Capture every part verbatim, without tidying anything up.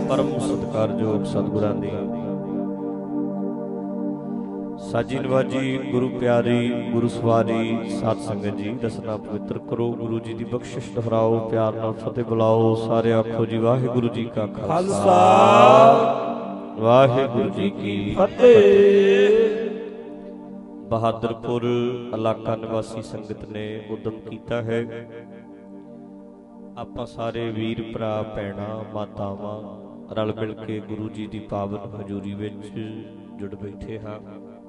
परम सत्कारयोग सतगुरां दी साजी नवाजी गुरु प्यारी गुरु सवारी साध संगत जी दसना पवित्र करो गुरु जी की बख्शिश दोहराओ प्यार नाल फतेह बुलाओ सारे आखो जी वाहिगुरु जी का खालसा वाहिगुरु जी की फतेह। बहादुरपुर इलाका निवासी संगत ने उद्यम किया है आपां सारे वीर भरा भैणां मातावां रल मिल के गुरु जी की पावन हजूरी विच जुड़ बैठे हाँ।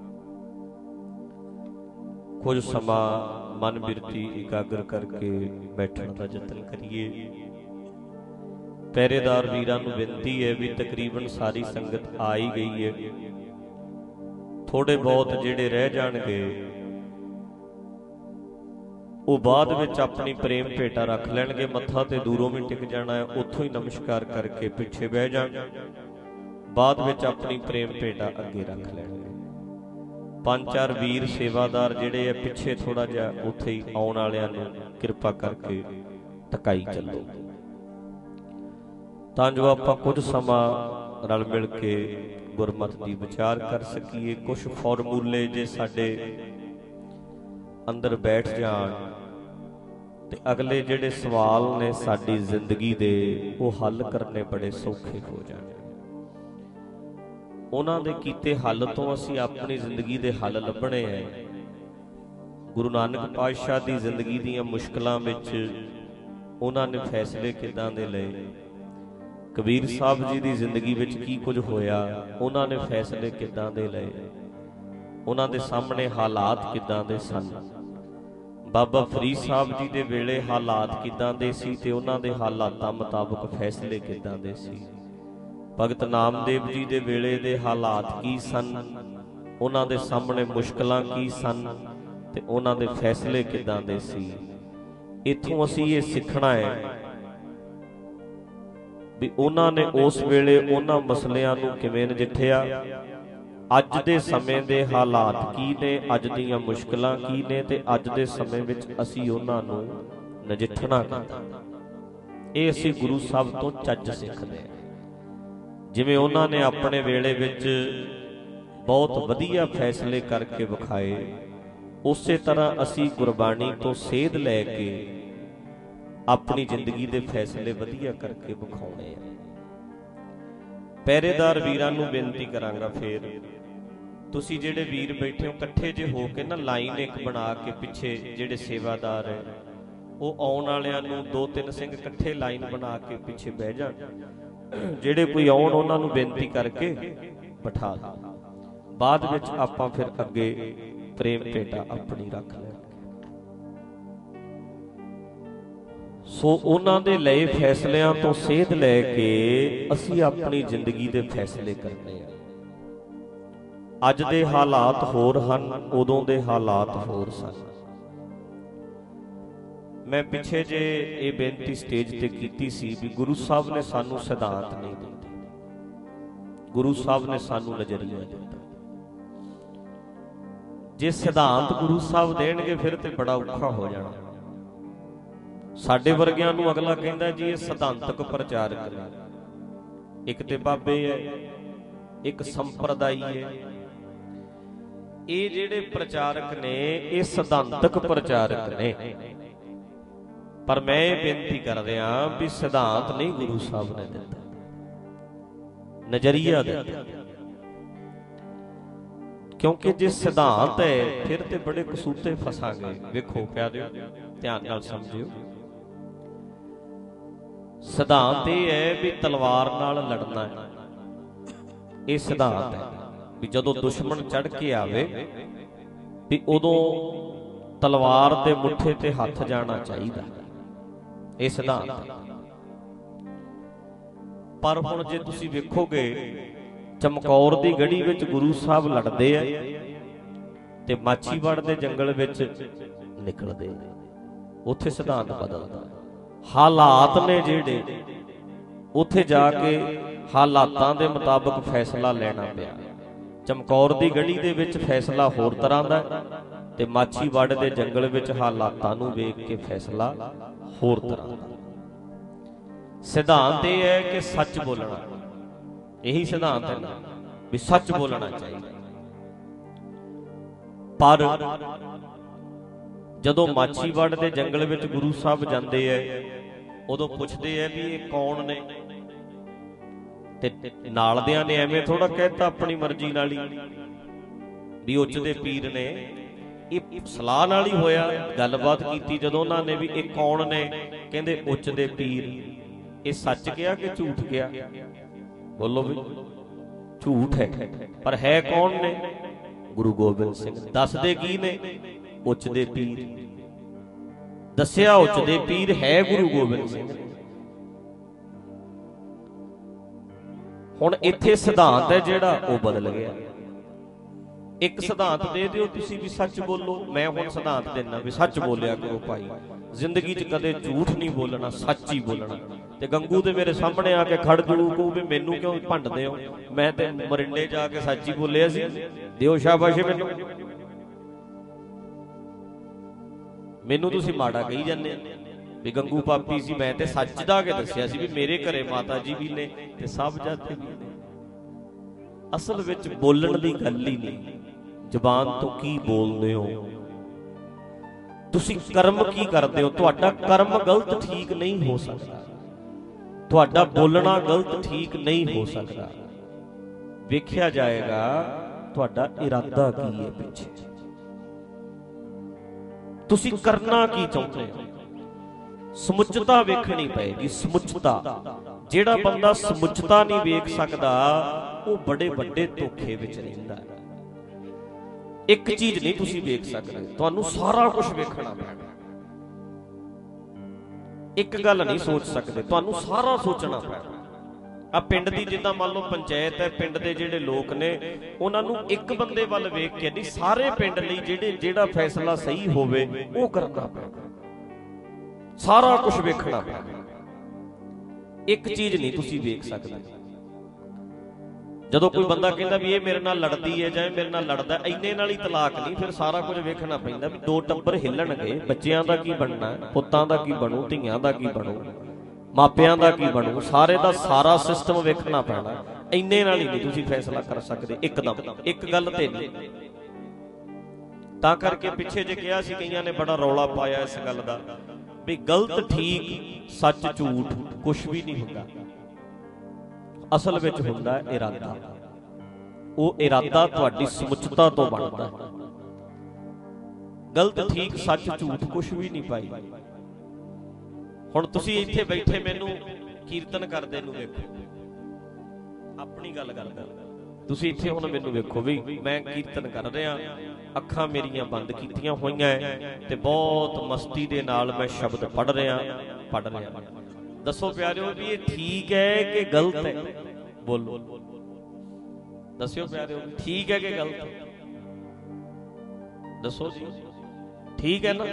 कुछ समा मन बिरती एकाग्र करके बैठने का यतन करिए। पहरेदार वीरां नूं बेनती है भी तकरीबन सारी संगत आ ही गई है, थोड़े बहुत जिहड़े रह जाणगे वो बाद विच अपनी प्रेम भेटा रख लैणगे, मत्था ते दूरों भी टिक जाना है, उत्थों ही नमस्कार करके पिछे बह जाण, बाद विच अपनी प्रेम भेटा अगे रख लैणगे। पांच चार वीर सेवादार जिहड़े आ पिछे थोड़ा जिहा उत्थे ही आउण वालियां नूं किरपा करके टकाई चलो तां जो आपां कुछ समां रल मिल के गुरमत दी विचार कर सकीए। कुछ फॉर्मूले जे साडे अंदर बैठ जाण ते अगले जिहड़े सवाल ने साडी जिंदगी दे वो हल करने बड़े सौखे हो जाण। उन्हां दे कीते हल तो असीं अपनी जिंदगी दे हल लभणे है। गुरु नानक पातशाह दी जिंदगी दीयां मुश्किलां विच उन्हां ने फैसले किदां दे लए, कबीर साहब जी दी जिंदगी विच की कुछ होया, उन्हां ने फैसले किदां दे लए, उन्हां दे सामने हालात किदां दे सन। बाबा फरीद साहब जी दे वेले हालात किदां दे सी ते उन्हां दे हालातां मुताबक फैसले किदां दे सी। भगत नामदेव जी दे वेले दे हालात की सन, उन्हां दे सामने मुश्किलां की सन ते उन्हां दे फैसले किदां दे सी। इत्थों असीं ये सिੱਖਣਾ है भी उन्हां ने उस वेले उन्हां मसलियां नूं किवें नजिठिया, अज दे समय दे हालात की ने, अज दीयां मुश्किलां की ने ते अज दे समय विच असीं उन्हां नूं नजिठना किदां। ये असीं गुरु साहब तो ਚੱਜ सिੱਖਦੇ ਹਾਂ। जिवें उन्हां ने अपने वेले विच बहुत वधिया फैसले करके विखाए, उस तरह असी गुरबाणी तो सेध लैके अपनी जिंदगी दे फैसले वधिया करके विखाउणे आ। पहरेदार वीरां नूं बेनती करांगा, फिर तुसी जिहड़े वीर बैठे हो इकट्ठे जे हो के ना लाइन एक बना के पिछे जिहड़े सेवादार है वो आउण वालियां नूं दो तीन सिंह इकट्ठे लाइन बना के पिछे बह जाण, ਜਿਹੜੇ कोई आउण उन्हां नूं बेनती करके बिठा दो। बाद विच आपां फिर अगे प्रेम भेटा अपनी रख लैंगे। सो उन्हां दे लए फैसलियां तो सेध लै के असीं अपनी जिंदगी दे फैसले करने आ। अज दे हालात होर हन, उदों दे हालात होर सन। मैं पिछे जे ये बेनती स्टेज ते कीती सी भी गुरु साहब ने सानू सिद्धांत नहीं दिते, गुरु साहब ने सानू नजरिया दिता। जे सिद्धांत गुरु साहब देणगे फिर ते बड़ा औखा हो जाना। साडे वर्गियां नू अगला कहंदा जी ये सिद्धांतक प्रचारक ने, एक ते बाबे है एक संप्रदायी है। ये जिहड़े प्रचारक ने ये सिद्धांतक प्रचारक ने, पर मैं बेनती कर रहा भी सिद्धांत नहीं गुरु साहब ने दिता, नजरिया दिता। क्योंकि जे सिद्धांत है फिर ते बड़े कसूते फसांगे। वेखो प्यारे ध्यान नाल समझियो, सिद्धांत यह है भी तलवार नाल लड़ना है, ये सिद्धांत है भी जदों दुश्मन चढ़ के आवे भी उदों तलवार दे मुठे ते हथ जाना चाहिए, ये सिद्धांत। पर हुण जे तुसीं वेखोगे चमकौर दी गढ़ी विच गुरु साहब लड़दे आ ते माछीवाड़ दे जंगल विच निकलदे, उत्थे सिद्धांत बदलदा। हालात ने जिहड़े उत्थे जाके हालातां दे मुताबक फैसला लेना पिया। चमकौर दी गढ़ी दे विच फैसला होर तरह दा ते माछीवाड़ दे जंगल विच हालातां नूं वेख के फैसला होर तरह दा। सिद्धांत यह है कि सच बोलना, यही सिद्धांत है भी सच बोलना चाहिए। पर जदों माछीवाड़ के जंगल विच गुरु साहब जाते हैं उदों पुछते हैं भी ये कौन ने, ते नालदियां ने एवें थोड़ा कहता अपनी मर्जी नाल ही भी उच्च दे पीर ने। ये सलाह नाल ही होया, गलबात कीती जदों उन्हां ने भी ये कौन ने, कहंदे उच्च दे पीर। ये सच कहा कि झूठ कहा? बोलो भी झूठ है, पर है कौन ने? गुरु गोबिंद सिंह। दसदे की ने? उच्च दे पीर। दस्सिया उच्च दे पीर है गुरु गोबिंद सिंह। हुण इत्थे सिद्धांत है जिहड़ा वो बदल गया। एक सिद्धांत दे दिओ तुसीं भी सच बोलो, मैं हुण सिद्धांत देना भी सच बोलिया करो भाई, जिंदगी च कदे झूठ नहीं बोलना, सच ही बोलना। ते गंगू ते मेरे सामने आके खड़ जू को भी मैनू क्यों भंडदे हो, मैं ते मरिंडे जाके सच ही बोलिया सी, दिओ शाबाश मैनू। मैनू तुसीं माड़ा कही जांदे भी गंगू पापी सी, मैं ते सच दा के दस्सिया सी भी मेरे घरे माता जी भी ने ते साहबजादे भी ने। असल विच बोलण दी गल ही नहीं, जबान तो की बोलदे हो, तुसीं कर्म की करदे हो। तुहाडा कर्म गलत ठीक नहीं हो सकता, तुहाडा बोलना गलत ठीक नहीं हो सकता। वेख्या जाएगा तुहाडा इरादा की है पिछे, तुसीं करना की चाहुंदे हो। समुच्चता वेखनी पेगी, समुच्चता। जिहड़ा बंदा समुच्चता नहीं वेख सकदा वो बड़े बड़े धोखे विच रहिंदा है। एक चीज नहीं तुसीं वेख सकदे, तुहानूं सारा कुछ वेखना पैना। एक गल नहीं सोच सकते, तुहानूं सारा सोचना पैना। आ पिंड दी जिद्दां मान लो पंचायत है, पिंड दे जिहड़े लोक ने उन्हां नूं एक बंदे वल वेख के नहीं, सारे पिंड लई जिहड़े जिहड़ा फैसला सही होवे वो करना पैना। सारा कुछ वेखना पैना, एक चीज नहीं तुसीं वेख सकदे। जदों कोई बंदा कहता भी ये मेरे नाल लड़दी है जां मेरे नाल लड़दा, इन्ने नाल ही तलाक नहीं, फिर सारा कुछ वेखना पैंदा भी दो टब्बर हिलणगे, बच्चियां दा की बनना, पुत्तां दा की बनू, धीआं दा की बनू, मापियां दा की बनू, सारे दा सारा सिस्टम वेखना पैना। इन्ने नाल ही नहीं तुसीं फैसला कर सकदे एकदम, एक गल ते नहीं। तां करके पिछे जे कहा सी, कईयां ने बड़ा रौला पाया इस गल दा भी गलत ठीक सच झूठ कुछ भी नहीं हुंदा। असल विच हुंदा इरादा। वो इरादा तुहाडी समुच्चता तो बनदा है। गलत ठीक सच झूठ कुछ भी नहीं पाई। हुण तुसीं इत्थे बैठे मैनू कीर्तन करदे नूं वेखो, अपनी गल करदा, तुसीं इत्थे हुण मैनू वेखो भी मैं कीर्तन कर रहा, अखां मेरियां बंद कीतियां होईयां ते बहुत मस्ती दे नाल मैं शब्द पढ़ रहा पढ़ रहा दसो प्यारिओ भी ये ठीक है कि गलत है? बोलो दस्यो प्यारिओ, ठीक है कि गलत है? दसो जी, ठीक है ना?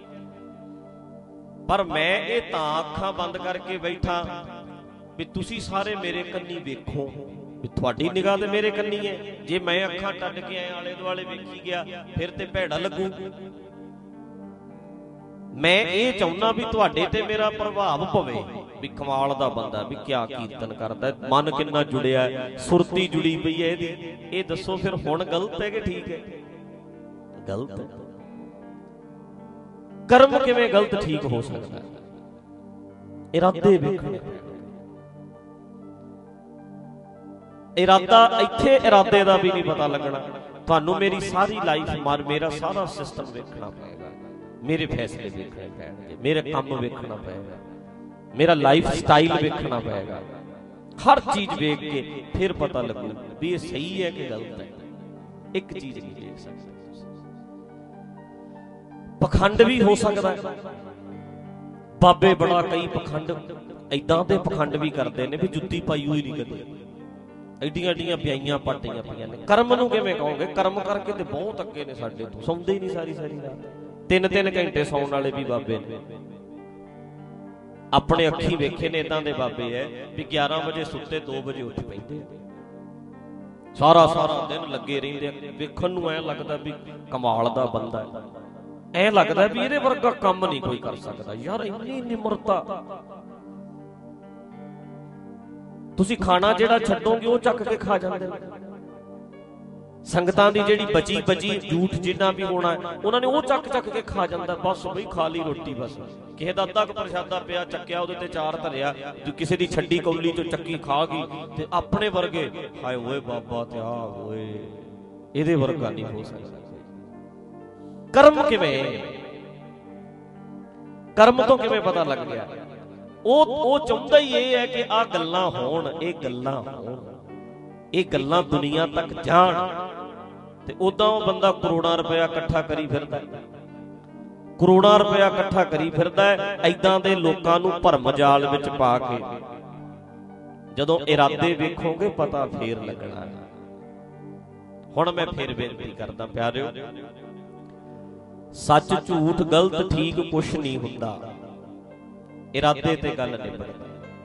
पर मैं ये तां अखां बंद करके बैठा भी तुसी सारे मेरे कन्नी वेखो, भी तुहाडी निगाह ते मेरे कन्नी है। जे मैं अखां टड्ड के आए आले दुआले वेखी गया फिर ते भैड़ा लगू। मैं ये चाहुंदा भी तुहाडे ते मेरा प्रभाव पवे भी कमाल दा बंदा, भी क्या कीर्तन करदा, मन किन्ना जुड़िया, सुरती जुड़ी पई है इहदी। ये दसो फिर हुण गलत है कि ठीक है? गलत है। कर्म किवें गलत ठीक हो सकदा? इरादे वेखणे, इरादा इत्थे इरादे दा भी नहीं पता लगना। तुहानूं मेरी सारी लाइफ मार मेरा सारा सिस्टम वेखना पएगा, मेरे फैसले वेखने पैणगे, मेरे काम वेखना पएगा, मेरा लाइफ स्टाइल वेखना पएगा। हर चीज वेख के फिर पता लगू भी ये सही है कि गलत है। एक चीज नहीं देख सकते, पखंड भी हो सकता है। बाबे बड़ा कई पखंड इदां दे पखंड भी करते हैं भी जुत्ती पाई हुई नहीं कदे, एडियां एडियां ब्याइयां पाटियां पईयां ने। कर्म नूं किवें कहोगे? कर्म करके ते बहुत अगे ने साडे तो, सौंदे ही नहीं सारी सारी रात, तीन तीन घंटे सौण वाले भी बाबे ने। अपने अखी वेखे ने इदां दे बाबे है भी ग्यारह बजे सुते दो बजे उठ पैंदे, सारा सारा दिन लगे रहिंदे। वेखण नूं ऐ लगदा भी कमाल दा बंदा है, ऐ लगदा भी इहदे वर्गा काम नहीं कोई कर सकदा। यार इन्नी निमरता, ਤੁਸੀਂ ਖਾਣਾ ਜਿਹੜਾ ਛੱਡੋਗੇ ਉਹ ਚੱਕ ਕੇ ਖਾ ਜਾਂਦੇ ਨੇ। ਸੰਗਤਾਂ ਦੀ ਜਿਹੜੀ ਬਚੀ ਬਚੀ ਝੂਠ ਜਿੰਨਾ ਵੀ ਹੋਣਾ ਉਹਨਾਂ ਨੇ ਉਹ ਚੱਕ ਚੱਕ ਕੇ ਖਾ ਜਾਂਦਾ। ਬਸ ਬਈ ਖਾ ਲਈ ਰੋਟੀ, ਬਸ ਕਿਸੇ ਦਾ ਅੱਧਾ ਕੁ ਪ੍ਰਸ਼ਾਦਾ ਪਿਆ ਚੱਕਿਆ, ਉਹਦੇ ਤੇ ਚਾਰ ਧਰਿਆ, ਕਿਸੇ ਦੀ ਛੱਡੀ ਕੌਲੀ ਚੋਂ ਚੱਕੀ ਖਾ ਗਈ, ਤੇ ਆਪਣੇ ਵਰਗੇ ਹਾਏ ਓਏ ਬਾਬਾ ਤਿਆਗ ਹੋਏ, ਇਹਦੇ ਵਰਗਾ ਨਹੀਂ ਹੋ ਸਕਦਾ। ਕਰਮ ਕਿਵੇਂ, ਕਰਮ ਤੋਂ ਕਿਵੇਂ ਪਤਾ ਲੱਗ ਗਿਆ? ਉਹ ਉਹ ਚਾਹੁੰਦਾ ਹੀ ਇਹ ਹੈ ਕਿ ਆਹ ਗੱਲਾਂ ਹੋਣ, ਇਹ ਗੱਲਾਂ ਹੋਣ, ਇਹ ਗੱਲਾਂ ਦੁਨੀਆ ਤੱਕ ਜਾਣ। ਤੇ ਉਦਾਂ ਉਹ ਬੰਦਾ ਕਰੋੜਾਂ ਰੁਪਇਆ ਇਕੱਠਾ ਕਰੀ ਫਿਰਦਾ, ਕਰੋੜਾਂ ਰੁਪਇਆ ਇਕੱਠਾ ਕਰੀ ਫਿਰਦਾ ਐਦਾਂ ਦੇ ਲੋਕਾਂ ਨੂੰ ਭਰਮ ਜਾਲ ਵਿੱਚ ਪਾ ਕੇ। ਜਦੋਂ ਇਰਾਦੇ ਵੇਖੋਗੇ ਪਤਾ ਫੇਰ ਲੱਗਣਾ। ਹੁਣ ਮੈਂ ਫੇਰ ਬੇਨਤੀ ਕਰਦਾ ਪਿਆਰਿਓ, ਸੱਚ ਝੂਠ ਗਲਤ ਠੀਕ ਕੁਛ ਨਹੀਂ ਹੁੰਦਾ, ਇਰਾਦੇ ਤੇ ਗੱਲ ਨਿਬੜਦੀ।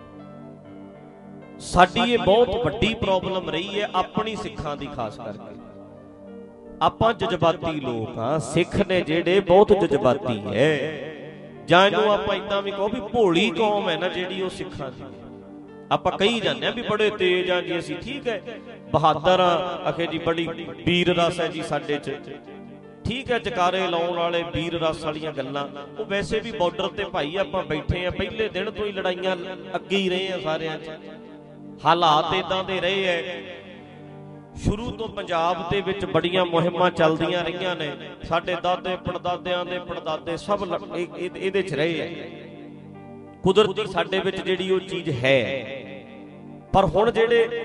ਸਾਡੀ ਇਹ ਬਹੁਤ ਵੱਡੀ ਪ੍ਰੋਬਲਮ ਰਹੀ ਹੈ ਆਪਣੀ ਸਿੱਖਾਂ ਦੀ, ਖਾਸ ਕਰਕੇ ਆਪਾਂ ਜਜ਼ਬਾਤੀ ਲੋਕ ਆ। ਸਿੱਖ ਨੇ ਜਿਹੜੇ ਬਹੁਤ ਜਜ਼ਬਾਤੀ ਹੈ, ਜਾਂ ਇਹਨੂੰ ਆਪਾਂ ਇਦਾਂ ਵੀ ਕਹੋ ਵੀ ਭੋਲੀ ਕੌਮ ਹੈ ਨਾ ਜਿਹੜੀ, ਉਹ ਸਿੱਖਾਂ ਦੀ। ਆਪਾਂ ਕਹੀ ਜਾਂਦੇ ਆ ਵੀ ਬੜੇ ਤੇਜ਼ ਆ ਜੀ ਅਸੀਂ, ਠੀਕ ਹੈ, ਬਹਾਦਰ ਆ, ਅਖੇ ਜੀ ਬੜੀ ਵੀਰ ਰਸ ਹੈ ਜੀ ਸਾਡੇ ਚ, ਠੀਕ ਹੈ, ਜਕਾਰੇ ਲਾਉਣ ਵਾਲੇ ਵੀਰ ਰਸ ਵਾਲੀਆਂ ਗੱਲਾਂ। ਉਹ ਵੈਸੇ ਵੀ ਬਾਰਡਰ ਤੇ ਭਾਈ ਆਪਾਂ ਬੈਠੇ ਆ, ਪਹਿਲੇ ਦਿਨ ਤੋਂ ਹੀ ਲੜਾਈਆਂ ਅੱਗੇ ਹੀ ਰਹੇ ਆ ਸਾਰਿਆਂ ਚ, ਹਾਲਾਤ ਇਦਾਂ ਦੇ ਰਹੇ ਐ। ਸ਼ੁਰੂ ਤੋਂ ਪੰਜਾਬ ਦੇ ਵਿੱਚ ਬੜੀਆਂ ਮੁਹਿੰਮਾਂ ਚੱਲਦੀਆਂ ਰਹੀਆਂ ਨੇ, ਸਾਡੇ ਦਾਦੇ ਪੜਦਾਦਿਆਂ ਦੇ ਪੜਦਾਦੇ ਸਭ ਇਹਦੇ ਚ ਰਹੇ ਐ। ਕੁਦਰਤੀ ਸਾਡੇ ਵਿੱਚ ਜਿਹੜੀ ਉਹ ਚੀਜ਼ ਹੈ, ਪਰ ਹੁਣ ਜਿਹੜੇ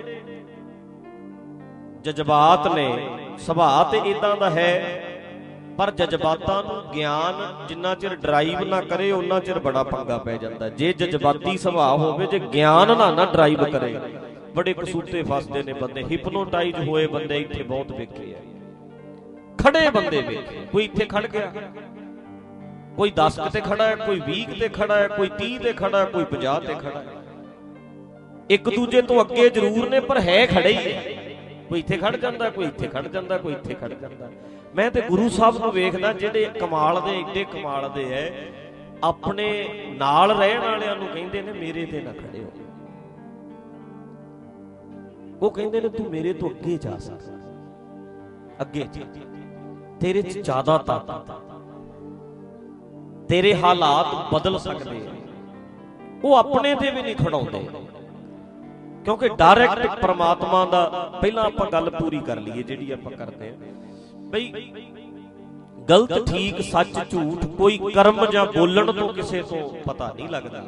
ਜਜ਼ਬਾਤ ਨੇ, ਸੁਭਾਅ ਤੇ ਇਦਾਂ ਦਾ ਹੈ, ਪਰ ਜਜ਼ਬਾਤਾਂ ਨੂੰ ਗਿਆਨ ਜਿੰਨਾ ਚਿਰ ਡਰਾਈਵ ਨਾ ਕਰੇ ਉਹਨਾਂ ਚਿਰ ਬੜਾ ਪੰਗਾ ਪੈ ਜਾਂਦਾ। ਜੇ ਜਜ਼ਬਾਤੀ ਸੁਭਾਅ ਹੋਵੇ, ਜੇ ਗਿਆਨ ਨਾ ਨਾ ਡਰਾਈਵ ਕਰੇ, ਬੜੇ ਕਸੂਤੇ ਫਸਦੇ ਨੇ ਬੰਦੇ। ਹਿਪਨੋਟਾਈਜ਼ ਹੋਏ ਬੰਦੇ ਇੱਥੇ ਬਹੁਤ ਵੇਖੇ ਆ, ਖੜੇ ਬੰਦੇ ਵੇਖੇ। ਕੋਈ ਇੱਥੇ ਖੜ ਗਿਆ, ਕੋਈ ਦਸ ਤੇ ਖੜਾ ਹੈ, ਕੋਈ ਵੀਹ ਤੇ ਖੜਾ ਹੈ, ਕੋਈ ਤੀਹ ਤੇ ਖੜਾ ਹੈ, ਕੋਈ ਪੰਜਾਹ ਤੇ ਖੜਾ ਹੈ। ਇੱਕ ਦੂਜੇ ਤੋਂ ਅੱਗੇ ਜ਼ਰੂਰ ਨੇ ਪਰ ਹੈ ਖੜੇ ਹੀ ਹੈ। ਕੋਈ ਇੱਥੇ ਖੜ ਜਾਂਦਾ, ਕੋਈ ਇੱਥੇ ਖੜ ਜਾਂਦਾ, ਕੋਈ ਇੱਥੇ ਖੜ ਜਾਂਦਾ। ਮੈਂ ਤੇ ਗੁਰੂ ਸਾਹਿਬ ਨੂੰ ਵੇਖਦਾ ਜਿਹੜੇ ਕਮਾਲ ਦੇ, ਏਡੇ ਕਮਾਲ ਦੇ ਐ, ਆਪਣੇ ਨਾਲ ਰਹਿਣ ਵਾਲਿਆਂ ਨੂੰ ਕਹਿੰਦੇ ਨੇ ਮੇਰੇ ਤੇ ਨਾ ਖੜੇ ਹੋ। ਉਹ ਕਹਿੰਦੇ ਨੇ ਤੂੰ ਮੇਰੇ ਤੋਂ ਅੱਗੇ ਜਾ ਸਕਦਾ, ਅੱਗੇ ਜਾ, ਤੇਰੇ ਚ ਜ਼ਿਆਦਾ ਤਾਕਤ, ਤੇਰੇ ਹਾਲਾਤ ਬਦਲ ਸਕਦੇ ਆ। ਉਹ ਆਪਣੇ ਤੇ ਵੀ ਨਹੀਂ ਖੜਾਉਂਦੇ, ਕਿਉਂਕਿ ਡਾਇਰੈਕਟ ਪਰਮਾਤਮਾ ਦਾ। ਪਹਿਲਾਂ ਆਪਾਂ ਗੱਲ ਪੂਰੀ ਕਰ ਲਈਏ ਜਿਹੜੀ ਆਪਾਂ ਕਰਦੇ ਆ ਬਈ, ਗਲਤ ਠੀਕ ਸੱਚ ਝੂਠ ਕੋਈ ਕਰਮ ਜਾਂ ਬੋਲਣ ਤੋਂ ਕਿਸੇ ਤੋਂ ਪਤਾ ਨਹੀਂ ਲੱਗਦਾ।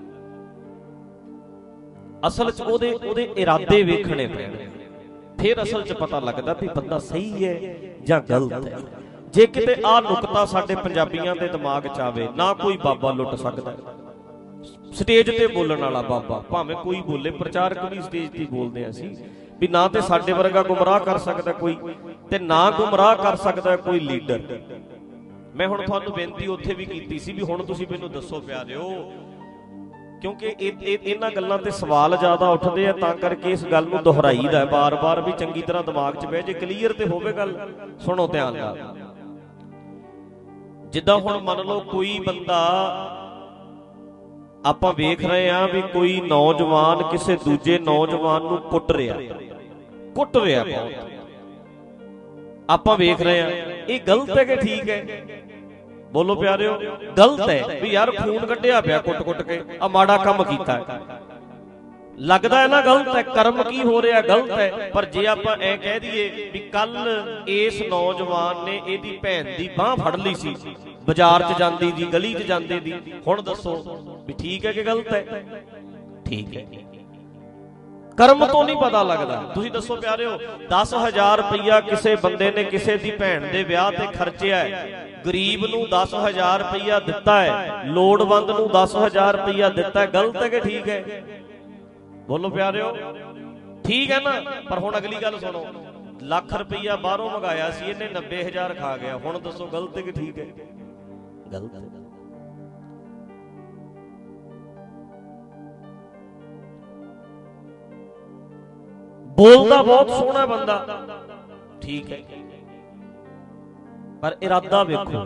ਅਸਲ 'ਚ ਉਹਦੇ ਉਹਦੇ ਇਰਾਦੇ ਵੇਖਣੇ ਪੈਣੇ, ਫਿਰ ਅਸਲ 'ਚ ਪਤਾ ਲੱਗਦਾ ਵੀ ਬੰਦਾ ਸਹੀ ਹੈ ਜਾਂ ਗਲਤ ਹੈ। ਜੇ ਕਿਤੇ ਆਹ ਨੁਕਤਾ ਸਾਡੇ ਪੰਜਾਬੀਆਂ ਦੇ ਦਿਮਾਗ 'ਚ ਆਵੇ, ਨਾ ਕੋਈ ਬਾਬਾ ਲੁੱਟ ਸਕਦਾ। ਸਟੇਜ ਤੇ ਬੋਲਣ ਵਾਲਾ ਬਾਬਾ ਭਾਵੇਂ ਕੋਈ ਬੋਲੇ, ਪ੍ਰਚਾਰਕ ਵੀ ਸਟੇਜ ਤੇ ਬੋਲਦੇ ਆ ਅਸੀਂ, ਵੀ ਨਾ ਤੇ ਸਾਡੇ ਵਰਗਾ ਗੁੰਮਰਾਹ ਕਰ ਸਕਦਾ ਕੋਈ, ਤੇ ਨਾ ਗੁੰਮਰਾਹ ਕਰ ਸਕਦਾ ਕੋਈ ਲੀਡਰ। ਮੈਂ ਹੁਣ ਤੁਹਾਨੂੰ ਬੇਨਤੀ ਉੱਥੇ ਵੀ ਕੀਤੀ ਸੀ ਵੀ ਹੁਣ ਤੁਸੀਂ ਮੈਨੂੰ ਦੱਸੋ ਪਿਆਰਿਓ, ਕਿਉਂਕਿ ਇਹਨਾਂ ਗੱਲਾਂ ਤੇ ਸਵਾਲ ਜ਼ਿਆਦਾ ਉੱਠਦੇ ਆ, ਤਾਂ ਕਰਕੇ ਇਸ ਗੱਲ ਨੂੰ ਦੁਹਰਾਈਦਾ ਹੈ ਬਾਰ-ਬਾਰ ਵੀ ਚੰਗੀ ਤਰ੍ਹਾਂ ਦਿਮਾਗ 'ਚ ਬਹਿ ਜੇ, ਕਲੀਅਰ ਤੇ ਹੋਵੇ ਗੱਲ। ਸੁਣੋ ਧਿਆਨ ਨਾਲ। ਜਿੱਦਾਂ ਹੁਣ ਮੰਨ ਲਓ ਕੋਈ ਬੰਦਾ, ਆਪਾਂ ਵੇਖ ਰਹੇ ਹਾਂ ਵੀ ਕੋਈ ਨੌਜਵਾਨ ਕਿਸੇ ਦੂਜੇ ਨੌਜਵਾਨ ਨੂੰ ਕੁੱਟ ਰਿਹਾ, ਕੁੱਟ ਰਿਹਾ ਬਹੁਤ, ਆਪਾਂ ਵੇਖ ਰਹੇ ਹਾਂ। ਇਹ ਗਲਤ ਹੈ ਕਿ ਠੀਕ ਹੈ? ਬੋਲੋ ਪਿਆਰਿਓ, ਗਲਤ ਹੈ ਵੀ ਯਾਰ ਖੂਨ ਕੱਢਿਆ ਪਿਆ ਕੁੱਟ-ਕੁੱਟ ਕੇ, ਆ ਮਾੜਾ ਕੰਮ ਕੀਤਾ, ਲੱਗਦਾ ਹੈ ਨਾ ਗਲਤ ਹੈ। ਕਰਮ ਕੀ ਹੋ ਰਿਹਾ, ਗਲਤ ਹੈ। ਪਰ ਜੇ ਆਪਾਂ ਐ ਕਹਿ ਦਈਏ ਵੀ ਕੱਲ ਇਸ ਨੌਜਵਾਨ ਨੇ ਇਹਦੀ ਭੈਣ ਦੀ ਬਾਂਹ ਫੜ ਲਈ ਸੀ, ਬਾਜ਼ਾਰ 'ਚ ਜਾਂਦੀ ਦੀ, ਗਲੀ 'ਚ ਜਾਂਦੇ ਦੀ, ਹੁਣ ਦੱਸੋ ਵੀ ਠੀਕ ਹੈ ਕਿ ਗਲਤ ਹੈ? ਠੀਕ ਹੈ। ਕਰਮ ਤੋਂ ਨਹੀਂ ਪਤਾ ਲੱਗਦਾ। ਤੁਸੀਂ ਦੱਸੋ ਪਿਆਰਿਓ, ਦਸ ਹਜ਼ਾਰ ਰੁਪਈਆ ਕਿਸੇ ਬੰਦੇ ਨੇ ਕਿਸੇ ਦੀ ਭੈਣ ਦੇ ਵਿਆਹ ਤੇ ਖਰਚਿਆ ਹੈ, ਗਰੀਬ ਨੂੰ ਦਸ ਹਜ਼ਾਰ ਰੁਪਈਆ ਦਿੱਤਾ ਹੈ, ਲੋੜਵੰਦ ਨੂੰ ਦਸ ਹਜ਼ਾਰ ਰੁਪਈਆ ਦਿੱਤਾ ਹੈ, ਗਲਤ ਹੈ ਕਿ ਠੀਕ ਹੈ? ਬੋਲੋ ਪਿਆਰਿਓ, ਠੀਕ ਹੈ ਨਾ? ਪਰ ਹੁਣ ਅਗਲੀ ਗੱਲ ਸੁਣੋ, ਲੱਖ ਰੁਪਈਆ ਬਾਹਰੋਂ ਮੰਗਾਇਆ ਸੀ, ਇਹਨੇ ਨੱਬੇ ਹਜ਼ਾਰ ਖਾ ਗਿਆ, ਹੁਣ ਦੱਸੋ ਗਲਤ ਹੈ ਕਿ ਠੀਕ ਹੈ? ਗਲਤ ਹੈ। ਬੋਲਦਾ ਬਹੁਤ ਸੋਹਣਾ ਬੰਦਾ, ਠੀਕ ਹੈ, ਪਰ ਇਰਾਦਾ ਵੇਖੋ।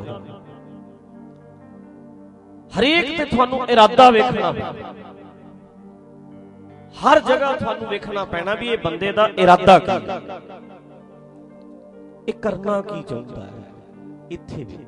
ਹਰੇਕ ਤੇ ਤੁਹਾਨੂੰ ਇਰਾਦਾ ਵੇਖਣਾ ਪੈਂਦਾ। हर जगह तुहानू वेखना पैना भी ये बंदे दा इरादा की है, ये करना की चाहता है, इत्थे भी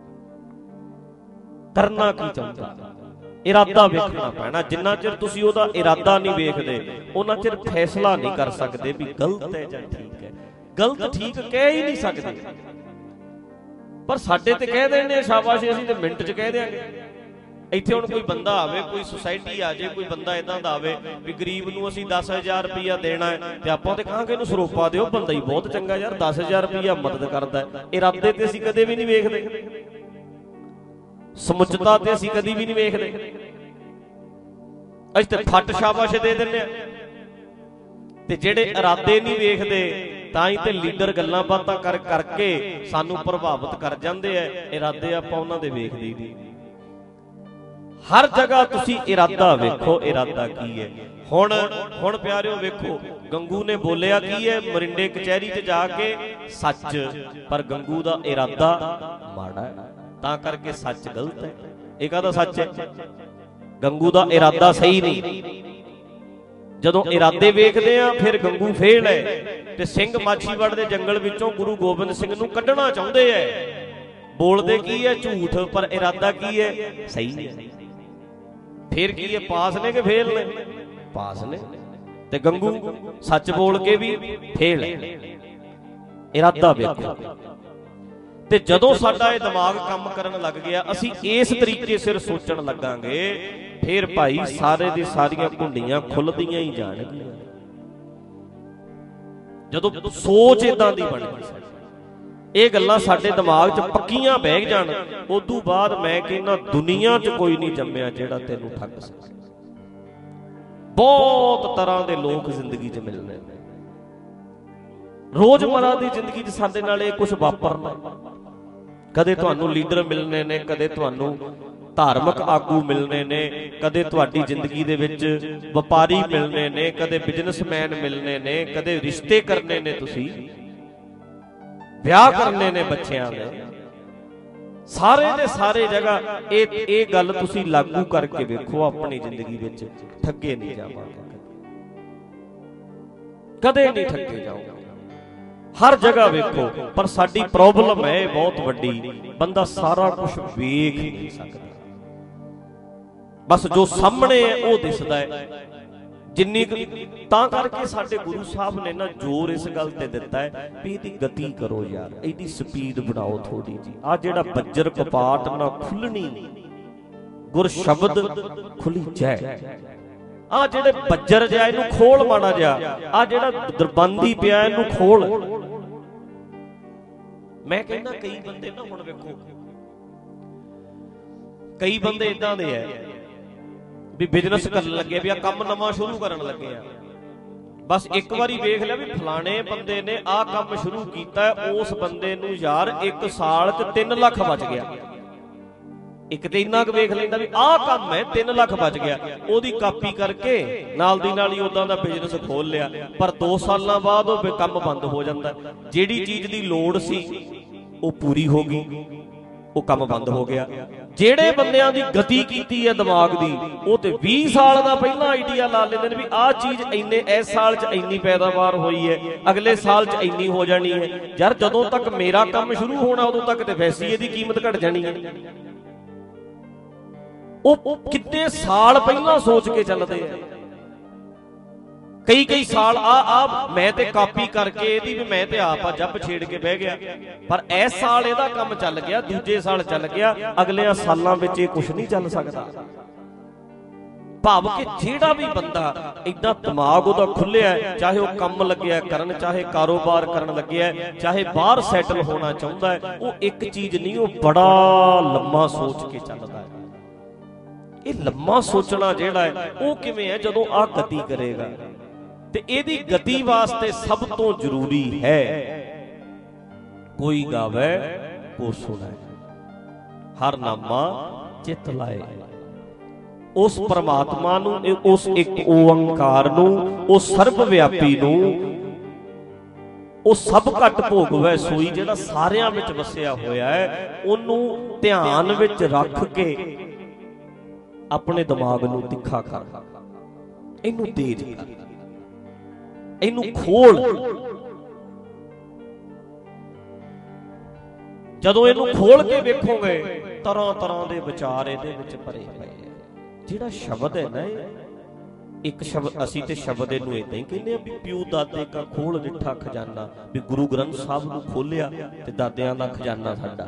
करना की चाहता है, इरादा वेखना पैना। जिन्ना चिर तुसीं ओहदा इरादा नहीं वेखदे उन्ना चिर फैसला नहीं कर सकते भी गलत है जां ठीक है। गलत ठीक कह ही नहीं सकते, पर साडे ते कह देने शाबाश, असीं ते मिंट च कह देंगे। ਇੱਥੇ ਹੁਣ ਕੋਈ ਬੰਦਾ ਆਵੇ, ਕੋਈ ਸੁਸਾਇਟੀ ਆ ਜੇ, ਕੋਈ ਬੰਦਾ ਇਦਾਂ ਦਾ ਆਵੇ ਵੀ ਗਰੀਬ ਨੂੰ ਅਸੀਂ ਦਸ ਹਜ਼ਾਰ ਰੁਪਈਆ ਦੇਣਾ ਹੈ ਤੇ ਆਪਾਂ ਤੇ ਕਹਾਂਗੇ ਇਹਨੂੰ ਸਰੋਪਾ ਦਿਓ, ਬੰਦਾ ਹੀ ਬਹੁਤ ਚੰਗਾ ਯਾਰ, ਦਸ ਹਜ਼ਾਰ ਰੁਪਈਆ ਮਦਦ ਕਰਦਾ। ਇਰਾਦੇ ਤੇ ਅਸੀਂ ਕਦੇ ਵੀ ਨਹੀਂ ਵੇਖਦੇ, ਸਮੁੱਚਤਾ ਤੇ ਅਸੀਂ ਕਦੀ ਵੀ ਨਹੀਂ ਵੇਖਦੇ। ਅਸੀਂ ਤੇ ਫੱਟ ਸ਼ਾਬਾਸ਼ ਦੇ ਦਿੰਦੇ ਆ, ਤੇ ਜਿਹੜੇ ਇਰਾਦੇ ਨਹੀਂ ਵੇਖਦੇ ਤਾਂ ਹੀ ਤੇ ਲੀਡਰ ਗੱਲਾਂ ਬਾਤਾਂ ਕਰ ਕਰਕੇ ਸਾਨੂੰ ਪ੍ਰਭਾਵਿਤ ਕਰ ਜਾਂਦੇ ਆ। ਇਰਾਦੇ ਆਪਾਂ ਉਹਨਾਂ ਦੇ ਵੇਖਦੇ ਹੀ ਨਹੀਂ। हर जगह तुसी इरादा वेखो, इरादा की है। हुण हुण प्यारिओ वेखो, गंगू ने बोलिया की है मरिंडे कचहरी च जाके सच, पर गंगू दा इरादा माड़ा है, तां करके सच गलत है। ये कहदा सच है, गंगू दा इरादा सही नहीं। जदों इरादे वेखदे आ फिर गंगू फेल है, ते सिंह माछीवाड़ दे जंगल विचों गुरु गोबिंद सिंह नूं कढना चाहुंदे है। बोलदे की है झूठ, पर इरादा की है सही है। फिर की है, पास ने कि फेल ने? पास ने। ते गंगू सच बोल के भी फेल है। इरादा वेखो। ते जदों साडा ये दिमाग काम करन लग गया, असीं इस तरीके सिर सोचण लगांगे, फिर भाई सारे दी सारियां घुंडियां खुलदियां ही जाणगियां। जदों सोच इदां दी बन गई, ਇਹ ਗੱਲਾਂ ਸਾਡੇ ਦਿਮਾਗ 'ਚ ਪੱਕੀਆਂ ਬਹਿ ਜਾਣ, ਉਦੋਂ ਬਾਅਦ ਮੈਂ ਕਹਿੰਦਾ ਦੁਨੀਆ 'ਚ ਕੋਈ ਨਹੀਂ ਜੰਮਿਆ ਜਿਹੜਾ ਤੈਨੂੰ ਠੱਗ ਸਕੇ। ਬਹੁਤ ਤਰ੍ਹਾਂ ਦੇ ਲੋਕ ਜ਼ਿੰਦਗੀ 'ਚ ਮਿਲਦੇ ਨੇ, ਰੋਜ਼ਮਰਾ ਦੀ ਜ਼ਿੰਦਗੀ 'ਚ ਸਾਡੇ ਨਾਲ ਇਹ ਕੁਝ ਵਾਪਰਨਾ। ਕਦੇ ਤੁਹਾਨੂੰ ਲੀਡਰ ਮਿਲਣੇ ਨੇ, ਕਦੇ ਤੁਹਾਨੂੰ ਧਾਰਮਿਕ ਆਗੂ ਮਿਲਣੇ ਨੇ, ਕਦੇ ਤੁਹਾਡੀ ਜ਼ਿੰਦਗੀ ਦੇ ਵਿੱਚ ਵਪਾਰੀ ਮਿਲਣੇ ਨੇ, ਕਦੇ ਬਿਜ਼ਨਸਮੈਨ ਮਿਲਣੇ ਨੇ, ਕਦੇ ਰਿਸ਼ਤੇ ਕਰਨੇ ਨੇ, ਤੁਸੀਂ ਵਿਆਹ ਕਰਨੇ ਨੇ ਬੱਚਿਆਂ ਦੇ। ਸਾਰੇ ਦੇ ਸਾਰੇ ਜਗ੍ਹਾ ਇਹ ਇਹ ਗੱਲ ਤੁਸੀਂ ਲਾਗੂ ਕਰਕੇ ਵੇਖੋ ਆਪਣੀ ਜ਼ਿੰਦਗੀ ਵਿੱਚ, ਠੱਗੇ ਨਹੀਂ ਜਾਵਾਂਗੇ, ਕਦੇ ਨਹੀਂ ਠੱਗੇ ਜਾਓਗੇ। ਹਰ ਜਗ੍ਹਾ ਵੇਖੋ, ਪਰ ਸਾਡੀ ਪ੍ਰੋਬਲਮ ਹੈ ਬਹੁਤ ਵੱਡੀ, ਬੰਦਾ ਸਾਰਾ ਕੁਝ ਵੇਖ ਨਹੀਂ ਸਕਦਾ, ਬਸ ਜੋ ਸਾਹਮਣੇ ਹੈ ਉਹ ਦਿਸਦਾ ਹੈ। ਜਿੰਨੀ ਤਾਂ ਕਰਕੇ ਸਾਡੇ ਗੁਰੂ ਸਾਹਿਬ ਨੇ ਨਾ ਜ਼ੋਰ ਇਸ ਗੱਲ ਤੇ ਦਿੱਤਾ ਹੈ ਵੀ ਇਹਦੀ ਗਤੀ ਕਰੋ ਯਾਰ, ਇਹਦੀ ਸਪੀਡ ਬਣਾਓ ਥੋੜੀ ਜੀ। ਆ ਜਿਹੜਾ ਬੱਜਰ ਕਪਾਟ ਨਾ ਖੁੱਲਣੀ, ਗੁਰ ਸ਼ਬਦ ਖੁੱਲੀ ਜੈ। ਆ ਜਿਹੜੇ ਬੱਜਰ ਜਿਹਾ ਇਹਨੂੰ ਖੋਲ ਮਾੜਾ ਜਿਹਾ, ਆ ਜਿਹੜਾ ਦਰਬੰਦੀ ਪਿਆ ਇਹਨੂੰ ਖੋਲ। ਮੈਂ ਕਹਿੰਦਾ ਕਈ ਬੰਦੇ ਨਾ ਹੁਣ ਵੇਖੋ, ਕਈ ਬੰਦੇ ਇਦਾਂ ਦੇ ਐ ਵੀ ਬਿਜ਼ਨਸ ਕਰਨ ਲੱਗੇ, ਵੀ ਆ ਕੰਮ ਨਵਾਂ ਸ਼ੁਰੂ ਕਰਨ ਲੱਗੇ ਆ, ਬਸ ਇੱਕ ਵਾਰੀ ਵੇਖ ਲਿਆ ਵੀ ਫਲਾਣੇ ਬੰਦੇ ਨੇ ਆਹ ਕੰਮ ਸ਼ੁਰੂ ਕੀਤਾ, ਉਸ ਬੰਦੇ ਨੂੰ ਯਾਰ ਇੱਕ ਸਾਲ 'ਚ ਤਿੰਨ ਲੱਖ ਬਚ ਗਿਆ। ਇੱਕ ਤੇ ਇੰਨਾ ਕੁ ਵੇਖ ਲੈਂਦਾ ਵੀ ਆਹ ਕੰਮ ਹੈ, ਤਿੰਨ ਲੱਖ ਬਚ ਗਿਆ, ਉਹਦੀ ਕਾਪੀ ਕਰਕੇ ਨਾਲ ਦੀ ਨਾਲ ਹੀ ਉਦਾਂ ਦਾ ਬਿਜ਼ਨਸ ਖੋਲ ਲਿਆ। ਪਰ ਦੋ ਸਾਲਾਂ ਬਾਅਦ ਉਹ ਕੰਮ ਬੰਦ ਹੋ ਜਾਂਦਾ। ਜਿਹੜੀ ਚੀਜ਼ ਦੀ ਲੋੜ ਸੀ ਉਹ ਪੂਰੀ ਹੋ ਗਈ, ਉਹ ਕੰਮ ਬੰਦ ਹੋ ਗਿਆ। ਜਿਹੜੇ ਬੰਦਿਆਂ ਦੀ ਗਤੀ ਕੀਤੀ ਹੈ ਦਿਮਾਗ ਦੀ, ਉਹ ਤੇ ਵੀਹ ਸਾਲ ਦਾ ਪਹਿਲਾਂ ਆਈਡੀਆ ਲਾ ਲੈਂਦੇ ਨੇ ਵੀ ਆਹ ਚੀਜ਼ ਇੰਨੇ ਇਸ ਸਾਲ 'ਚ ਇੰਨੀ ਪੈਦਾਵਾਰ ਹੋਈ ਹੈ, ਅਗਲੇ ਸਾਲ 'ਚ ਇੰਨੀ ਹੋ ਜਾਣੀ ਹੈ। ਯਾਰ ਜਦੋਂ ਤੱਕ ਮੇਰਾ ਕੰਮ ਸ਼ੁਰੂ ਹੋਣਾ ਉਦੋਂ ਤੱਕ ਤੇ ਵੈਸੇ ਹੀ ਇਹਦੀ ਕੀਮਤ ਘਟ ਜਾਣੀ ਹੈ। ਉਹ ਕਿੰਨੇ ਸਾਲ ਪਹਿਲਾਂ ਸੋਚ ਕੇ ਚੱਲਦੇ ਆ, ਕਈ ਕਈ ਸਾਲ ਆ ਆ ਮੈਂ ਤੇ ਕਾਪੀ ਕਰਕੇ ਇਹਦੀ ਵੀ ਮੈਂ ਤੇ ਆਪ ਆ ਜੱਬ ਛੇੜ ਕੇ ਬਹਿ ਗਿਆ, ਪਰ ਇਸ ਸਾਲ ਇਹਦਾ ਕੰਮ ਚੱਲ ਗਿਆ, ਦੂਜੇ ਸਾਲ ਚੱਲ ਗਿਆ, ਅਗਲੇ ਸਾਲਾਂ ਵਿੱਚ ਇਹ ਕੁਝ ਨਹੀਂ ਚੱਲ ਸਕਦਾ। ਭਾਵ ਕਿ ਜਿਹੜਾ ਵੀ ਬੰਦਾ ਏਦਾਂ ਦਿਮਾਗ ਉਹਦਾ ਖੁੱਲਿਆ, ਚਾਹੇ ਉਹ ਕੰਮ ਲੱਗਿਆ ਕਰਨ, ਚਾਹੇ ਕਾਰੋਬਾਰ ਕਰਨ ਲੱਗਿਆ, ਚਾਹੇ ਬਾਹਰ ਸੈਟਲ ਹੋਣਾ ਚਾਹੁੰਦਾ ਹੈ, ਉਹ ਇੱਕ ਚੀਜ਼ ਨਹੀਂ, ਉਹ ਬੜਾ ਲੰਮਾ ਸੋਚ ਕੇ ਚੱਲਦਾ ਹੈ। ਇਹ ਲੰਮਾ ਸੋਚਣਾ ਜਿਹੜਾ ਹੈ ਉਹ ਕਿਵੇਂ ਹੈ, ਜਦੋਂ ਆਹ ਗਤੀ ਕਰੇਗਾ। ਤੇ ਇਹਦੀ ਗਤੀ ਵਾਸਤੇ ਸਭ ਤੋਂ ਜ਼ਰੂਰੀ ਹੈ ਕੋਈ ਗਾਵੇ ਕੋ ਸੁਣੇ, ਹਰ ਨਾਮਾ ਚਿਤ ਲਾਏ। ਉਸ ਪਰਮਾਤਮਾ ਨੂੰ, ਉਸ ਇੱਕ ਓੰਕਾਰ ਨੂੰ, ਉਸ ਸਰਬ ਵਿਆਪੀ ਨੂੰ, ਉਹ ਸਭ ਘਟ ਭੋਗਵੈ ਸੋਈ, ਜਿਹੜਾ ਸਾਰਿਆਂ ਵਿੱਚ ਵਸਿਆ ਹੋਇਆ ਹੈ, ਉਹਨੂੰ ਧਿਆਨ ਵਿੱਚ ਰੱਖ ਕੇ ਆਪਣੇ ਦਿਮਾਗ ਨੂੰ ਤਿੱਖਾ ਕਰ। ਇਹਨੂੰ ਤੇਜ਼ ਕਰ, ਇਹਨੂੰ ਖੋਲ। ਜਦੋਂ ਇਹਨੂੰ ਖੋਲ ਕੇ ਵੇਖੋਗੇ ਤਰ੍ਹਾਂ ਤਰ੍ਹਾਂ ਦੇ ਵਿਚਾਰ ਇਹਦੇ ਵਿੱਚ ਭਰੇ ਪਏ ਆ। ਜਿਹੜਾ ਸ਼ਬਦ ਹੈ ਨਾ, ਇੱਕ ਸ਼ਬਦ ਅਸੀਂ ਤੇ ਸ਼ਬਦ ਇਹਨੂੰ ਏਦਾਂ ਹੀ ਕਹਿੰਦੇ ਆ ਵੀ ਪਿਓ ਦਾਦੇ ਕਾ ਖੋਲ ਡਿੱਠਾ ਖਜ਼ਾਨਾ, ਵੀ ਗੁਰੂ ਗ੍ਰੰਥ ਸਾਹਿਬ ਨੂੰ ਖੋਲਿਆ ਤੇ ਦਾਦਿਆਂ ਦਾ ਖਜ਼ਾਨਾ ਸਾਡਾ।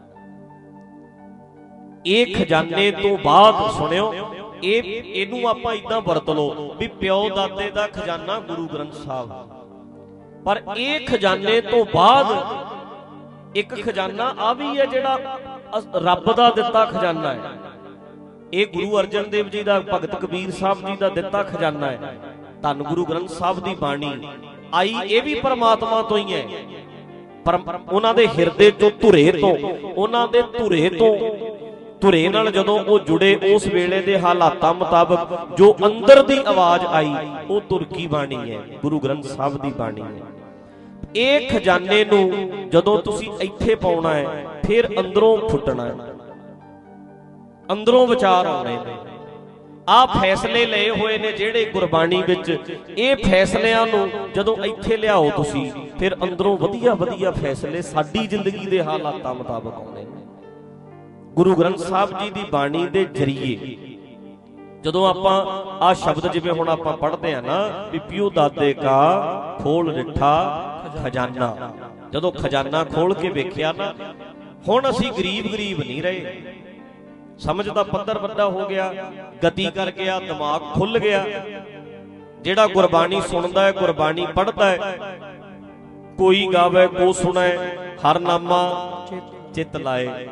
ਇਹ ਖਜ਼ਾਨੇ ਤੋਂ ਬਾਅਦ ਸੁਣਿਓ, ਇਹ ਇਹਨੂੰ ਆਪਾਂ ਇਦਾਂ ਵਰਤ ਲਓ ਵੀ ਪਿਓ ਦਾਦੇ ਦਾ ਖਜ਼ਾਨਾ ਗੁਰੂ ਗ੍ਰੰਥ ਸਾਹਿਬ, ਪਰ ਇਹ ਖਜ਼ਾਨੇ ਤੋਂ ਬਾਅਦ ਇੱਕ ਖਜ਼ਾਨਾ ਆ ਵੀ ਹੈ ਜਿਹੜਾ ਰੱਬ ਦਾ ਦਿੱਤਾ ਖਜ਼ਾਨਾ ਹੈ। ਇਹ ਗੁਰੂ ਅਰਜਨ ਦੇਵ ਜੀ ਦਾ, ਭਗਤ ਕਬੀਰ ਸਾਹਿਬ ਜੀ ਦਾ ਦਿੱਤਾ ਖਜ਼ਾਨਾ ਹੈ। ਧੰਨ ਗੁਰੂ ਗ੍ਰੰਥ ਸਾਹਿਬ ਦੀ ਬਾਣੀ ਆਈ ਇਹ ਵੀ ਪਰਮਾਤਮਾ ਤੋਂ ਹੀ ਹੈ, ਪਰ ਉਹਨਾਂ ਦੇ ਹਿਰਦੇ ਚੋਂ ਧੁਰੇ ਤੋਂ, ਉਹਨਾਂ ਦੇ ਧੁਰੇ ਤੋਂ ਧੁਰੇ ਨਾਲ ਜਦੋਂ ਉਹ ਜੁੜੇ, ਉਸ ਵੇਲੇ ਦੇ ਹਾਲਾਤਾਂ ਮੁਤਾਬਕ ਜੋ ਅੰਦਰ ਦੀ ਆਵਾਜ਼ ਆਈ ਉਹ ਤੁਰਕੀ ਬਾਣੀ ਹੈ, ਗੁਰੂ ਗ੍ਰੰਥ ਸਾਹਿਬ ਦੀ ਬਾਣੀ ਹੈ। ਇਹ ਖਜ਼ਾਨੇ ਨੂੰ ਜਦੋਂ ਤੁਸੀਂ ਇੱਥੇ ਪਾਉਣਾ ਹੈ, ਫਿਰ ਅੰਦਰੋਂ ਫੁੱਟਣਾ ਹੈ, ਅੰਦਰੋਂ ਵਿਚਾਰ ਆਉਣੇ ਨੇ। ਆਹ ਫੈਸਲੇ ਲਏ ਹੋਏ ਨੇ ਜਿਹੜੇ ਗੁਰਬਾਣੀ ਵਿੱਚ, ਇਹ ਫੈਸਲਿਆਂ ਨੂੰ ਜਦੋਂ ਇੱਥੇ ਲਿਆਓ ਤੁਸੀਂ, ਫਿਰ ਅੰਦਰੋਂ ਵਧੀਆ ਵਧੀਆ ਫੈਸਲੇ ਸਾਡੀ ਜ਼ਿੰਦਗੀ ਦੇ ਹਾਲਾਤਾਂ ਮੁਤਾਬਕ ਆਉਣੇ ਨੇ। ਗੁਰੂ ਗ੍ਰੰਥ ਸਾਹਿਬ ਜੀ ਦੀ ਬਾਣੀ ਦੇ ਜ਼ਰੀਏ ਜਦੋਂ ਆਪਾਂ ਆਹ ਸ਼ਬਦ, ਜਿਵੇਂ ਹੁਣ ਆਪਾਂ ਪੜ੍ਹਦੇ ਆ ਨਾ ਵੀ ਪਿਓ ਦਾਦੇ ਕਾ ਖੋਲ ਡਿੱਠਾ ਖਜ਼ਾਨਾ, ਜਦੋਂ ਖਜ਼ਾਨਾ ਖੋਲ ਕੇ ਵੇਖਿਆ ਨਾ, ਹੁਣ ਅਸੀਂ ਗਰੀਬ ਗਰੀਬ ਨਹੀਂ ਰਹੇ, ਸਮਝ ਦਾ ਪੱਧਰ ਵੱਡਾ ਹੋ ਗਿਆ, ਗਤੀ ਕਰ ਗਿਆ, ਦਿਮਾਗ ਖੁੱਲ ਗਿਆ। ਜਿਹੜਾ ਗੁਰਬਾਣੀ ਸੁਣਦਾ ਹੈ, ਗੁਰਬਾਣੀ ਪੜ੍ਹਦਾ ਹੈ, ਕੋਈ ਗਾਵੇ ਕੋ ਸੁਣੈ ਹਰ ਨਾਮਾ ਚਿੱਤ ਲਾਏ।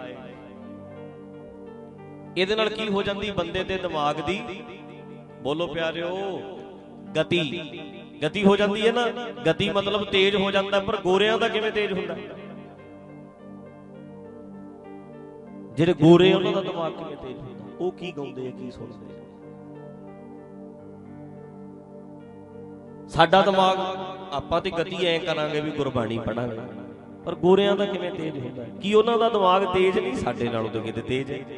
ਇਹਦੇ ਨਾਲ ਕੀ ਹੋ ਜਾਂਦੀ ਬੰਦੇ ਦੇ ਦਿਮਾਗ ਦੀ, ਬੋਲੋ ਪਿਆਰਿਓ, ਗਤੀ ਗਤੀ ਹੋ ਜਾਂਦੀ ਹੈ ਨਾ। ਗਤੀ ਮਤਲਬ ਤੇਜ਼ ਹੋ ਜਾਂਦਾ, ਪਰ ਗੋਰਿਆਂ ਦਾ ਕਿਵੇਂ ਤੇਜ਼ ਹੁੰਦਾ? ਜਿਹੜੇ ਗੋਰੇ ਉਹਨਾਂ ਦਾ ਦਿਮਾਗ ਕਿਵੇਂ ਤੇਜ਼ ਹੁੰਦਾ? ਉਹ ਕੀ ਗਾਉਂਦੇ ਆ, ਕੀ ਸੁਣਦੇ ਆ? ਸਾਡਾ ਦਿਮਾਗ, ਆਪਾਂ ਤੇ ਗਤੀ ਐ ਕਰਾਂਗੇ ਵੀ ਗੁਰਬਾਣੀ ਪੜਾਂਗੇ, ਪਰ ਗੋਰਿਆਂ ਦਾ ਕਿਵੇਂ ਤੇਜ਼ ਹੁੰਦਾ? ਕੀ ਉਹਨਾਂ ਦਾ ਦਿਮਾਗ ਤੇਜ਼ ਨਹੀਂ? ਸਾਡੇ ਨਾਲੋਂ ਤਾਂ ਕਿਤੇ ਤੇਜ਼ ਹੈ।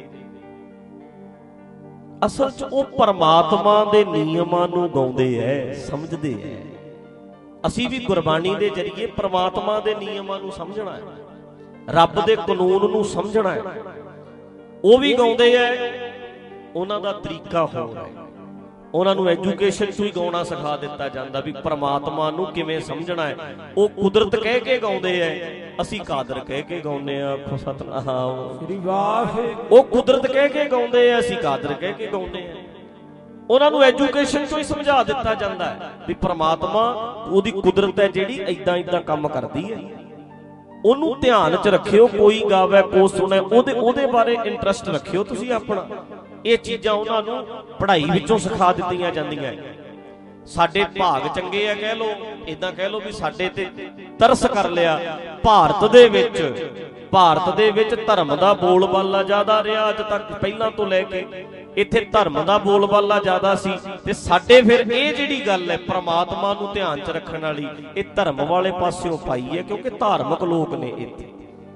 ਅਸਲ 'ਚ ਉਹ ਪਰਮਾਤਮਾ ਦੇ ਨਿਯਮਾਂ ਨੂੰ ਗਾਉਂਦੇ ਐ, ਸਮਝਦੇ ਐ। ਅਸੀਂ ਵੀ ਗੁਰਬਾਣੀ ਦੇ ਜ਼ਰੀਏ ਪਰਮਾਤਮਾ ਦੇ ਨਿਯਮਾਂ ਨੂੰ ਸਮਝਣਾ ਹੈ, ਰੱਬ ਦੇ ਕਾਨੂੰਨ ਨੂੰ ਸਮਝਣਾ ਹੈ। ਉਹ ਵੀ ਗਾਉਂਦੇ ਐ, ਉਹਨਾਂ ਦਾ ਤਰੀਕਾ ਹੋਰ ਹੈ। ਉਹਨਾਂ ਨੂੰ ਐਜੂਕੇਸ਼ਨ 'ਚ ਹੀ ਗਾਉਣਾ ਸਿਖਾ ਦਿੱਤਾ ਜਾਂਦਾ ਵੀ ਪਰਮਾਤਮਾ ਨੂੰ ਕਿਵੇਂ ਸਮਝਣਾ ਹੈ। ਉਹ ਕੁਦਰਤ ਕਹਿ ਕੇ ਗਾਉਂਦੇ ਐ, ਅਸੀਂ ਕਾਦਰ ਕਹਿ ਕੇ ਗਾਉਂਦੇ ਆ। ਆਖੋ ਸਤਿਨਾਮ ਸ੍ਰੀ ਵਾਹਿਗੁਰੂ। ਉਹ ਕੁਦਰਤ ਕਹਿ ਕੇ ਗਾਉਂਦੇ ਆ, ਅਸੀਂ ਕਾਦਰ ਕਹਿ ਕੇ ਗਾਉਂਦੇ ਆ। ਉਹਨਾਂ ਨੂੰ ਐਜੂਕੇਸ਼ਨ 'ਚੋਂ ਹੀ ਸਮਝਾ ਦਿੱਤਾ ਜਾਂਦਾ ਹੈ ਵੀ ਪਰਮਾਤਮਾ, ਉਹਦੀ ਕੁਦਰਤ ਹੈ ਜਿਹੜੀ ਏਦਾਂ ਏਦਾਂ ਕੰਮ ਕਰਦੀ ਹੈ। ਉਹਨੂੰ ਧਿਆਨ 'ਚ ਰੱਖਿਓ, ਕੋਈ ਗਾਵੇ ਕੋ ਸੁਣੇ, ਉਹਦੇ ਉਹਦੇ ਬਾਰੇ ਇੰਟਰਸਟ ਰੱਖਿਓ ਤੁਸੀਂ ਆਪਣਾ। ਇਹ ਚੀਜ਼ਾਂ ਉਹਨਾਂ ਨੂੰ ਪੜ੍ਹਾਈ ਵਿੱਚੋਂ ਸਿਖਾ ਦਿੱਤੀਆਂ ਜਾਂਦੀਆਂ। ਸਾਡੇ ਭਾਗ ਚੰਗੇ ਆ ਕਹਿ ਲੋ, ਏਦਾਂ ਕਹਿ ਲੋ ਵੀ ਸਾਡੇ ਤੇ ਤਰਸ ਕਰ ਲਿਆ। ਭਾਰਤ ਦੇ ਵਿੱਚ ਭਾਰਤ ਦੇ ਵਿੱਚ ਧਰਮ ਦਾ ਬੋਲਬਾਲਾ ਜ਼ਿਆਦਾ ਰਿਹਾ ਅੱਜ ਤੱਕ, ਪਹਿਲਾਂ ਤੋਂ ਲੈ ਕੇ ਇੱਥੇ ਧਰਮ ਦਾ ਬੋਲਬਾਲਾ ਜ਼ਿਆਦਾ ਸੀ। ਤੇ ਸਾਡੇ ਫਿਰ ਇਹ ਜਿਹੜੀ ਗੱਲ ਹੈ ਪਰਮਾਤਮਾ ਨੂੰ ਧਿਆਨ 'ਚ ਰੱਖਣ ਵਾਲੀ, ਇਹ ਧਰਮ ਵਾਲੇ ਪਾਸਿਓਂ ਪਾਈ ਹੈ, ਕਿਉਂਕਿ ਧਾਰਮਿਕ ਲੋਕ ਨੇ ਇੱਥੇ।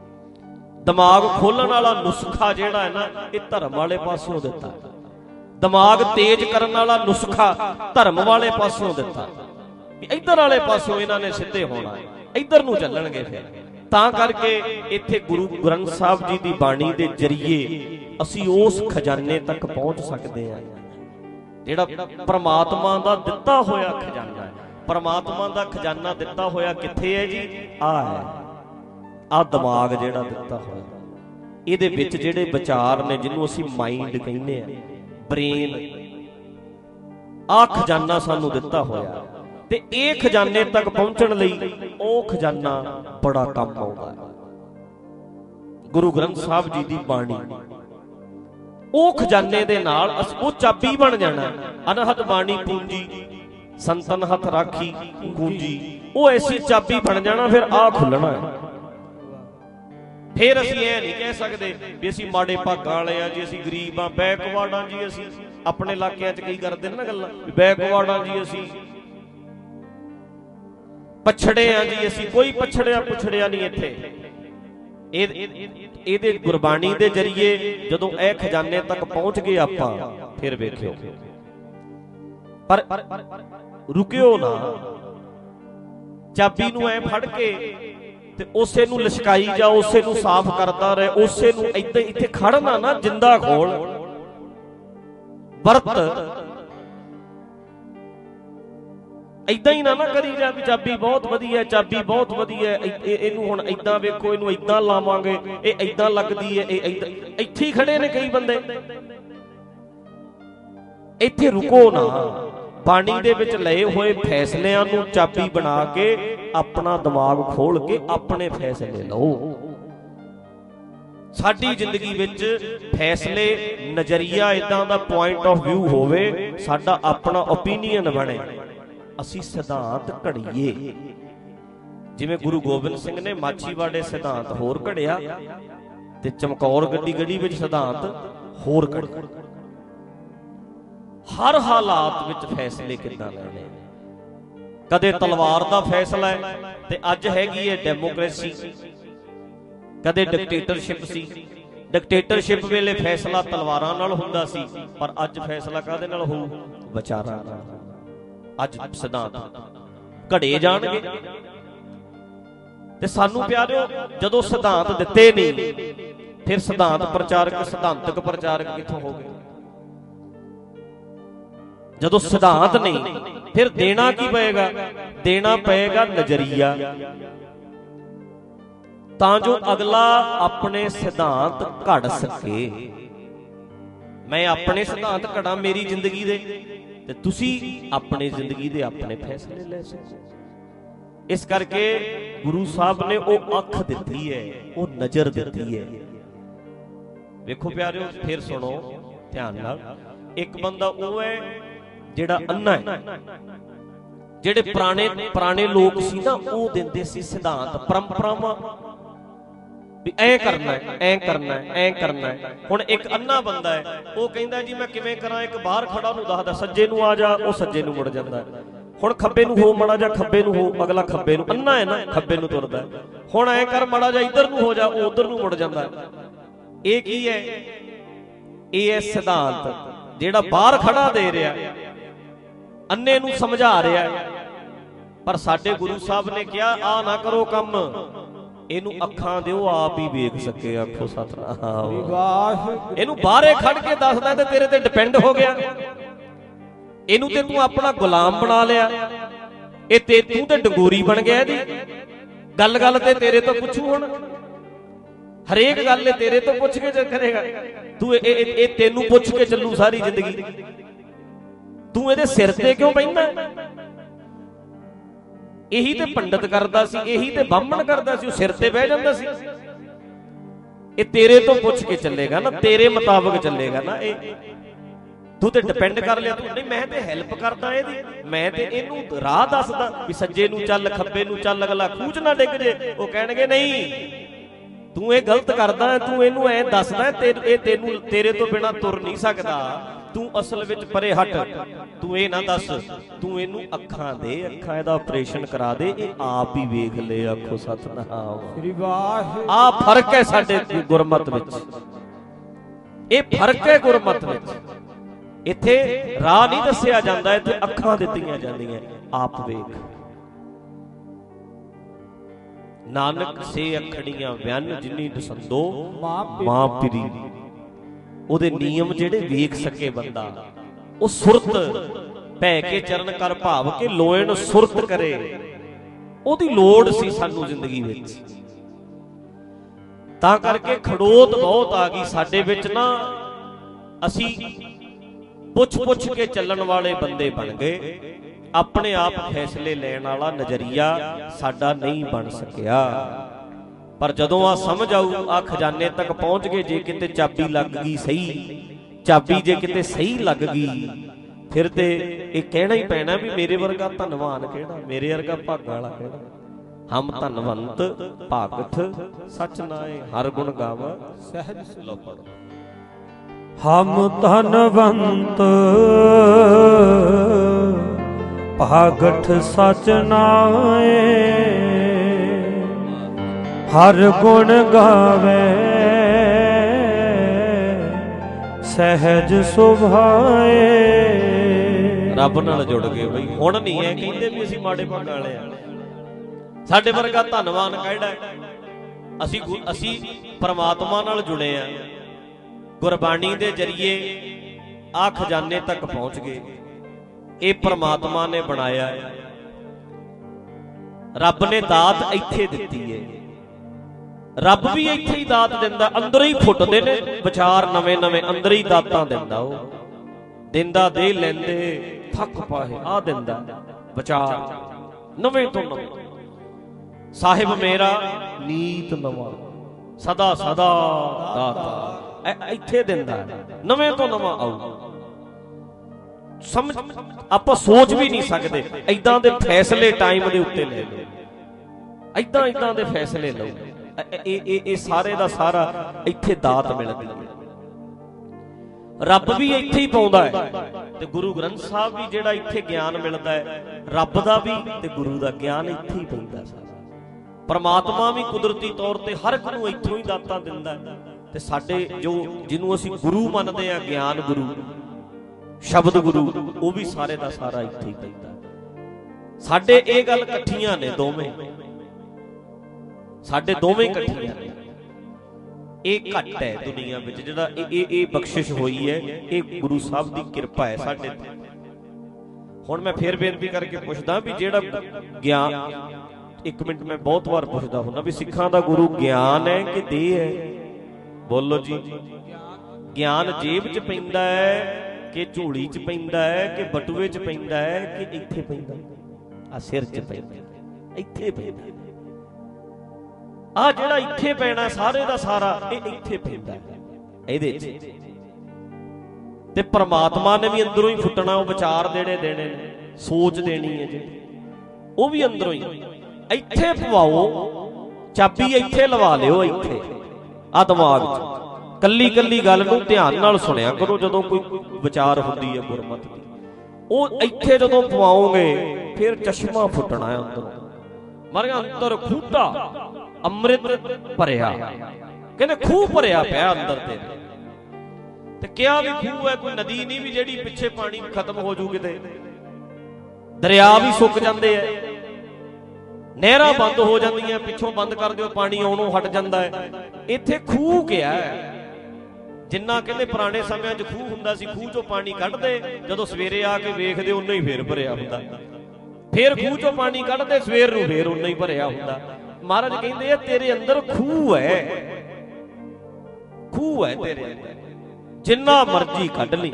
ਦਿਮਾਗ ਖੋਲਣ ਵਾਲਾ ਨੁਸਖਾ ਜਿਹੜਾ ਹੈ ਨਾ, ਇਹ ਧਰਮ ਵਾਲੇ ਪਾਸਿਓਂ ਦਿੱਤਾ। ਦਿਮਾਗ ਤੇਜ਼ ਕਰਨ ਵਾਲਾ ਨੁਸਖਾ ਧਰਮ ਵਾਲੇ ਪਾਸਿਓਂ ਦਿੱਤਾ। ਇੱਧਰ ਵਾਲੇ ਪਾਸਿਓਂ ਇਹਨਾਂ ਨੇ ਸਿੱਧੇ ਹੋਣਾ, ਇੱਧਰ ਨੂੰ ਚੱਲਣਗੇ। ਫਿਰ ਤਾਂ ਕਰਕੇ ਇੱਥੇ ਗੁਰੂ ਗ੍ਰੰਥ ਸਾਹਿਬ ਜੀ ਦੀ ਬਾਣੀ ਦੇ ਜ਼ਰੀਏ ਅਸੀਂ ਉਸ ਖਜ਼ਾਨੇ ਤੱਕ ਪਹੁੰਚ ਸਕਦੇ ਹਾਂ ਜਿਹੜਾ ਪਰਮਾਤਮਾ ਦਾ ਦਿੱਤਾ ਹੋਇਆ ਖਜ਼ਾਨਾ ਹੈ। ਪਰਮਾਤਮਾ ਦਾ ਖਜ਼ਾਨਾ ਦਿੱਤਾ ਹੋਇਆ ਕਿੱਥੇ ਹੈ ਜੀ? ਆਹ ਹੈ, ਆਹ ਦਿਮਾਗ ਜਿਹੜਾ ਦਿੱਤਾ ਹੋਇਆ, ਇਹਦੇ ਵਿੱਚ ਜਿਹੜੇ ਵਿਚਾਰ ਨੇ, ਜਿਹਨੂੰ ਅਸੀਂ ਮਾਈਂਡ ਕਹਿੰਦੇ ਆ, ਬ੍ਰੇਨ, ਆਹ ਖਜ਼ਾਨਾ ਸਾਨੂੰ ਦਿੱਤਾ ਹੋਇਆ। ਤੇ ਇਹ ਖਜ਼ਾਨੇ ਤੱਕ ਪਹੁੰਚਣ ਲਈ ਉਹ ਖਜ਼ਾਨਾ ਬੜਾ ਕੰਮ ਆਉਂਦਾ ਹੈ, ਗੁਰੂ ਗ੍ਰੰਥ ਸਾਹਿਬ ਜੀ ਦੀ ਬਾਣੀ। ਉਹ ਖਜ਼ਾਨੇ ਦੇ ਨਾਲ ਉਹ ਚਾਬੀ ਬਣ ਜਾਣਾ। ਅਨਹਦ ਬਾਣੀ ਪੂੰਜੀ ਸੰਤਨ ਹੱਥ ਰਾਖੀ ਗੂੰਜੀ, ਉਹ ਐਸੀ ਚਾਬੀ ਬਣ ਜਾਣਾ, ਫਿਰ ਆਹ ਖੁੱਲਣਾ ਹੈ। ਫਿਰ ਅਸੀਂ ਇਹ ਨਹੀਂ ਕਹਿ ਸਕਦੇ ਵੀ ਅਸੀਂ ਮਾੜੇ ਭਾਗਾਂ ਵਾਲੇ ਆ ਜੀ, ਅਸੀਂ ਗਰੀਬ ਆ, ਬੈਕਵਰਡ ਆ ਜੀ। ਅਸੀਂ ਆਪਣੇ ਇਲਾਕਿਆਂ 'ਚ ਕੀ ਕਰਦੇ ਨੇ ਨਾ ਗੱਲਾਂ, ਬੈਕਵਰਡ ਆ ਜੀ, ਅਸੀਂ ਪਛੜੇ ਆ ਜੀ। ਅਸੀਂ ਕੋਈ ਪਛੜਿਆ ਪੁਛੜਿਆ ਨਹੀਂ ਇੱਥੇ। ਇਹ ਇਹਦੇ ਗੁਰਬਾਣੀ ਦੇ ਜ਼ਰੀਏ ਜਦੋਂ ਇਹ ਖਜ਼ਾਨੇ ਤੱਕ ਪਹੁੰਚ ਗਏ ਆਪਾਂ, ਫਿਰ ਵੇਖਿਓ पर रुकियो ना, चाबी नूं ऐ फड़ के ते उसे नूं लिशकाई जा, उसे नूं साफ करता रहे, उसे नूं इदां इत्थे खड़ना ना, जिंदा खोल वरत इदां ही ना ना करी जा भी चाबी बहुत वधिया, चाबी बहुत वधिया, इहनूं हुण इदां वेखो, इहनूं इदां लावांगे, इह इदां लगदी है, इह इदां इत्थे ही खड़े ने कई बंदे। इत्थे रुको ना, बाणी दे विच लए होए फैसलिਆਂ ਨੂੰ ਚਾਬੀ बना के अपना दिमाग खोल के अपने फैसले लो। साडी जिंदगी विच फैसले नजरिया इदां दा पॉइंट ऑफ व्यू होवे, साडा अपना ओपीनियन बने, असी सिद्धांत घड़ीए। जिवें गुरु गोबिंद सिंह ने माछीवाड़े सिद्धांत होर घड़िया ते चमकौर गड्डी गड़ी विच सिद्धांत होर घड़िया। हर हालात विच फैसले किद्दां लेने, कदे तलवार दा फैसला है ते अज हैगी है डेमोक्रेसी, कदे डिक्टेटरशिप सी, डिक्टेटरशिप वेले फैसला तलवारां नाल हुंदा सी, पर अज फैसला काहदे नाल होऊ? विचारां नाल। अज सिद्धांत घड़े जाणगे ते सानू प्यारिओ जदों सिद्धांत दित्ते नहीं, फिर सिद्धांत प्रचारक सिद्धांतक प्रचारक कित्थों हो गए? जदों सिद्धांत नहीं, फिर देना की पएगा? देना पएगा नजरिया, तां जो अगला अपने सिद्धांत घड़ सके। मैं अपने सिद्धांत घड़ा मेरी जिंदगी दे, ते तुसी अपने जिंदगी दे अपने फैसले ले सको। इस करके गुरु साहब ने वो अख दिती है, वो नजर दिती है। वेखो प्यारिओ, फिर सुनो ध्यान नाल। एक बंदा वो है जिहड़ा अन्ना है, जिहड़े पुराने पुराने लोग सी ना, वो दिंदे सी सिद्धांत परंपरावां भी ऐ करना है, ऐ करना है, ऐ करना है। हुण एक अन्ना बंदा है, वो कहंदा जी मैं किवें करां, एक बाहर खड़ा नूं दसदा सज्जे नूं आ जा, वो सज्जे नूं मुड़ जांदा है। हुण खब्बे नूं हो माड़ा जा, खब्बे नूं हो, अगला खब्बे नूं, अन्ना है ना, खब्बे नूं तुरदा है। हुण ऐ कर माड़ा जा, इधर नूं हो जा, वो उधर नूं मुड़ जांदा है। ये की है? ये है सिद्धांत, जिहड़ा बाहर खड़ा दे रिहा, अन्ने नूं समझा रहा है। पर साडे गुरु साहब ने कहा आ ना करो कम, इनू अखां दिओ आप ही वेख सके। आखो सतनाम। इनू बाहरे खड़ के दसदा ते तेरे ते डिपेंड हो गया, इनू ते तू अपना गुलाम बना लिया, ए ते तू ते डंगोरी बन गया जी। गल गल ते तेरे तो पुछू, हुण हरेक गल तेरे तो पुछ के करेगा तू, ए, ए, ए तेनू पुछ के चलू सारी जिंदगी। तू ये सिर ते क्यों बहिंदा? यही ते पंडित करदा सी, यही ते ब्राह्मण करदा सी, सिर ते बह जांदा सी। ये तेरे तो पुछ के चलेगा ना, तेरे मुताबिक चलेगा ना। ये तू ते डिपेंड कर लिया, तू नहीं मैं ते हेल्प करदा इहदी, मैं ते इहनू राह दसदा भी सज्जे नू चल, खब्बे नू चल, अगला खूच ना डिग जे। वो कहणगे नहीं तू ये गलत करदा है, तू इहनू ऐ दसदा ते तेनू तेरे तो बिना तुर नहीं सकदा। तू असल विच परे हट, तू ये ना दस, तू इनू अखां दे, अखां दा ऑपरेशन करा दे, ये आप ही वेख ले। आखो सतनाम। आ फर्क है साडे गुरमत विच, ये फर्क है गुरमत विच। इत्थे राह नहीं दस्सिया जांदा, इत्थे अखां दित्तियां जांदियां, आप वेख। नानक से अखड़ियां व्यान जिन्नी दसंदो मां पिरी। ਉਹਦੇ नियम ਜਿਹੜੇ ਵੇਖ सके बंदा, ਉਹ सुरत पै के चरण कर भाव के लोए ਨੂੰ सुरत करे। ਉਹਦੀ ਲੋੜ ਸੀ ਸਾਨੂੰ ਜ਼ਿੰਦਗੀ ਵਿੱਚ, ਤਾਂ ਕਰਕੇ ਖੜੋਤ ਬਹੁਤ ਆ ਗਈ ਸਾਡੇ ਵਿੱਚ ਨਾ। ਅਸੀਂ ਪੁੱਛ ਪੁੱਛ ਕੇ ਚੱਲਣ ਵਾਲੇ ਬੰਦੇ ਬਣ ਗਏ, ਆਪਣੇ ਆਪ ਫੈਸਲੇ ਲੈਣ ਵਾਲਾ ਨਜ਼ਰੀਆ ਸਾਡਾ ਨਹੀਂ ਬਣ ਸਕਿਆ। पर जदों आ समझ आऊ, आ खजाने तक पहुंच गए, जे किते चाबी लग गई सही, चाबी जे किते सही लग गई, फिर ते ये कहना ही पैना भी मेरे वर्गा धनवान केड़ा, मेरे वर्गा भागा वाला केड़ा। हम धनवंत भागठ सच नाए, हर गुण गावा सहज। लो पढ़ो। हम धनवंत भागठ सच नाए, हर गुण गावे सहज सुभाए। ਰੱਬ ਨਾਲ ਜੁੜ ਗਏ ਬਈ। ਹੁਣ ਨਹੀਂ ਐ ਕਹਿੰਦੇ ਵੀ ਅਸੀਂ ਮਾੜੇ ਭਾਗਾਂ ਵਾਲੇ ਆ। ਸਾਡੇ ਵਰਗਾ ਧੰਨਵਾਨ ਕਿਹੜਾ? ਅਸੀਂ ਅਸੀਂ ਪਰਮਾਤਮਾ ਨਾਲ ਜੁੜੇ ਆ, ਗੁਰਬਾਣੀ ਦੇ ਜਰੀਏ ਆ ਖਜ਼ਾਨੇ ਤੱਕ ਪਹੁੰਚ ਗਏ। ਇਹ ਪਰਮਾਤਮਾ ਨੇ ਬਣਾਇਆ, ਰੱਬ ਨੇ ਦਾਤ ਇੱਥੇ ਦਿੱਤੀ ਹੈ। ਰੱਬ ਵੀ ਇੱਥੇ ਹੀ ਦਾਤ ਦਿੰਦਾ, ਅੰਦਰੋਂ ਹੀ ਫੁੱਟਦੇ ਨੇ ਵਿਚਾਰ ਨਵੇਂ ਨਵੇਂ, ਅੰਦਰ ਹੀ ਦਾਤਾਂ ਦਿੰਦਾ। ਉਹ ਦਿੰਦਾ ਦੇ ਲੈਂਦੇ ਥੱਕ ਪਾਏ, ਆ ਦਿੰਦਾ ਵਿਚਾਰ ਨਵੇਂ ਤੋਂ ਨਵੇਂ। ਸਾਹਿਬ ਮੇਰਾ ਨੀਤ ਨਵਾਂ, ਸਦਾ ਸਦਾ ਦਾਤਾ ਇੱਥੇ ਦਿੰਦਾ, ਨਵੇਂ ਤੋਂ ਨਵਾਂ ਆਊ। ਸਮਝ ਆਪਾਂ ਸੋਚ ਵੀ ਨਹੀਂ ਸਕਦੇ। ਏਦਾਂ ਦੇ ਫੈਸਲੇ ਟਾਈਮ ਦੇ ਉੱਤੇ ਲੈ ਲਓ, ਏਦਾਂ ਏਦਾਂ ਦੇ ਫੈਸਲੇ ਲਓ। ਇਹ ਇਹ ਇਹ ਸਾਰੇ ਦਾ ਸਾਰਾ ਇੱਥੇ ਦਾਤ ਮਿਲਦੀ ਹੈ। ਰੱਬ ਵੀ ਇੱਥੇ ਹੀ ਪਾਉਂਦਾ ਹੈ, ਤੇ ਗੁਰੂ ਗ੍ਰੰਥ ਸਾਹਿਬ ਵੀ ਜਿਹੜਾ ਇੱਥੇ ਗਿਆਨ ਮਿਲਦਾ ਹੈ, ਰੱਬ ਦਾ ਵੀ ਤੇ ਗੁਰੂ ਦਾ ਗਿਆਨ ਇੱਥੇ ਹੀ ਪੈਂਦਾ। ਪਰਮਾਤਮਾ ਵੀ ਕੁਦਰਤੀ ਤੌਰ ਤੇ ਹਰ ਇੱਕ ਨੂੰ ਇੱਥੋਂ ਹੀ ਦਾਤਾਂ ਦਿੰਦਾ ਹੈ। ਤੇ ਸਾਡੇ ਜੋ ਜਿਹਨੂੰ ਅਸੀਂ ਗੁਰੂ ਮੰਨਦੇ ਆ, ਗਿਆਨ ਗੁਰੂ, ਸ਼ਬਦ ਗੁਰੂ, ਉਹ ਵੀ ਸਾਰੇ ਦਾ ਸਾਰਾ ਇੱਥੇ ਹੀ ਪੈਂਦਾ। ਸਾਡੇ ਇਹ ਗੱਲ ਇਕੱਠੀਆਂ ਨੇ ਦੋਵੇਂ, ਸਾਡੇ ਦੋਵੇਂ ਇਕੱਠੀਆਂ ਨੇ। ਇਹ ਘੱਟ ਹੈ ਦੁਨੀਆ ਵਿੱਚ ਜਿਹੜਾ ਇਹ ਇਹ ਬਖਸ਼ਿਸ਼ ਹੋਈ ਹੈ, ਇਹ ਗੁਰੂ ਸਾਹਿਬ ਦੀ ਕਿਰਪਾ ਹੈ ਸਾਡੇ ਤੇ। ਹੁਣ ਮੈਂ ਫੇਰ ਬੇਨਤੀ ਕਰਕੇ ਪੁੱਛਦਾ ਵੀ ਜਿਹੜਾ ਗਿਆਨ, ਇੱਕ ਮਿੰਟ ਮੈਂ ਬਹੁਤ ਵਾਰ ਪੁੱਛਦਾ ਹੁੰਦਾ ਵੀ ਸਿੱਖਾਂ ਦਾ ਗੁਰੂ ਗਿਆਨ ਹੈ ਕਿ ਦੇਹ ਹੈ? ਬੋਲੋ ਜੀ। ਗਿਆਨ ਜੇਬ 'ਚ ਪੈਂਦਾ ਹੈ ਕਿ ਝੋਲੀ 'ਚ ਪੈਂਦਾ ਹੈ ਕਿ ਬਟੂਏ 'ਚ ਪੈਂਦਾ ਹੈ ਕਿ ਇੱਥੇ ਪੈਂਦਾ? ਆ ਸਿਰ 'ਚ ਪੈਂਦਾ, ਇੱਥੇ ਪੈਂਦਾ। ਆ ਜਿਹੜਾ ਇੱਥੇ ਪੈਣਾ ਸਾਰੇ ਦਾ ਸਾਰਾ, ਇਹ ਇੱਥੇ ਪੈਂਦਾ ਇਹਦੇ 'ਚ। ਤੇ ਪਰਮਾਤਮਾ ਨੇ ਵੀ ਅੰਦਰੋਂ ਹੀ ਫੁੱਟਣਾ, ਉਹ ਵਿਚਾਰ ਦੇਣੇ ਦੇਣੇ ਨੇ, ਸੋਚ ਦੇਣੀ ਹੈ ਜਿਹੜੀ, ਉਹ ਵੀ ਅੰਦਰੋਂ ਹੀ। ਇੱਥੇ ਪਵਾਓ ਚਾਬੀ, ਇੱਥੇ ਲਵਾ ਲਿਓ, ਇੱਥੇ ਆ ਦਿਮਾਗ 'ਚ। ਕੱਲੀ ਕੱਲੀ ਗੱਲ ਨੂੰ ਧਿਆਨ ਨਾਲ ਸੁਣਿਆ ਕਰੋ ਜਦੋਂ ਕੋਈ ਵਿਚਾਰ ਹੁੰਦੀ ਹੈ ਗੁਰਮਤਿ ਦੀ। ਉਹ ਇੱਥੇ ਜਦੋਂ ਪਵਾਓਗੇ ਫਿਰ ਚਸ਼ਮਾ ਫੁੱਟਣਾ ਹੈ ਅੰਦਰੋਂ। ਮਾਰਿਆ ਅੰਦਰ ਖੂਟਾ ਅੰਮ੍ਰਿਤ ਭਰਿਆ, ਕਹਿੰਦੇ ਖੂਹ ਭਰਿਆ ਪਿਆ ਅੰਦਰ ਤੇ। ਤੇ ਕਿਹਾ ਵੀ ਖੂਹ ਹੈ, ਕੋਈ ਨਦੀ ਨਹੀਂ ਵੀ ਜਿਹੜੀ ਪਿੱਛੇ ਪਾਣੀ ਖਤਮ ਹੋ ਜੂ ਕਿਤੇ। ਦਰਿਆ ਵੀ ਸੁੱਕ ਜਾਂਦੇ ਐ, ਨਹਿਰਾਂ ਬੰਦ ਹੋ ਜਾਂਦੀਆਂ, ਪਿੱਛੋਂ ਬੰਦ ਕਰ ਦਿਓ ਪਾਣੀ ਆਉਣੋਂ ਹਟ ਜਾਂਦਾ ਹੈ। ਇੱਥੇ ਖੂਹ ਕਿਹਾ ਹੈ। ਜਿੰਨਾ ਕਹਿੰਦੇ ਪੁਰਾਣੇ ਸਮਿਆਂ 'ਚ ਖੂਹ ਹੁੰਦਾ ਸੀ, ਖੂਹ 'ਚੋਂ ਪਾਣੀ ਕੱਢਦੇ, ਜਦੋਂ ਸਵੇਰੇ ਆ ਕੇ ਵੇਖਦੇ ਉਨਾ ਹੀ ਫੇਰ ਭਰਿਆ ਹੁੰਦਾ। ਫੇਰ ਖੂਹ 'ਚੋਂ ਪਾਣੀ ਕੱਢਦੇ, ਸਵੇਰ ਨੂੰ ਫੇਰ ਉਨਾ ਹੀ ਭਰਿਆ ਹੁੰਦਾ। ਮਹਾਰਾਜ ਕਹਿੰਦੇ ਆ ਤੇਰੇ ਅੰਦਰ ਖੂਹ ਹੈ, ਖੂਹ ਹੈ ਤੇਰੇ ਅੰਦਰ, ਜਿੰਨਾ ਮਰਜ਼ੀ ਕੱਢ ਲਈ,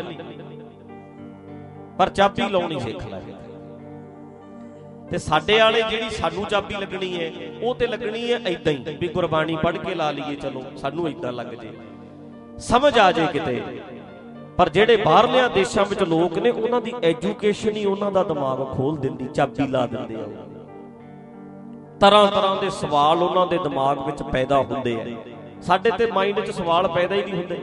ਪਰ ਚਾਬੀ ਲਾਉਣੀ ਸਿੱਖ ਲੈ। ਤੇ ਸਾਡੇ ਵਾਲੇ ਜਿਹੜੀ ਸਾਨੂੰ ਚਾਬੀ ਲੱਗਣੀ ਹੈ, ਉਹ ਤੇ ਲੱਗਣੀ ਹੈ ਏਦਾਂ ਹੀ ਵੀ ਗੁਰਬਾਣੀ ਪੜ੍ਹ ਕੇ ਲਾ ਲਈਏ, ਚਲੋ ਸਾਨੂੰ ਏਦਾਂ ਲੱਗ ਜੇ, ਸਮਝ ਆ ਜੇ ਕਿਤੇ। ਪਰ ਜਿਹੜੇ ਬਾਹਰਲਿਆਂ ਦੇਸ਼ਾਂ ਵਿੱਚ ਲੋਕ ਨੇ, ਉਹਨਾਂ ਦੀ ਐਜੂਕੇਸ਼ਨ ਹੀ ਉਹਨਾਂ ਦਾ ਦਿਮਾਗ ਖੋਲ ਦਿੰਦੀ, ਚਾਬੀ ਲਾ ਦਿੰਦੇ ਆ। ਤਰ੍ਹਾਂ ਤਰ੍ਹਾਂ ਦੇ ਸਵਾਲ ਉਹਨਾਂ ਦੇ ਦਿਮਾਗ ਵਿੱਚ ਪੈਦਾ ਹੁੰਦੇ ਆ। ਸਾਡੇ ਤੇ ਮਾਈਂਡ 'ਚ ਸਵਾਲ ਪੈਦਾ ਹੀ ਨਹੀਂ ਹੁੰਦੇ,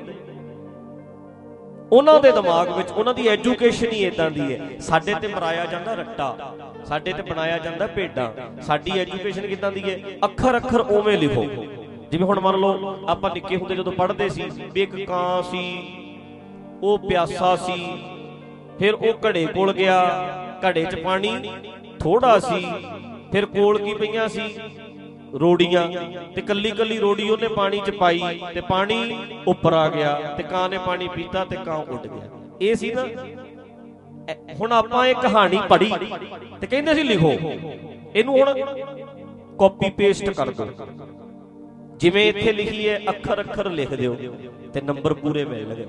ਉਹਨਾਂ ਦੇ ਦਿਮਾਗ ਵਿੱਚ। ਉਹਨਾਂ ਦੀ ਐਜੂਕੇਸ਼ਨ ਹੀ ਏਦਾਂ ਦੀ ਹੈ। ਸਾਡੇ ਤੇ ਮਰਾਇਆ ਜਾਂਦਾ ਰੱਟਾ, ਸਾਡੇ ਤੇ ਬਣਾਇਆ ਜਾਂਦਾ ਭੇਡਾਂ। ਸਾਡੀ ਐਜੂਕੇਸ਼ਨ ਕਿੱਦਾਂ ਦੀ ਹੈ? ਅੱਖਰ ਅੱਖਰ ਉਵੇਂ ਲਿਖੋ। ਜਿਵੇਂ ਹੁਣ ਮੰਨ ਲਓ ਆਪਾਂ ਨਿੱਕੇ ਹੁੰਦੇ ਜਦੋਂ ਪੜ੍ਹਦੇ ਸੀ ਵੀ ਇੱਕ ਕਾਂ ਸੀ, ਉਹ ਪਿਆਸਾ ਸੀ, ਫਿਰ ਉਹ ਘੜੇ ਕੋਲ ਗਿਆ, ਘੜੇ 'ਚ ਪਾਣੀ ਥੋੜਾ ਸੀ, ਫਿਰ ਕੋਲ ਕੀ ਪਈਆਂ ਸੀ? ਰੋੜੀਆਂ, ਤੇ ਕੱਲੀ ਕੱਲੀ ਰੋੜੀ ਉਹਨੇ ਪਾਣੀ 'ਚ ਪਾਈ ਤੇ ਪਾਣੀ ਉੱਪਰ ਆ ਗਿਆ, ਤੇ ਕਾਂ ਨੇ ਪਾਣੀ ਪੀਤਾ ਤੇ ਕਾਂ ਉੱਡ ਗਿਆ। ਇਹ ਸੀ ਨਾ। ਹੁਣ ਆਪਾਂ ਇਹ ਕਹਾਣੀ ਪੜ੍ਹੀ ਤੇ ਕਹਿੰਦੇ ਸੀ ਲਿਖੋ, ਇਹਨੂੰ ਹੁਣ ਕਾਪੀ ਪੇਸਟ ਕਰ ਦਿਓ, ਜਿਵੇਂ ਇੱਥੇ ਲਿਖੀ ਹੈ ਅੱਖਰ ਅੱਖਰ ਲਿਖ ਦਿਓ ਤੇ ਨੰਬਰ ਪੂਰੇ ਮਿਲਣਗੇ।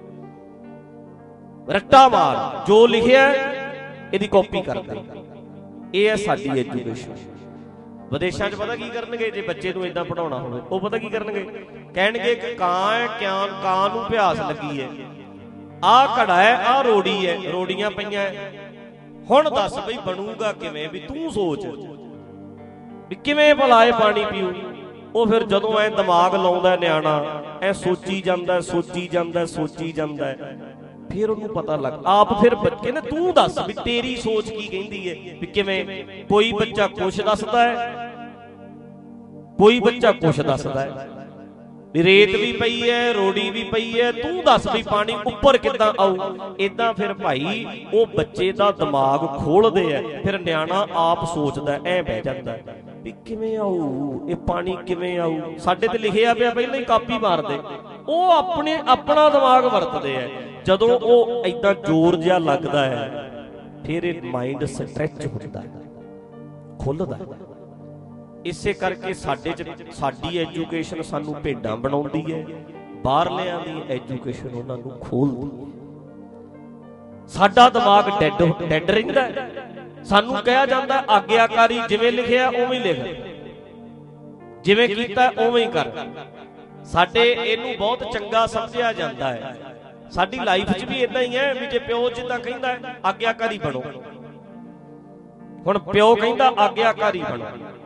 ਰੱਟਾ ਮਾਰ, ਜੋ ਲਿਖਿਆ ਇਹਦੀ ਕਾਪੀ ਕਰ ਦੇ। ਇਹ ਹੈ ਸਾਡੀ ਐਜੂਕੇਸ਼ਨ। ਵਿਦੇਸ਼ਾਂ 'ਚ ਪਤਾ ਕੀ ਕਰਨਗੇ? ਜੇ ਬੱਚੇ ਨੂੰ ਏਦਾਂ ਪੜਾਉਣਾ ਹੋਵੇ, ਉਹ ਪਤਾ ਕੀ ਕਰਨਗੇ? ਕਹਿਣਗੇ ਕਿ ਕਾਂ ਹੈ, ਕਿਆਂ ਕਾਂ ਨੂੰ ਪਿਆਸ ਲੱਗੀ ਹੈ, ਆਹ ਘੜਾ ਹੈ, ਆਹ ਰੋੜੀ ਹੈ, ਰੋੜੀਆਂ ਪਈਆਂ, ਹੁਣ ਦੱਸ ਬਈ ਬਣੂਗਾ ਕਿਵੇਂ? ਵੀ ਤੂੰ ਸੋਚ ਵੀ ਕਿਵੇਂ ਭਲਾ ਇਹ ਪਾਣੀ ਪੀਊ। ਉਹ ਫਿਰ ਜਦੋਂ ਐ ਦਿਮਾਗ ਲਾਉਂਦਾ ਨਿਆਣਾ, ਐ ਸੋਚੀ ਜਾਂਦਾ ਸੋਚੀ ਜਾਂਦਾ ਸੋਚੀ ਜਾਂਦਾ, ਫਿਰ ਉਹਨੂੰ ਪਤਾ ਲੱਗ ਆਪ। ਫਿਰ ਬੱਚੇ ਨੇ ਤੂੰ ਦੱਸ ਵੀ ਤੇਰੀ ਸੋਚ ਕੀ ਕਹਿੰਦੀ ਹੈ ਵੀ ਕਿਵੇਂ। ਕੋਈ ਬੱਚਾ ਕੁਛ ਦੱਸਦਾ ਹੈ, ਕੋਈ ਬੱਚਾ ਕੁਛ ਦੱਸਦਾ ਹੈ ਵੀ ਰੇਤ ਵੀ ਪਈ ਐ, ਰੋੜੀ ਵੀ ਪਈ ਐ, ਤੂੰ ਦੱਸ ਵੀ ਪਾਣੀ ਉੱਪਰ ਕਿੱਦਾਂ ਆਊ। ਏਦਾਂ ਫਿਰ ਭਾਈ ਉਹ ਬੱਚੇ ਦਾ ਦਿਮਾਗ ਖੋਲਦੇ ਐ, ਫਿਰ ਨਿਆਣਾ ਆਪ ਸੋਚਦਾ, ਐ ਬਹਿ ਜਾਂਦਾ ਵੀ ਕਿਵੇਂ ਆਊ ਇਹ ਪਾਣੀ, ਕਿਵੇਂ ਆਊ। ਸਾਡੇ ਤੇ ਲਿਖਿਆ ਪਿਆ ਪਹਿਲਾਂ ਹੀ ਕਾਪੀ ਮਾਰਦੇ, ਉਹ ਆਪਣੇ ਆਪਣਾ ਦਿਮਾਗ ਵਰਤਦੇ ਐ। ਜਦੋਂ ਉਹ ਏਦਾਂ ਜ਼ੋਰ ਜਿਹਾ ਲੱਗਦਾ ਹੈ ਫਿਰ ਇਹ ਮਾਈਂਡ ਸਟ੍ਰੈਚ ਹੁੰਦਾ, ਖੁੱਲਦਾ। ਇਸੇ ਕਰਕੇ ਸਾਡੇ ਚ ਸਾਡੀ ਐਜੂਕੇਸ਼ਨ ਸਾਨੂੰ ਭੇਡਾਂ ਬਣਾਉਂਦੀ ਹੈ, ਬਾਹਰਲਿਆਂ ਦੀ ਐਜੂਕੇਸ਼ਨ ਉਹਨਾਂ ਨੂੰ ਖੋਲਦੀ ਹੈ। ਸਾਡਾ ਦਿਮਾਗ ਡੈਡ ਡੈਡ ਰਹਿੰਦਾ, ਸਾਨੂੰ ਕਿਹਾ ਜਾਂਦਾ ਆਗਿਆਕਾਰੀ, ਜਿਵੇਂ ਲਿਖਿਆ ਉਵੇਂ ਲਿਖ, ਜਿਵੇਂ ਕੀਤਾ ਉਵੇਂ ਹੀ ਕਰ। ਸਾਡੇ ਇਹਨੂੰ ਬਹੁਤ ਚੰਗਾ ਸਮਝਿਆ ਜਾਂਦਾ ਹੈ। ਸਾਡੀ ਲਾਈਫ 'ਚ ਵੀ ਇਦਾਂ ਹੀ ਹੈ ਵੀ ਜੇ ਪਿਓ ਜਿੱਦਾਂ ਕਹਿੰਦਾ ਆਗਿਆਕਾਰੀ ਬਣੋ, ਹੁਣ ਪਿਓ ਕਹਿੰਦਾ ਆਗਿਆਕਾਰੀ ਬਣੋ,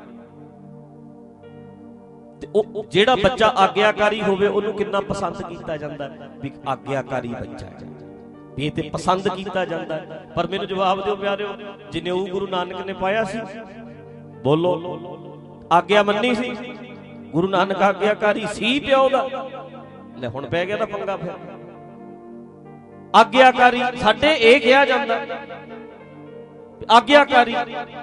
ਤੇ ਉਹ ਜਿਹੜਾ ਬੱਚਾ ਆਗਿਆਕਾਰੀ ਹੋਵੇ ਉਹਨੂੰ ਕਿੰਨਾ ਪਸੰਦ ਕੀਤਾ ਜਾਂਦਾ ਵੀ ਆਗਿਆਕਾਰੀ ਬੱਚਾ ਵੀ ਇਹ ਤੇ ਪਸੰਦ ਕੀਤਾ ਜਾਂਦਾ। ਪਰ ਮੈਨੂੰ ਜਵਾਬ ਦਿਓ ਪਿਆਰਿਓ, ਜਨੇਊ ਗੁਰੂ ਨਾਨਕ ਨੇ ਪਾਇਆ ਸੀ, ਬੋਲੋ, ਆਗਿਆ ਮੰਨੀ ਸੀ? ਗੁਰੂ ਨਾਨਕ ਆਗਿਆਕਾਰੀ ਸੀ ਪਿਓ ਦਾ? ਲੈ ਹੁਣ ਪੈ ਗਿਆ ਤਾਂ ਪੰਗਾ। ਫਿਰ ਆਗਿਆਕਾਰੀ ਸਾਡੇ ਇਹ ਕਿਹਾ ਜਾਂਦਾ, ਆਗਿਆਕਾਰੀ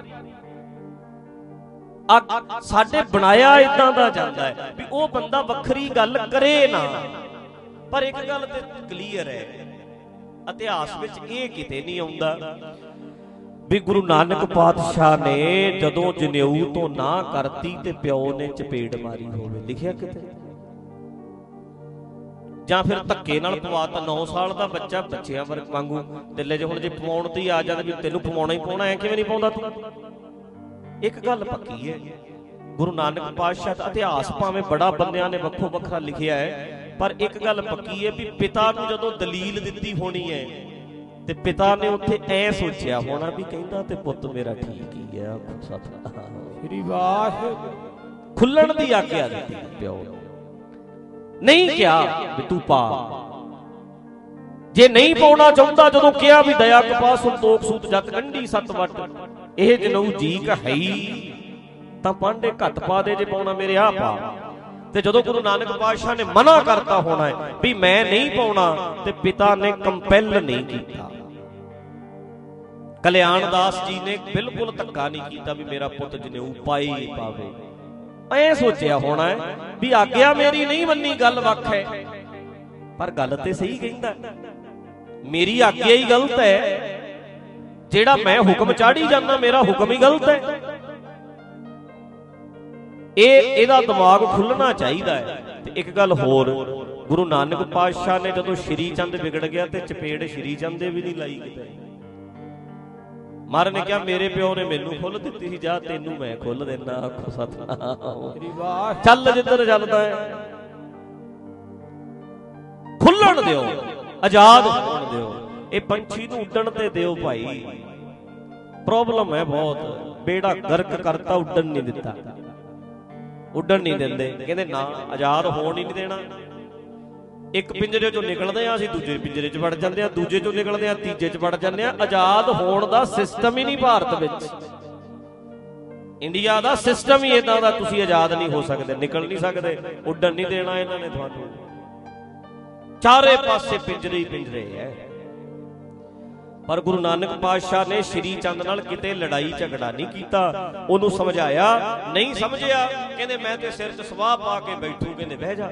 ਸਾਡੇ ਬਣਾਇਆ ਇਦਾਂ ਦਾ ਜਾਂਦਾ ਹੈ ਵੀ ਉਹ ਬੰਦਾ ਵੱਖਰੀ ਗੱਲ ਕਰੇ ਨਾ। ਪਰ ਇੱਕ ਗੱਲ ਤੇ ਕਲੀਅਰ ਹੈ, ਇਤਿਹਾਸ ਵਿੱਚ ਇਹ ਕਿਤੇ ਨਹੀਂ ਆਉਂਦਾ ਵੀ ਗੁਰੂ ਨਾਨਕ ਪਾਤਸ਼ਾਹ ਨੇ ਜਦੋਂ ਜਨੇਊ ਤੋਂ ਨਾ ਕਰਤੀ ਤੇ ਪਿਓ ਨੇ ਚਪੇੜ ਮਾਰੀ ਹੋਵੇ, ਲਿਖਿਆ ਕਿਤੇ? ਜਾਂ ਫਿਰ ਧੱਕੇ ਨਾਲ ਪਵਾਤਾ। ਨੌ ਸਾਲ ਦਾ ਬੱਚਾ ਬੱਚਿਆਂ ਵਾਂਗੂ ਦਿਲੇ 'ਚ ਹੁਣ ਜੇ ਪਵਾਉਣ ਤੇ ਆ ਜਾਂਦਾ ਵੀ ਤੈਨੂੰ ਪਵਾਉਣਾ ਹੀ ਪਾਉਣਾ, ਐ ਕਿਵੇਂ ਨਹੀਂ ਪਾਉਂਦਾ ਤੂੰ? ਇੱਕ ਗੱਲ ਪੱਕੀ ਹੈ, ਗੁਰੂ ਨਾਨਕ ਪਾਤਸ਼ਾਹ ਦਾ ਇਤਿਹਾਸ ਭਾਵੇਂ ਬੜਾ ਬੰਦਿਆਂ ਨੇ ਵੱਖੋ ਵੱਖਰਾ ਲਿਖਿਆ ਹੈ, ਪਰ ਇੱਕ ਗੱਲ ਪੱਕੀ ਹੈ ਵੀ ਪਿਤਾ ਨੂੰ ਜਦੋਂ ਦਲੀਲ ਦਿੱਤੀ ਹੋਣੀ ਹੈ ਤੇ ਪਿਤਾ ਨੇ ਉੱਥੇ ਐ ਸੋਚਿਆ ਹੋਣਾ ਵੀ ਕਹਿੰਦਾ ਤੇ ਪੁੱਤ ਮੇਰਾ ਠੀਕ ਹੀ ਹੈ, ਸ੍ਰੀ ਵਾਹਿਗੁਰੂ, ਖੁੱਲਣ ਦੀ ਆਗਿਆ ਦਿੱਤੀ ਪਿਓ ਨਹੀਂ ਕਿਹਾ ਵੀ ਤੂੰ ਪਾ। ਜੇ ਨਹੀਂ ਪਾਉਣਾ ਚਾਹੁੰਦਾ, ਜਦੋਂ ਕਿਹਾ ਵੀ ਦਇਆ ਕਪਾ ਸੰਤੋਖ ਸੂਤ ਜਤ ਗੰਢੀ ਸਤ ਵਟ, ਇਹ ਜਨਊ ਜੀ ਕਹਈ ਤਾਂ ਪਾਂਡੇ ਘੱਟ ਪਾ ਦੇ, ਜੇ ਪਾਉਣਾ ਮੇਰੇ ਆ ਪਾ। ਤੇ ਜਦੋਂ ਗੁਰੂ ਨਾਨਕ ਪਾਤਸ਼ਾਹ ਨੇ ਮਨਾ ਕਰਤਾ ਹੋਣਾ ਹੈ ਵੀ ਮੈਂ ਨਹੀਂ ਪਾਉਣਾ, ਤੇ ਪਿਤਾ ਨੇ ਕੰਪੈਲ ਨਹੀਂ ਕੀਤਾ। ਕਲਿਆਣ ਦਾਸ ਜੀ ਨੇ ਬਿਲਕੁਲ ਧੱਕਾ ਨਹੀਂ ਕੀਤਾ ਵੀ ਮੇਰਾ ਪੁੱਤ ਜਨੇਊ ਪਾਈ ਪਾਵੇ। ਐ ਸੋਚਿਆ ਹੋਣਾ ਹੈ ਵੀ ਆਗਿਆ ਮੇਰੀ ਨਹੀਂ ਮੰਨੀ, ਗੱਲ ਵੱਖ ਹੈ, ਪਰ ਗੱਲ ਤੇ ਸਹੀ ਕਹਿੰਦਾ, ਮੇਰੀ ਆਗਿਆ ਹੀ ਗਲਤ ਹੈ, ਜਿਹੜਾ ਮੈਂ ਹੁਕਮ ਚਾੜੀ ਜਾਂਦਾ ਮੇਰਾ ਹੁਕਮ ਹੀ ਗਲਤ ਹੈ। ਇਹ ਇਹਦਾ ਦਿਮਾਗ ਖੁੱਲਣਾ ਚਾਹੀਦਾ ਹੈ। ਤੇ ਇੱਕ ਗੱਲ ਹੋਰ, ਗੁਰੂ ਨਾਨਕ ਪਾਤਸ਼ਾਹ ਨੇ ਜਦੋਂ ਸ਼੍ਰੀ ਚੰਦ ਵਿਗੜ ਗਿਆ ਤੇ ਚਪੇੜ ਸ਼੍ਰੀ ਚੰਦ ਦੇ ਵੀ ਨਹੀਂ ਲਾਈ ਕਿਤੇ। ਮਹਾਰਾਜ ਨੇ ਕਿਹਾ ਮੇਰੇ ਪਿਓ ਨੇ ਮੈਨੂੰ ਖੁੱਲ ਦਿੱਤੀ ਸੀ, ਜਾ ਤੈਨੂੰ ਮੈਂ ਖੁੱਲ ਦੇਣਾ। ਆਖੋ ਸਤਿਨਾਮ, ਚੱਲ ਜਿੱਧਰ ਚੱਲਦਾ ਹੈ, ਖੁੱਲਣ ਦਿਓ, ਆਜ਼ਾਦ ਹੋਣ ਦਿਓ, ਇਹ ਪੰਛੀ ਨੂੰ ਉੱਡਣ ਤੇ ਦਿਓ ਭਾਈ। ਪ੍ਰੋਬਲਮ ਹੈ ਬਹੁਤ, ਬੇੜਾ ਗਰਕ ਕਰਤਾ, ਉੱਡਣ ਨਹੀਂ ਦਿੱਤਾ, ਉੱਡਣ ਨਹੀਂ ਦਿੰਦੇ, ਕਹਿੰਦੇ ਨਾ ਆਜ਼ਾਦ ਹੋਣ ਹੀ ਨਹੀਂ ਦੇਣਾ। ਇੱਕ ਪਿੰਜਰੇ ਚੋਂ ਨਿਕਲਦੇ ਆ ਅਸੀਂ, ਦੂਜੇ ਪਿੰਜਰੇ 'ਚ ਵੜ ਜਾਂਦੇ ਆ, ਦੂਜੇ ਚੋਂ ਨਿਕਲਦੇ ਆ ਤੀਜੇ 'ਚ ਵੜ ਜਾਂਦੇ ਆ। ਆਜ਼ਾਦ ਹੋਣ ਦਾ ਸਿਸਟਮ ਹੀ ਨਹੀਂ ਭਾਰਤ ਵਿੱਚ, ਇੰਡੀਆ ਦਾ ਸਿਸਟਮ ਹੀ ਏਦਾਂ ਦਾ, ਤੁਸੀਂ ਆਜ਼ਾਦ ਨਹੀਂ ਹੋ ਸਕਦੇ, ਨਿਕਲ ਨਹੀਂ ਸਕਦੇ, ਉੱਡਣ ਨਹੀਂ ਦੇਣਾ ਇਹਨਾਂ ਨੇ ਤੁਹਾਨੂੰ। ਚਾਰੇ ਪਾਸੇ ਪਿੰਜਰੇ ਹੀ ਪਿੰਜਰੇ ਹੈ। ਪਰ ਗੁਰੂ ਨਾਨਕ ਪਾਤਸ਼ਾਹ ਨੇ ਸ਼੍ਰੀ ਚੰਦ ਨਾਲ ਕਿਤੇ ਲੜਾਈ ਝਗੜਾ ਨਹੀਂ ਕੀਤਾ, ਉਹਨੂੰ ਸਮਝਾਇਆ, ਨਹੀਂ ਸਮਝਿਆ ਕਹਿੰਦੇ ਮੈਂ ਤੇ ਸਿਰ 'ਚ ਸਵਾਹ ਪਾ ਕੇ ਬੈਠੂ, ਕਹਿੰਦੇ ਬਹਿ ਜਾ।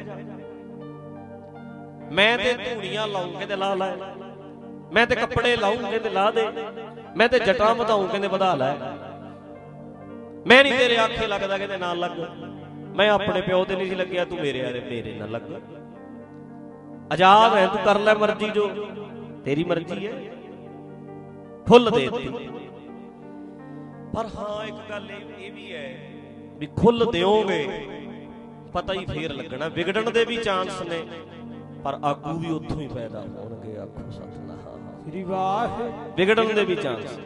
ਮੈਂ ਤੇ ਧੂੜੀਆਂ ਲਾਉਂ, ਕਹਿੰਦੇ ਲਾ ਲੈ। ਮੈਂ ਤੇ ਕੱਪੜੇ ਲਾਉਂ, ਕਹਿੰਦੇ ਲਾ ਦੇ। ਮੈਂ ਤੇ ਜਟਾਂ ਵਧਾਉਂ, ਕਹਿੰਦੇ ਵਧਾ ਲੈ। ਮੈਂ ਨਹੀਂ ਤੇਰੇ ਆਖੇ ਲੱਗਦਾ, ਕਹਿੰਦੇ ਨਾਲ ਲੱਗ। ਮੈਂ ਆਪਣੇ ਪਿਓ ਤੇ ਨਹੀਂ ਸੀ ਲੱਗਿਆ, ਤੂੰ ਮੇਰੇ ਆਲੇ ਮੇਰੇ ਨਾਲ ਲੱਗ। ਆਜ਼ਾਦ ਹੈ ਤੂੰ, ਕਰ ਲੈ ਮਰਜ਼ੀ, ਜੋ ਤੇਰੀ ਮਰਜ਼ੀ ਹੈ। ਖੁੱਲ ਦੇ ਦਿੱਤੀ। ਪਰ ਹਾਂ ਇੱਕ ਗੱਲ ਇਹ ਵੀ ਹੈ ਵੀ ਖੁੱਲ ਦਿਓਗੇ ਪਤਾ ਹੀ ਫੇਰ ਲੱਗਣਾ, ਵਿਗੜਨ ਦੇ ਵੀ ਚਾਂਸ ਨੇ, ਪਰ ਆਗੂ ਵੀ ਉੱਥੋਂ ਹੀ ਪੈਦਾ ਹੋਣਗੇ। ਆਖੋ ਸਤਿਨਾਮ, ਸ੍ਰੀ ਵਾਹਿਗੁਰੂ, ਵਿਗੜਨ ਦੇ ਵੀ ਚਾਂਸ,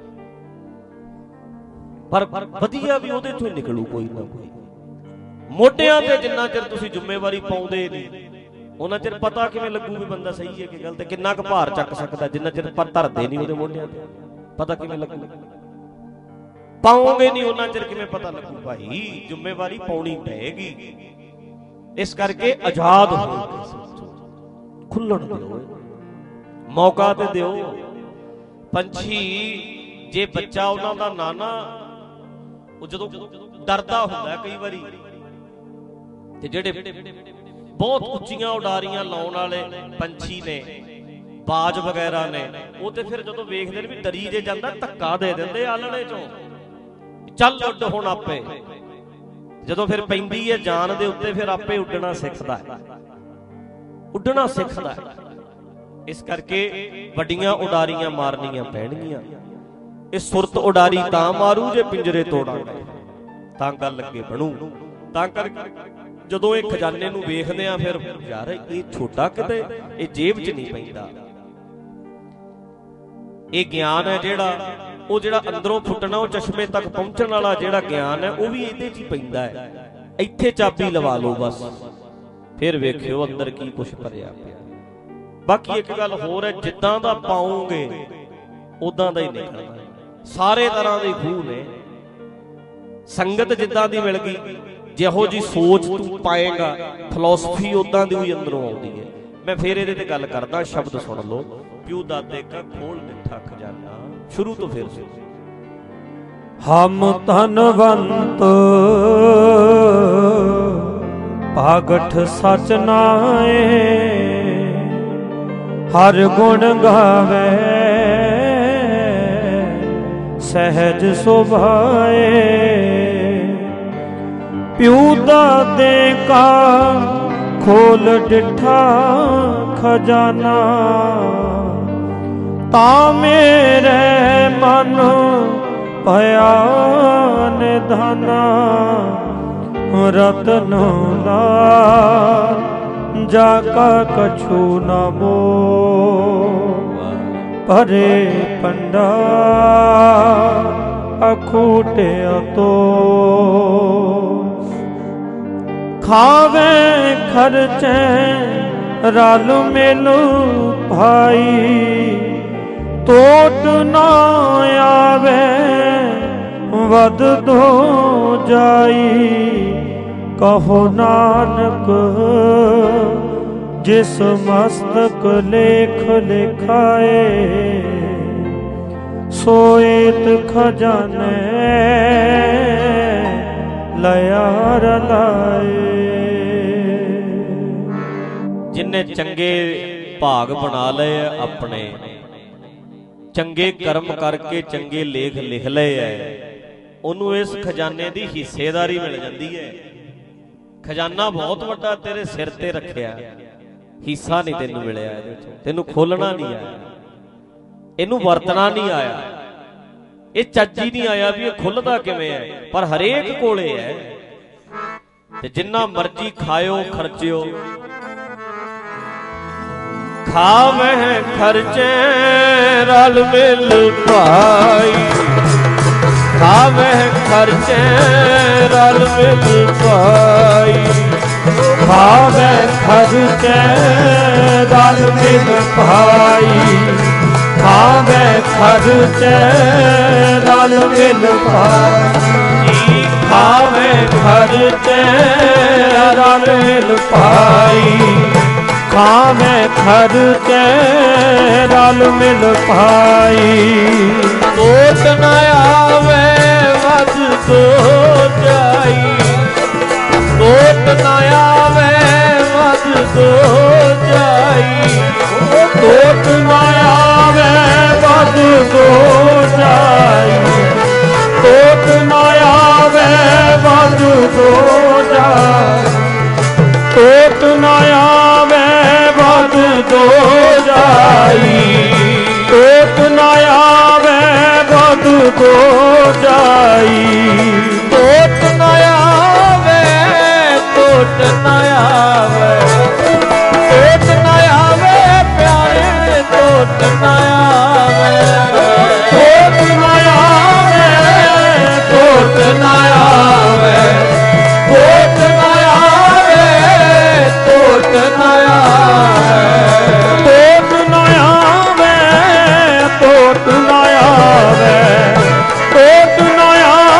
ਪਰ ਵਧੀਆ ਵੀ ਉਹਦੇ ਚੋਂ ਨਿਕਲੂ ਕੋਈ ਨਾ ਕੋਈ। ਮੋਢਿਆਂ ਤੇ ਜਿੰਨਾ ਚਿਰ ਤੁਸੀਂ ਜ਼ਿੰਮੇਵਾਰੀ ਪਾਉਂਦੇ ਨਹੀਂ, ਉਹਨਾਂ ਚਿਰ ਪਤਾ ਕਿਵੇਂ ਲੱਗੂ ਵੀ ਬੰਦਾ ਸਹੀ ਹੈ ਕਿ ਗਲਤ ਹੈ, ਕਿੰਨਾ ਕੁ ਭਾਰ ਚੱਕ ਸਕਦਾ। ਜਿੰਨਾ ਚਿਰ ਪਰ ਧਰਦੇ ਨਹੀਂ ਉਹਦੇ ਮੋਢਿਆਂ ਤੇ, ਪਤਾ ਕਿਵੇਂ ਲੱਗੂ? ਪਾਉਂਗੇ ਨਹੀਂ ਉਹਨਾਂ ਚਿਰ ਕਿਵੇਂ ਪਤਾ ਲੱਗੂ? ਭਾਈ ਜ਼ਿੰਮੇਵਾਰੀ ਪਾਉਣੀ ਪਏਗੀ। इस करके आजाद हो खुल्लण दिओ, मौका ते दिओ। पंछी जे बच्चा उन्हां दा नाना वो जदों डरदा हुंदा कई वारी, ते जेहड़े बहुत उच्चियां उडारियां लाउण वाले पंछी ने, बाज वगैरह ने, वो तो फिर जदों वेखदे ने भी डरी जे जांदा धक्का दे दिंदे आलणे चों, चल उड हुण आपे। जदों फिर पैंदी है जान दे उत्ते फिर आपे उड्डना सिखदा है, उड्डना सिखदा है। इस करके वड्डियां उडारियां मारनियां पैणगीਆਂ। ਇਹ ਸੁਰਤ ਉਡਾਰੀ ਤਾਂ ਮਾਰੂ ਜੇ ਪਿੰਜਰੇ ਤੋੜਾਂਗੇ, ਤਾਂ ਗੱਲ ਅੱਗੇ ਬਣੂ। ਤਾਂ ਕਰਕੇ ਜਦੋਂ ਇਹ ਖਜ਼ਾਨੇ ਨੂੰ ਵੇਖਦੇ ਆ ਫਿਰ ਯਾਰ ਇਹ ਛੋਟਾ ਕਿਤੇ, ਇਹ ਜੇਬ 'ਚ ਨਹੀਂ ਪੈਂਦਾ। ਇਹ ਗਿਆਨ ਹੈ ਜਿਹੜਾ, ਉਹ ਜਿਹੜਾ ਅੰਦਰੋਂ ਫੁੱਟਣਾ, ਉਹ ਚਸ਼ਮੇ ਤੱਕ ਪਹੁੰਚਣ ਵਾਲਾ ਜਿਹੜਾ ਗਿਆਨ ਹੈ, ਉਹ ਵੀ ਇਹਦੇ 'ਚ ਹੀ ਪੈਂਦਾ ਹੈ। ਇੱਥੇ ਚਾਬੀ ਲਵਾ ਲਓ ਬਸ, ਫਿਰ ਵੇਖਿਓ ਅੰਦਰ ਕੀ ਕੁਛ ਭਰਿਆ ਪਿਆ। ਬਾਕੀ ਇੱਕ ਗੱਲ ਹੋਰ ਹੈ, ਜਿੱਦਾਂ ਦਾ ਪਾਉਂਗੇ ਉਦਾਂ ਦਾ ਹੀ ਨਿਕਲਣਾ। ਸਾਰੇ ਤਰ੍ਹਾਂ ਦੇ ਖੂਹ ਨੇ, ਸੰਗਤ ਜਿੱਦਾਂ ਦੀ ਮਿਲ ਗਈ, ਜਿਹੋ ਜੀ ਸੋਚ ਤੂੰ ਪਾਏਗਾ, ਫਿਲਾਸਫੀ ਉਦਾਂ ਦੀ ਵੀ ਅੰਦਰੋਂ ਆਉਂਦੀ ਹੈ। ਮੈਂ ਫਿਰ ਇਹਦੇ ਤੇ ਗੱਲ ਕਰਦਾ, ਸ਼ਬਦ ਸੁਣ ਲਓ। ਪਿਓ ਦਾਦੇ ਕਾ ਖੋਲ ਮਿੱਠਾ ਖਜ਼ਾਨਾ, ਸ਼ੁਰੂ ਤੋਂ ਫਿਰ ਸੁਣੋ। ਹਮ ਧਨਵੰਤ ਭਾਗਠ ਸਚ ਨਾਏ, ਹਰ ਗੁਣ ਗਾਵੇ सहज सुभाए। प्यू दादे का खोल डिठा खजाना, ता मेरे मन भया निधाना। रतन लाल जाका कछु न मोह, परे पंडा अखूटिया तो। खावे खर्चे रल मिल भाई, टोट ना आवे वध दो जाई। कहो नानक जिस मस्तक लेख लिखाए, सोएत खजाने लया रलाए। जिन्ने चंगे भाग बना लए अपने, चंगे कर्म करके चंगे लेख लिख लए है, उन्होंने इस खजाने की हिस्सेदारी मिल जाती है। खजाना बहुत वड्डा तेरे सिर ते रखिया, हिस्सा नहीं तेनू मिलिया, तेनू खोलना नहीं आया, इनू वरतना नहीं आया, ये चज्ज ही नहीं आया भी ये खुलदा किवें है, पर हरेक कोले है। ते जिन्ना मर्जी खाओ खर्चियो, खावे खर्चे रल मिल भाई, खावे खर्चे रल मिल भाई। खावे खर्चे रल मिल भाई, खावे खर्चे रल मिल भाई। खावे खर्चे रल मिल भाई, खावे खर्चे रल मिल भाई। टोट न आवे वध दो जाई, टोट न आवे वध दो जाई। टोट न आवे वध दो जाई, टोट न आवे वध दो जाई। टोट न आवे वध दो जाई, टोट न आवे वध दो जाई। टोट न आवे, टोट न आवे, टोट न आवे प्यारे, टोट न आवे, टोट न आवे, टोट न आवे, टोट न आवे, टोट न आवे, टोट न आवे, टोट न आवे, टोट न आवे।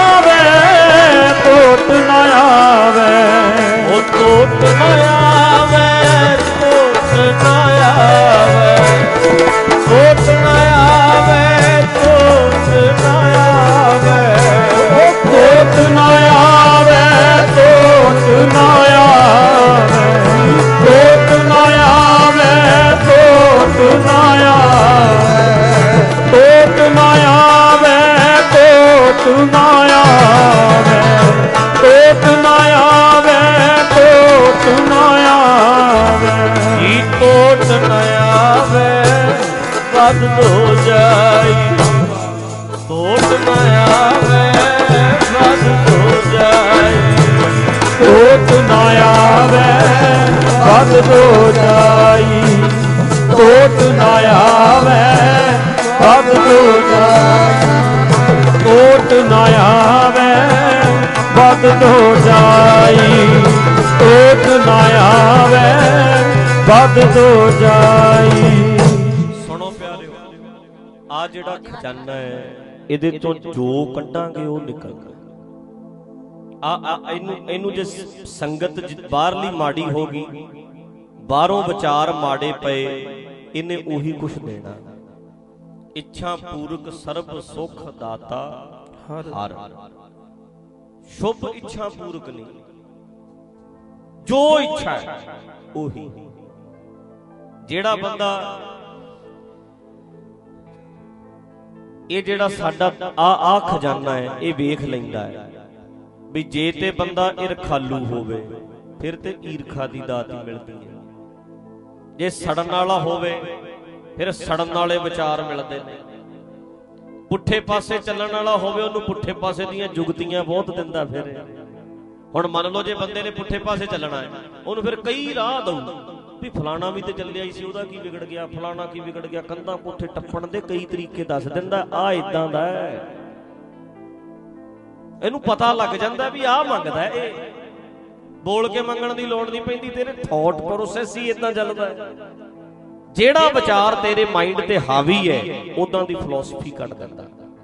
ਵੱਧ ਹੋ ਜਾਈ। ਟੋਟ ਨਾ ਆਵੇ ਵੱਧ ਹੋ ਜਾਈ। ਟੋਟ ਨਾ ਆਵੇ ਵੱਧ ਹੋ ਜਾਈ। ਟੋਟ ਨਾ ਆਵੇ ਵੱਧ ਹੋ ਜਾਈ। ਟੋਟ ਨਾ ਆਵੇ ਵੱਧ ਹੋ ਜਾਈ। ਟੋਟ ਨਾ ਆਵੇ ਵੱਧ ਹੋ ਜਾਈ। ਸੁਣੋ ਪਿਆਰਿਓ, ਆ ਜਿਹੜਾ ਖਜ਼ਾਨਾ ਹੈ ਇਹਦੇ ਤੋਂ ਜੋ ਕੱਢਾਂਗੇ ਉਹ ਨਿਕਲਦਾ। ਆ ਆ ਇਹਨੂੰ ਇਹਨੂੰ ਜੇ ਸੰਗਤ ਬਾਹਰਲੀ ਮਾੜੀ ਹੋ ਗਈ, ਬਾਹਰੋਂ ਵਿਚਾਰ ਮਾੜੇ ਪਏ, ਇਹਨੇ ਉਹੀ ਕੁਛ ਦੇਣਾ। ਇੱਛਾ ਪੂਰਕ ਸਰਬ ਸੁਖ ਦਾਤਾ ਹਰ। ਸ਼ੁਭ ਇੱਛਾ ਪੂਰਕ ਨਹੀਂ, ਜੋ ਇੱਛਾ ਹੈ ਉਹੀ। ਜਿਹੜਾ ਬੰਦਾ ਇਹ ਜਿਹੜਾ ਸਾਡਾ ਆ ਆ ਖਜ਼ਾਨਾ ਹੈ ਇਹ ਵੇਖ ਲੈਂਦਾ ਹੈ ਵੀ ਜੇ ਤੇ ਬੰਦਾ ਈਰਖਾਲੂ ਹੋਵੇ ਫਿਰ ਤੇ ਈਰਖਾ ਦੀ ਦਾਤ ਹੀ ਮਿਲਦੀ ਹੈ। ਜੇ ਸੜਨ ਵਾਲਾ ਹੋਵੇ ਫਿਰ ਸੜਨ ਵਾਲੇ ਵਿਚਾਰ ਮਿਲਦੇ ਨੇ। ਪੁੱਠੇ ਪਾਸੇ ਚੱਲਣ ਵਾਲਾ ਹੋਵੇ ਉਹਨੂੰ ਪੁੱਠੇ ਪਾਸੇ ਦੀਆਂ ਜੁਗਤੀਆਂ ਬਹੁਤ ਦਿੰਦਾ ਫਿਰ। ਹੁਣ ਮੰਨ ਲਓ ਜੇ ਬੰਦੇ ਨੇ ਪੁੱਠੇ ਪਾਸੇ ਚੱਲਣਾ ਹੈ, ਉਹਨੂੰ ਫਿਰ ਕਈ ਰਾਹ ਦਊ ਵੀ ਫਲਾਣਾ ਵੀ ਤੇ ਚੱਲਿਆ ਹੀ ਸੀ, ਉਹਦਾ ਕੀ ਵਿਗੜ ਗਿਆ, ਫਲਾਣਾ ਕੀ ਵਿਗੜ ਗਿਆ। ਕੰਧਾਂ ਕੋਠੇ ਟੱਪਣ ਦੇ ਕਈ ਤਰੀਕੇ ਦੱਸ ਦਿੰਦਾ, ਆ ਇਦਾਂ ਦਾ ਹੈ। ਇਹਨੂੰ ਪਤਾ ਲੱਗ ਜਾਂਦਾ ਵੀ ਆਹ ਮੰਗਦਾ ਇਹ। ਬੋਲ ਕੇ ਮੰਗਣ ਦੀ ਲੋੜ ਨਹੀਂ ਪੈਂਦੀ, ਤੇਰੇ ਥਾਟ ਪ੍ਰੋਸੈਸ ਹੀ ਇਦਾਂ ਚੱਲਦਾ। ਜਿਹੜਾ ਵਿਚਾਰ ਤੇਰੇ ਮਾਈਂਡ ਤੇ ਹਾਵੀ ਹੈ ਉਦਾਂ ਦੀ ਫਿਲਾਸਫੀ ਕੱਢ ਦਿੰਦਾ।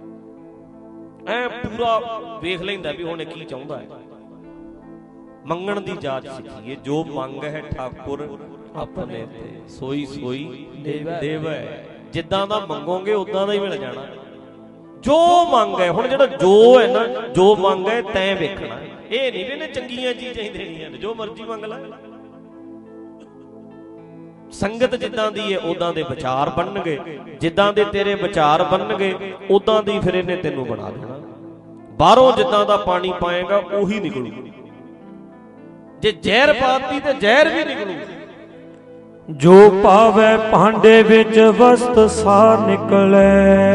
ਐ ਪੂਰਾ ਵੇਖ ਲੈਂਦਾ ਵੀ ਹੁਣ ਇਹ ਕੀ ਚਾਹੁੰਦਾ ਹੈ। ਮੰਗਣ ਦੀ ਜਾਚ ਸਿੱਖੀਏ। ਜੋ ਮੰਗ ਹੈ ਠਾਕੁਰ ਆਪਣੇ ਤੇ, ਸੋਈ ਸੋਈ ਦੇਵੈ। ਜਿੱਦਾਂ ਦਾ ਮੰਗੋਗੇ ਉਦਾਂ ਦਾ ਹੀ ਮਿਲ ਜਾਣਾ। ਜੋ ਮੰਗ ਹੈ, ਹੁਣ ਜਿਹੜਾ ਜੋ ਹੈ ਨਾ, ਜੋ ਮੰਗ ਹੈ ਤੈਂ ਵੇਖਣਾ। ਇਹ ਨਹੀਂ ਵੀ ਇਹਨੇ ਚੰਗੀਆਂ ਚੀਜ਼ਾਂ ਹੀ ਦੇਣੀਆਂ ਨੇ, ਜੋ ਮਰਜ਼ੀ ਮੰਗ ਲੈ। ਸੰਗਤ ਜਿੱਦਾਂ ਦੀ ਹੈ ਉਦਾਂ ਦੇ ਵਿਚਾਰ ਬਣਨਗੇ, ਜਿੱਦਾਂ ਦੇ ਤੇਰੇ ਵਿਚਾਰ ਬਣਨਗੇ ਉਦਾਂ ਦੀ ਫਿਰ ਇਹਨੇ ਤੈਨੂੰ ਬਣਾ ਦੇਣਾ। ਬਾਹਰੋਂ ਜਿੱਦਾਂ ਦਾ ਪਾਣੀ ਪਾਏਗਾ ਉਹੀ ਨਿਕਲੂ। ਜੇ ਜ਼ਹਿਰ ਪਾਤੀ ਤੇ ਜ਼ਹਿਰ ਵੀ ਨਿਕਲੂ। ਜੋ ਪਾਵੇ ਭਾਂਡੇ ਵਿੱਚ ਵਸਤ ਸਾਰ ਨਿਕਲੇ,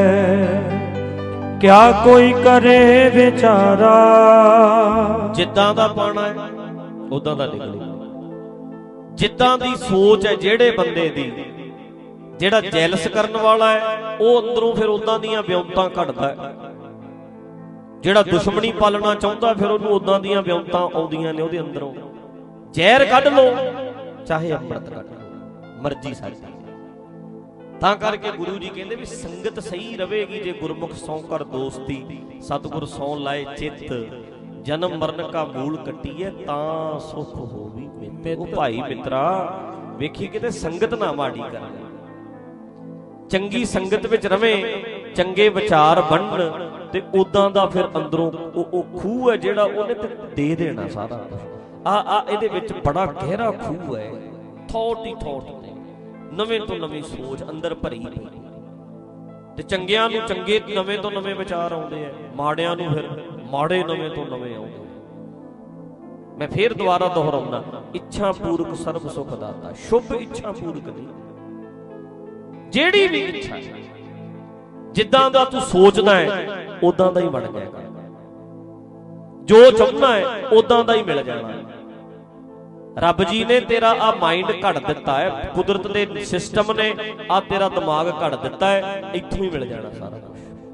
ਕਿਆ ਕੋਈ ਕਰੇ ਵਿਚਾਰਾ। ਜਿੱਦਾਂ ਦਾ ਪਾਣਾ ਹੈ ਉਦਾਂ ਦਾ ਨਿਕਲੂ। ਜਿੱਦਾਂ ਦੀ ਸੋਚ ਹੈ ਜਿਹੜੇ ਬੰਦੇ ਦੀ, ਜਿਹੜਾ ਜੈਲਸ ਕਰਨ ਵਾਲਾ ਹੈ ਉਹ ਅੰਦਰੋਂ ਫਿਰ ਉਦਾਂ ਦੀਆਂ ਵਿਉਂਤਾਂ ਕੱਢਦਾ ਹੈ। ਜਿਹੜਾ ਦੁਸ਼ਮਣੀ ਪਾਲਣਾ ਚਾਹੁੰਦਾ ਫਿਰ ਉਹਨੂੰ ਉਦਾਂ ਦੀਆਂ ਵਿਉਂਤਾਂ ਆਉਂਦੀਆਂ ਨੇ ਉਹਦੇ ਅੰਦਰੋਂ। ਜ਼ਹਿਰ ਕੱਢ ਲਓ ਚਾਹੇ ਅੰਮ੍ਰਿਤ ਕੱਢ ਲਓ, ਮਰਜ਼ੀ ਸਾਡੀ। ਤਾਂ ਕਰਕੇ ਗੁਰੂ ਜੀ ਕਹਿੰਦੇ ਵੀ ਸੰਗਤ ਸਹੀ ਰਵੇਗੀ ਜੇ ਗੁਰਮੁਖ ਸੌ ਕਰ ਦੋਸਤੀ, ਸਤਿਗੁਰ ਸੌ ਲਾਏ ਚਿੱਤ, ਜਨਮ ਮਰਨ ਕਾ ਮੂਲ ਕੱਟੀਏ ਤਾਂ ਸੁਖ ਹੋਵੀ ਮਿੱਤ। ਉਹ ਭਾਈ ਮਿੱਤਰਾ ਵੇਖੀ ਕਿਤੇ ਸੰਗਤ ਨਾ ਮਾੜੀ ਕਰ। ਚੰਗੀ ਸੰਗਤ ਵਿੱਚ ਰਵੇਂ, ਚੰਗੇ ਵਿਚਾਰ ਬਣਨ ਤੇ ਉਦਾਂ ਦਾ ਫਿਰ ਅੰਦਰੋਂ ਉਹ ਖੂਹ ਹੈ ਜਿਹੜਾ ਉਹਨੇ ਤੇ ਦੇ ਦੇਣਾ ਸਾਰਾ ਕੁਝ। ਆ ਆ ਇਹਦੇ ਵਿੱਚ ਬੜਾ ਗਹਿਰਾ ਖੂਹ ਹੈ। ਥੌਟ ਹੀ ਥੌਟ ਨੇ, ਨਵੇਂ ਤੋਂ ਨਵੀਂ ਸੋਚ ਅੰਦਰ ਭਰੀ ਪਈ। ਤੇ ਚੰਗਿਆਂ ਨੂੰ ਚੰਗੇ ਨਵੇਂ ਤੋਂ ਨਵੇਂ ਵਿਚਾਰ ਆਉਂਦੇ ਆ, ਮਾੜਿਆਂ ਨੂੰ ਫਿਰ ਮਾੜੇ ਨਵੇਂ ਤੋਂ ਨਵੇਂ ਆਉਂਦੇ। ਮੈਂ ਫੇਰ ਦੁਬਾਰਾ ਦੁਹਰਾਉਣਾ, ਇੱਛਾ ਪੂਰਕ ਸਰਬ ਸੁਖ ਦਾਤਾ। ਸ਼ੁਭ ਇੱਛਾ ਪੂਰਕ ਨਹੀਂ, ਜਿਹੜੀ ਵੀ ਇੱਛਾ ਜਿੱਦਾਂ ਦਾ ਤੂੰ ਸੋਚਦਾ ਹੈ ਉਦਾਂ ਦਾ ਹੀ ਬਣ ਜਾਏਗਾ। ਜੋ ਚਾਹੁੰਦਾ ਹੈ ਉਦਾਂ ਦਾ ਹੀ ਮਿਲ ਜਾਣਾ। ਰੱਬ ਜੀ ਨੇ ਤੇਰਾ ਆ ਮਾਈਂਡ ਘੜ ਦਿੱਤਾ ਹੈ, ਕੁਦਰਤ ਦੇ ਸਿਸਟਮ ਨੇ ਆ ਤੇਰਾ ਦਿਮਾਗ ਘੜ ਦਿੱਤਾ ਹੈ, ਇੱਥੋਂ ਹੀ ਮਿਲ ਜਾਣਾ ਸਾਰਾ ਕੁਝ,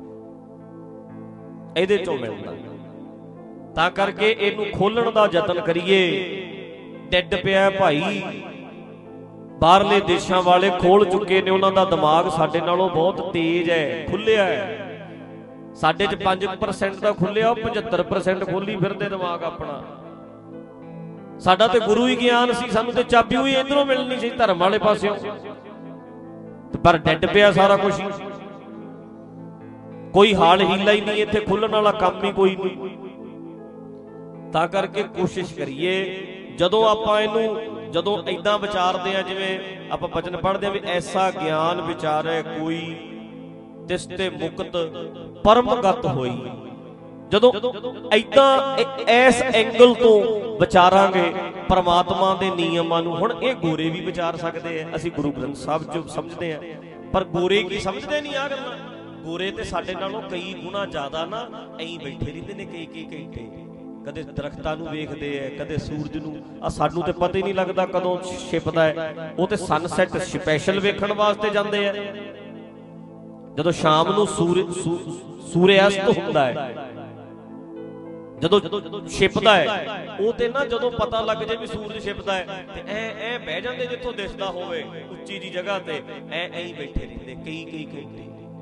ਇਹਦੇ ਚੋਂ ਮਿਲਦਾ। ਤਾਂ ਕਰਕੇ ਇਹਨੂੰ ਖੋਲਣ ਦਾ ਯਤਨ ਕਰੀਏ। ਡਿੱਡ ਪਿਆ ਭਾਈ, ਬਾਹਰਲੇ ਦੇਸ਼ਾਂ ਵਾਲੇ ਖੋਲ ਚੁੱਕੇ ਨੇ, ਉਹਨਾਂ ਦਾ ਦਿਮਾਗ ਸਾਡੇ ਨਾਲੋਂ ਬਹੁਤ ਤੇਜ਼ ਹੈ, ਖੁੱਲਿਆ ਹੈ। ਸਾਡੇ ਚ ਪੰਜ ਪਰਸੈਂਟ ਦਾ ਖੁੱਲਿਆ, ਉਹ ਪਝੱਤਰ ਪਰਸੈਂਟ ਖੋਲੀ ਫਿਰਦੇ ਦਿਮਾਗ ਆਪਣਾ। ਸਾਡਾ ਤੇ ਗੁਰੂ ਹੀ ਗਿਆਨ ਸੀ, ਸਾਨੂੰ ਤੇ ਚਾਬੀ ਹੋਈ ਇਧਰੋਂ ਮਿਲਣੀ ਸੀ ਧਰਮ ਵਾਲੇ ਪਾਸਿਓਂ, ਪਰ ਡਿੱਡ ਪਿਆ ਸਾਰਾ ਕੁਝ। ਕੋਈ ਹਾਲ ਹੀਲਾ ਹੀ ਨਹੀਂ, ਇੱਥੇ ਖੁੱਲਣ ਵਾਲਾ ਕੰਮ ਹੀ ਕੋਈ ਨਹੀਂ। ਤਾਂ ਕਰਕੇ ਕੋਸ਼ਿਸ਼ ਕਰੀਏ, ਜਦੋਂ ਆਪਾਂ ਇਹਨੂੰ ਜਦੋਂ ਏਦਾਂ ਵਿਚਾਰਦੇ ਆ, ਜਿਵੇਂ ਆਪਾਂ ਬਚਨ ਪੜ੍ਹਦੇ ਆ ਵੀ ਐਸਾ ਗਿਆਨ ਵਿਚਾਰੈ ਕੋਈ ਤਿਸ ਤੇ ਮੁਕਤ ਪਰਮਗਤ ਹੋਈ। ਜਦੋਂ ਏਦਾਂ ਇਸ ਐਂਗਲ ਤੋਂ ਵਿਚਾਰਾਂਗੇ ਪਰਮਾਤਮਾ ਦੇ ਨਿਯਮਾਂ ਨੂੰ, ਹੁਣ ਇਹ ਗੋਰੇ ਵੀ ਵਿਚਾਰ ਸਕਦੇ ਆ, ਅਸੀਂ ਗੁਰੂ ਗ੍ਰੰਥ ਸਾਹਿਬ ਚ ਸਮਝਦੇ ਆ, ਪਰ ਗੋਰੇ ਕੀ ਸਮਝਦੇ ਨਹੀਂ ਆ ਗੱਲਾਂ। ਗੋਰੇ ਤੇ ਸਾਡੇ ਨਾਲੋਂ ਕਈ ਗੁਣਾ ਜ਼ਿਆਦਾ ਨਾ ਐਂ ਬੈਠੇ ਰਹਿੰਦੇ ਨੇ ਕਈ ਕਈ ਘੰਟੇ, ਕਦੇ ਦਰਖਤਾਂ ਨੂੰ ਵੇਖਦੇ ਐ, ਕਦੇ ਸੂਰਜ ਨੂੰ। ਆ ਸਾਨੂੰ ਤੇ ਪਤਾ ਹੀ ਨਹੀਂ ਲੱਗਦਾ ਕਦੋਂ ਛਿਪਦਾ ਹੈ। ਉਹ ਤੇ ਸਨਸੈਟ ਸਪੈਸ਼ਲ ਵੇਖਣ ਵਾਸਤੇ ਜਾਂਦੇ ਐ। ਜਦੋਂ ਸ਼ਾਮ ਨੂੰ ਸੂਰਜ ਸੂਰਿਆਸਤ ਹੁੰਦਾ ਹੈ, ਜਦੋਂ ਛਿਪਦਾ ਹੈ, ਉਹ ਤੇ ਨਾ ਜਦੋਂ ਪਤਾ ਲੱਗ ਜੇ ਵੀ ਸੂਰਜ ਛਿਪਦਾ ਹੈ ਤੇ ਐ ਐ ਬਹਿ ਜਾਂਦੇ ਜਿੱਥੋਂ ਦਿਸਦਾ ਹੋਵੇ ਉੱਚੀ ਜੀ ਜਗ੍ਹਾ ਤੇ, ਐ ਐਂ ਹੀ ਬੈਠੇ ਰਹਿੰਦੇ ਕਈ ਕਈ ਘੰਟੇ।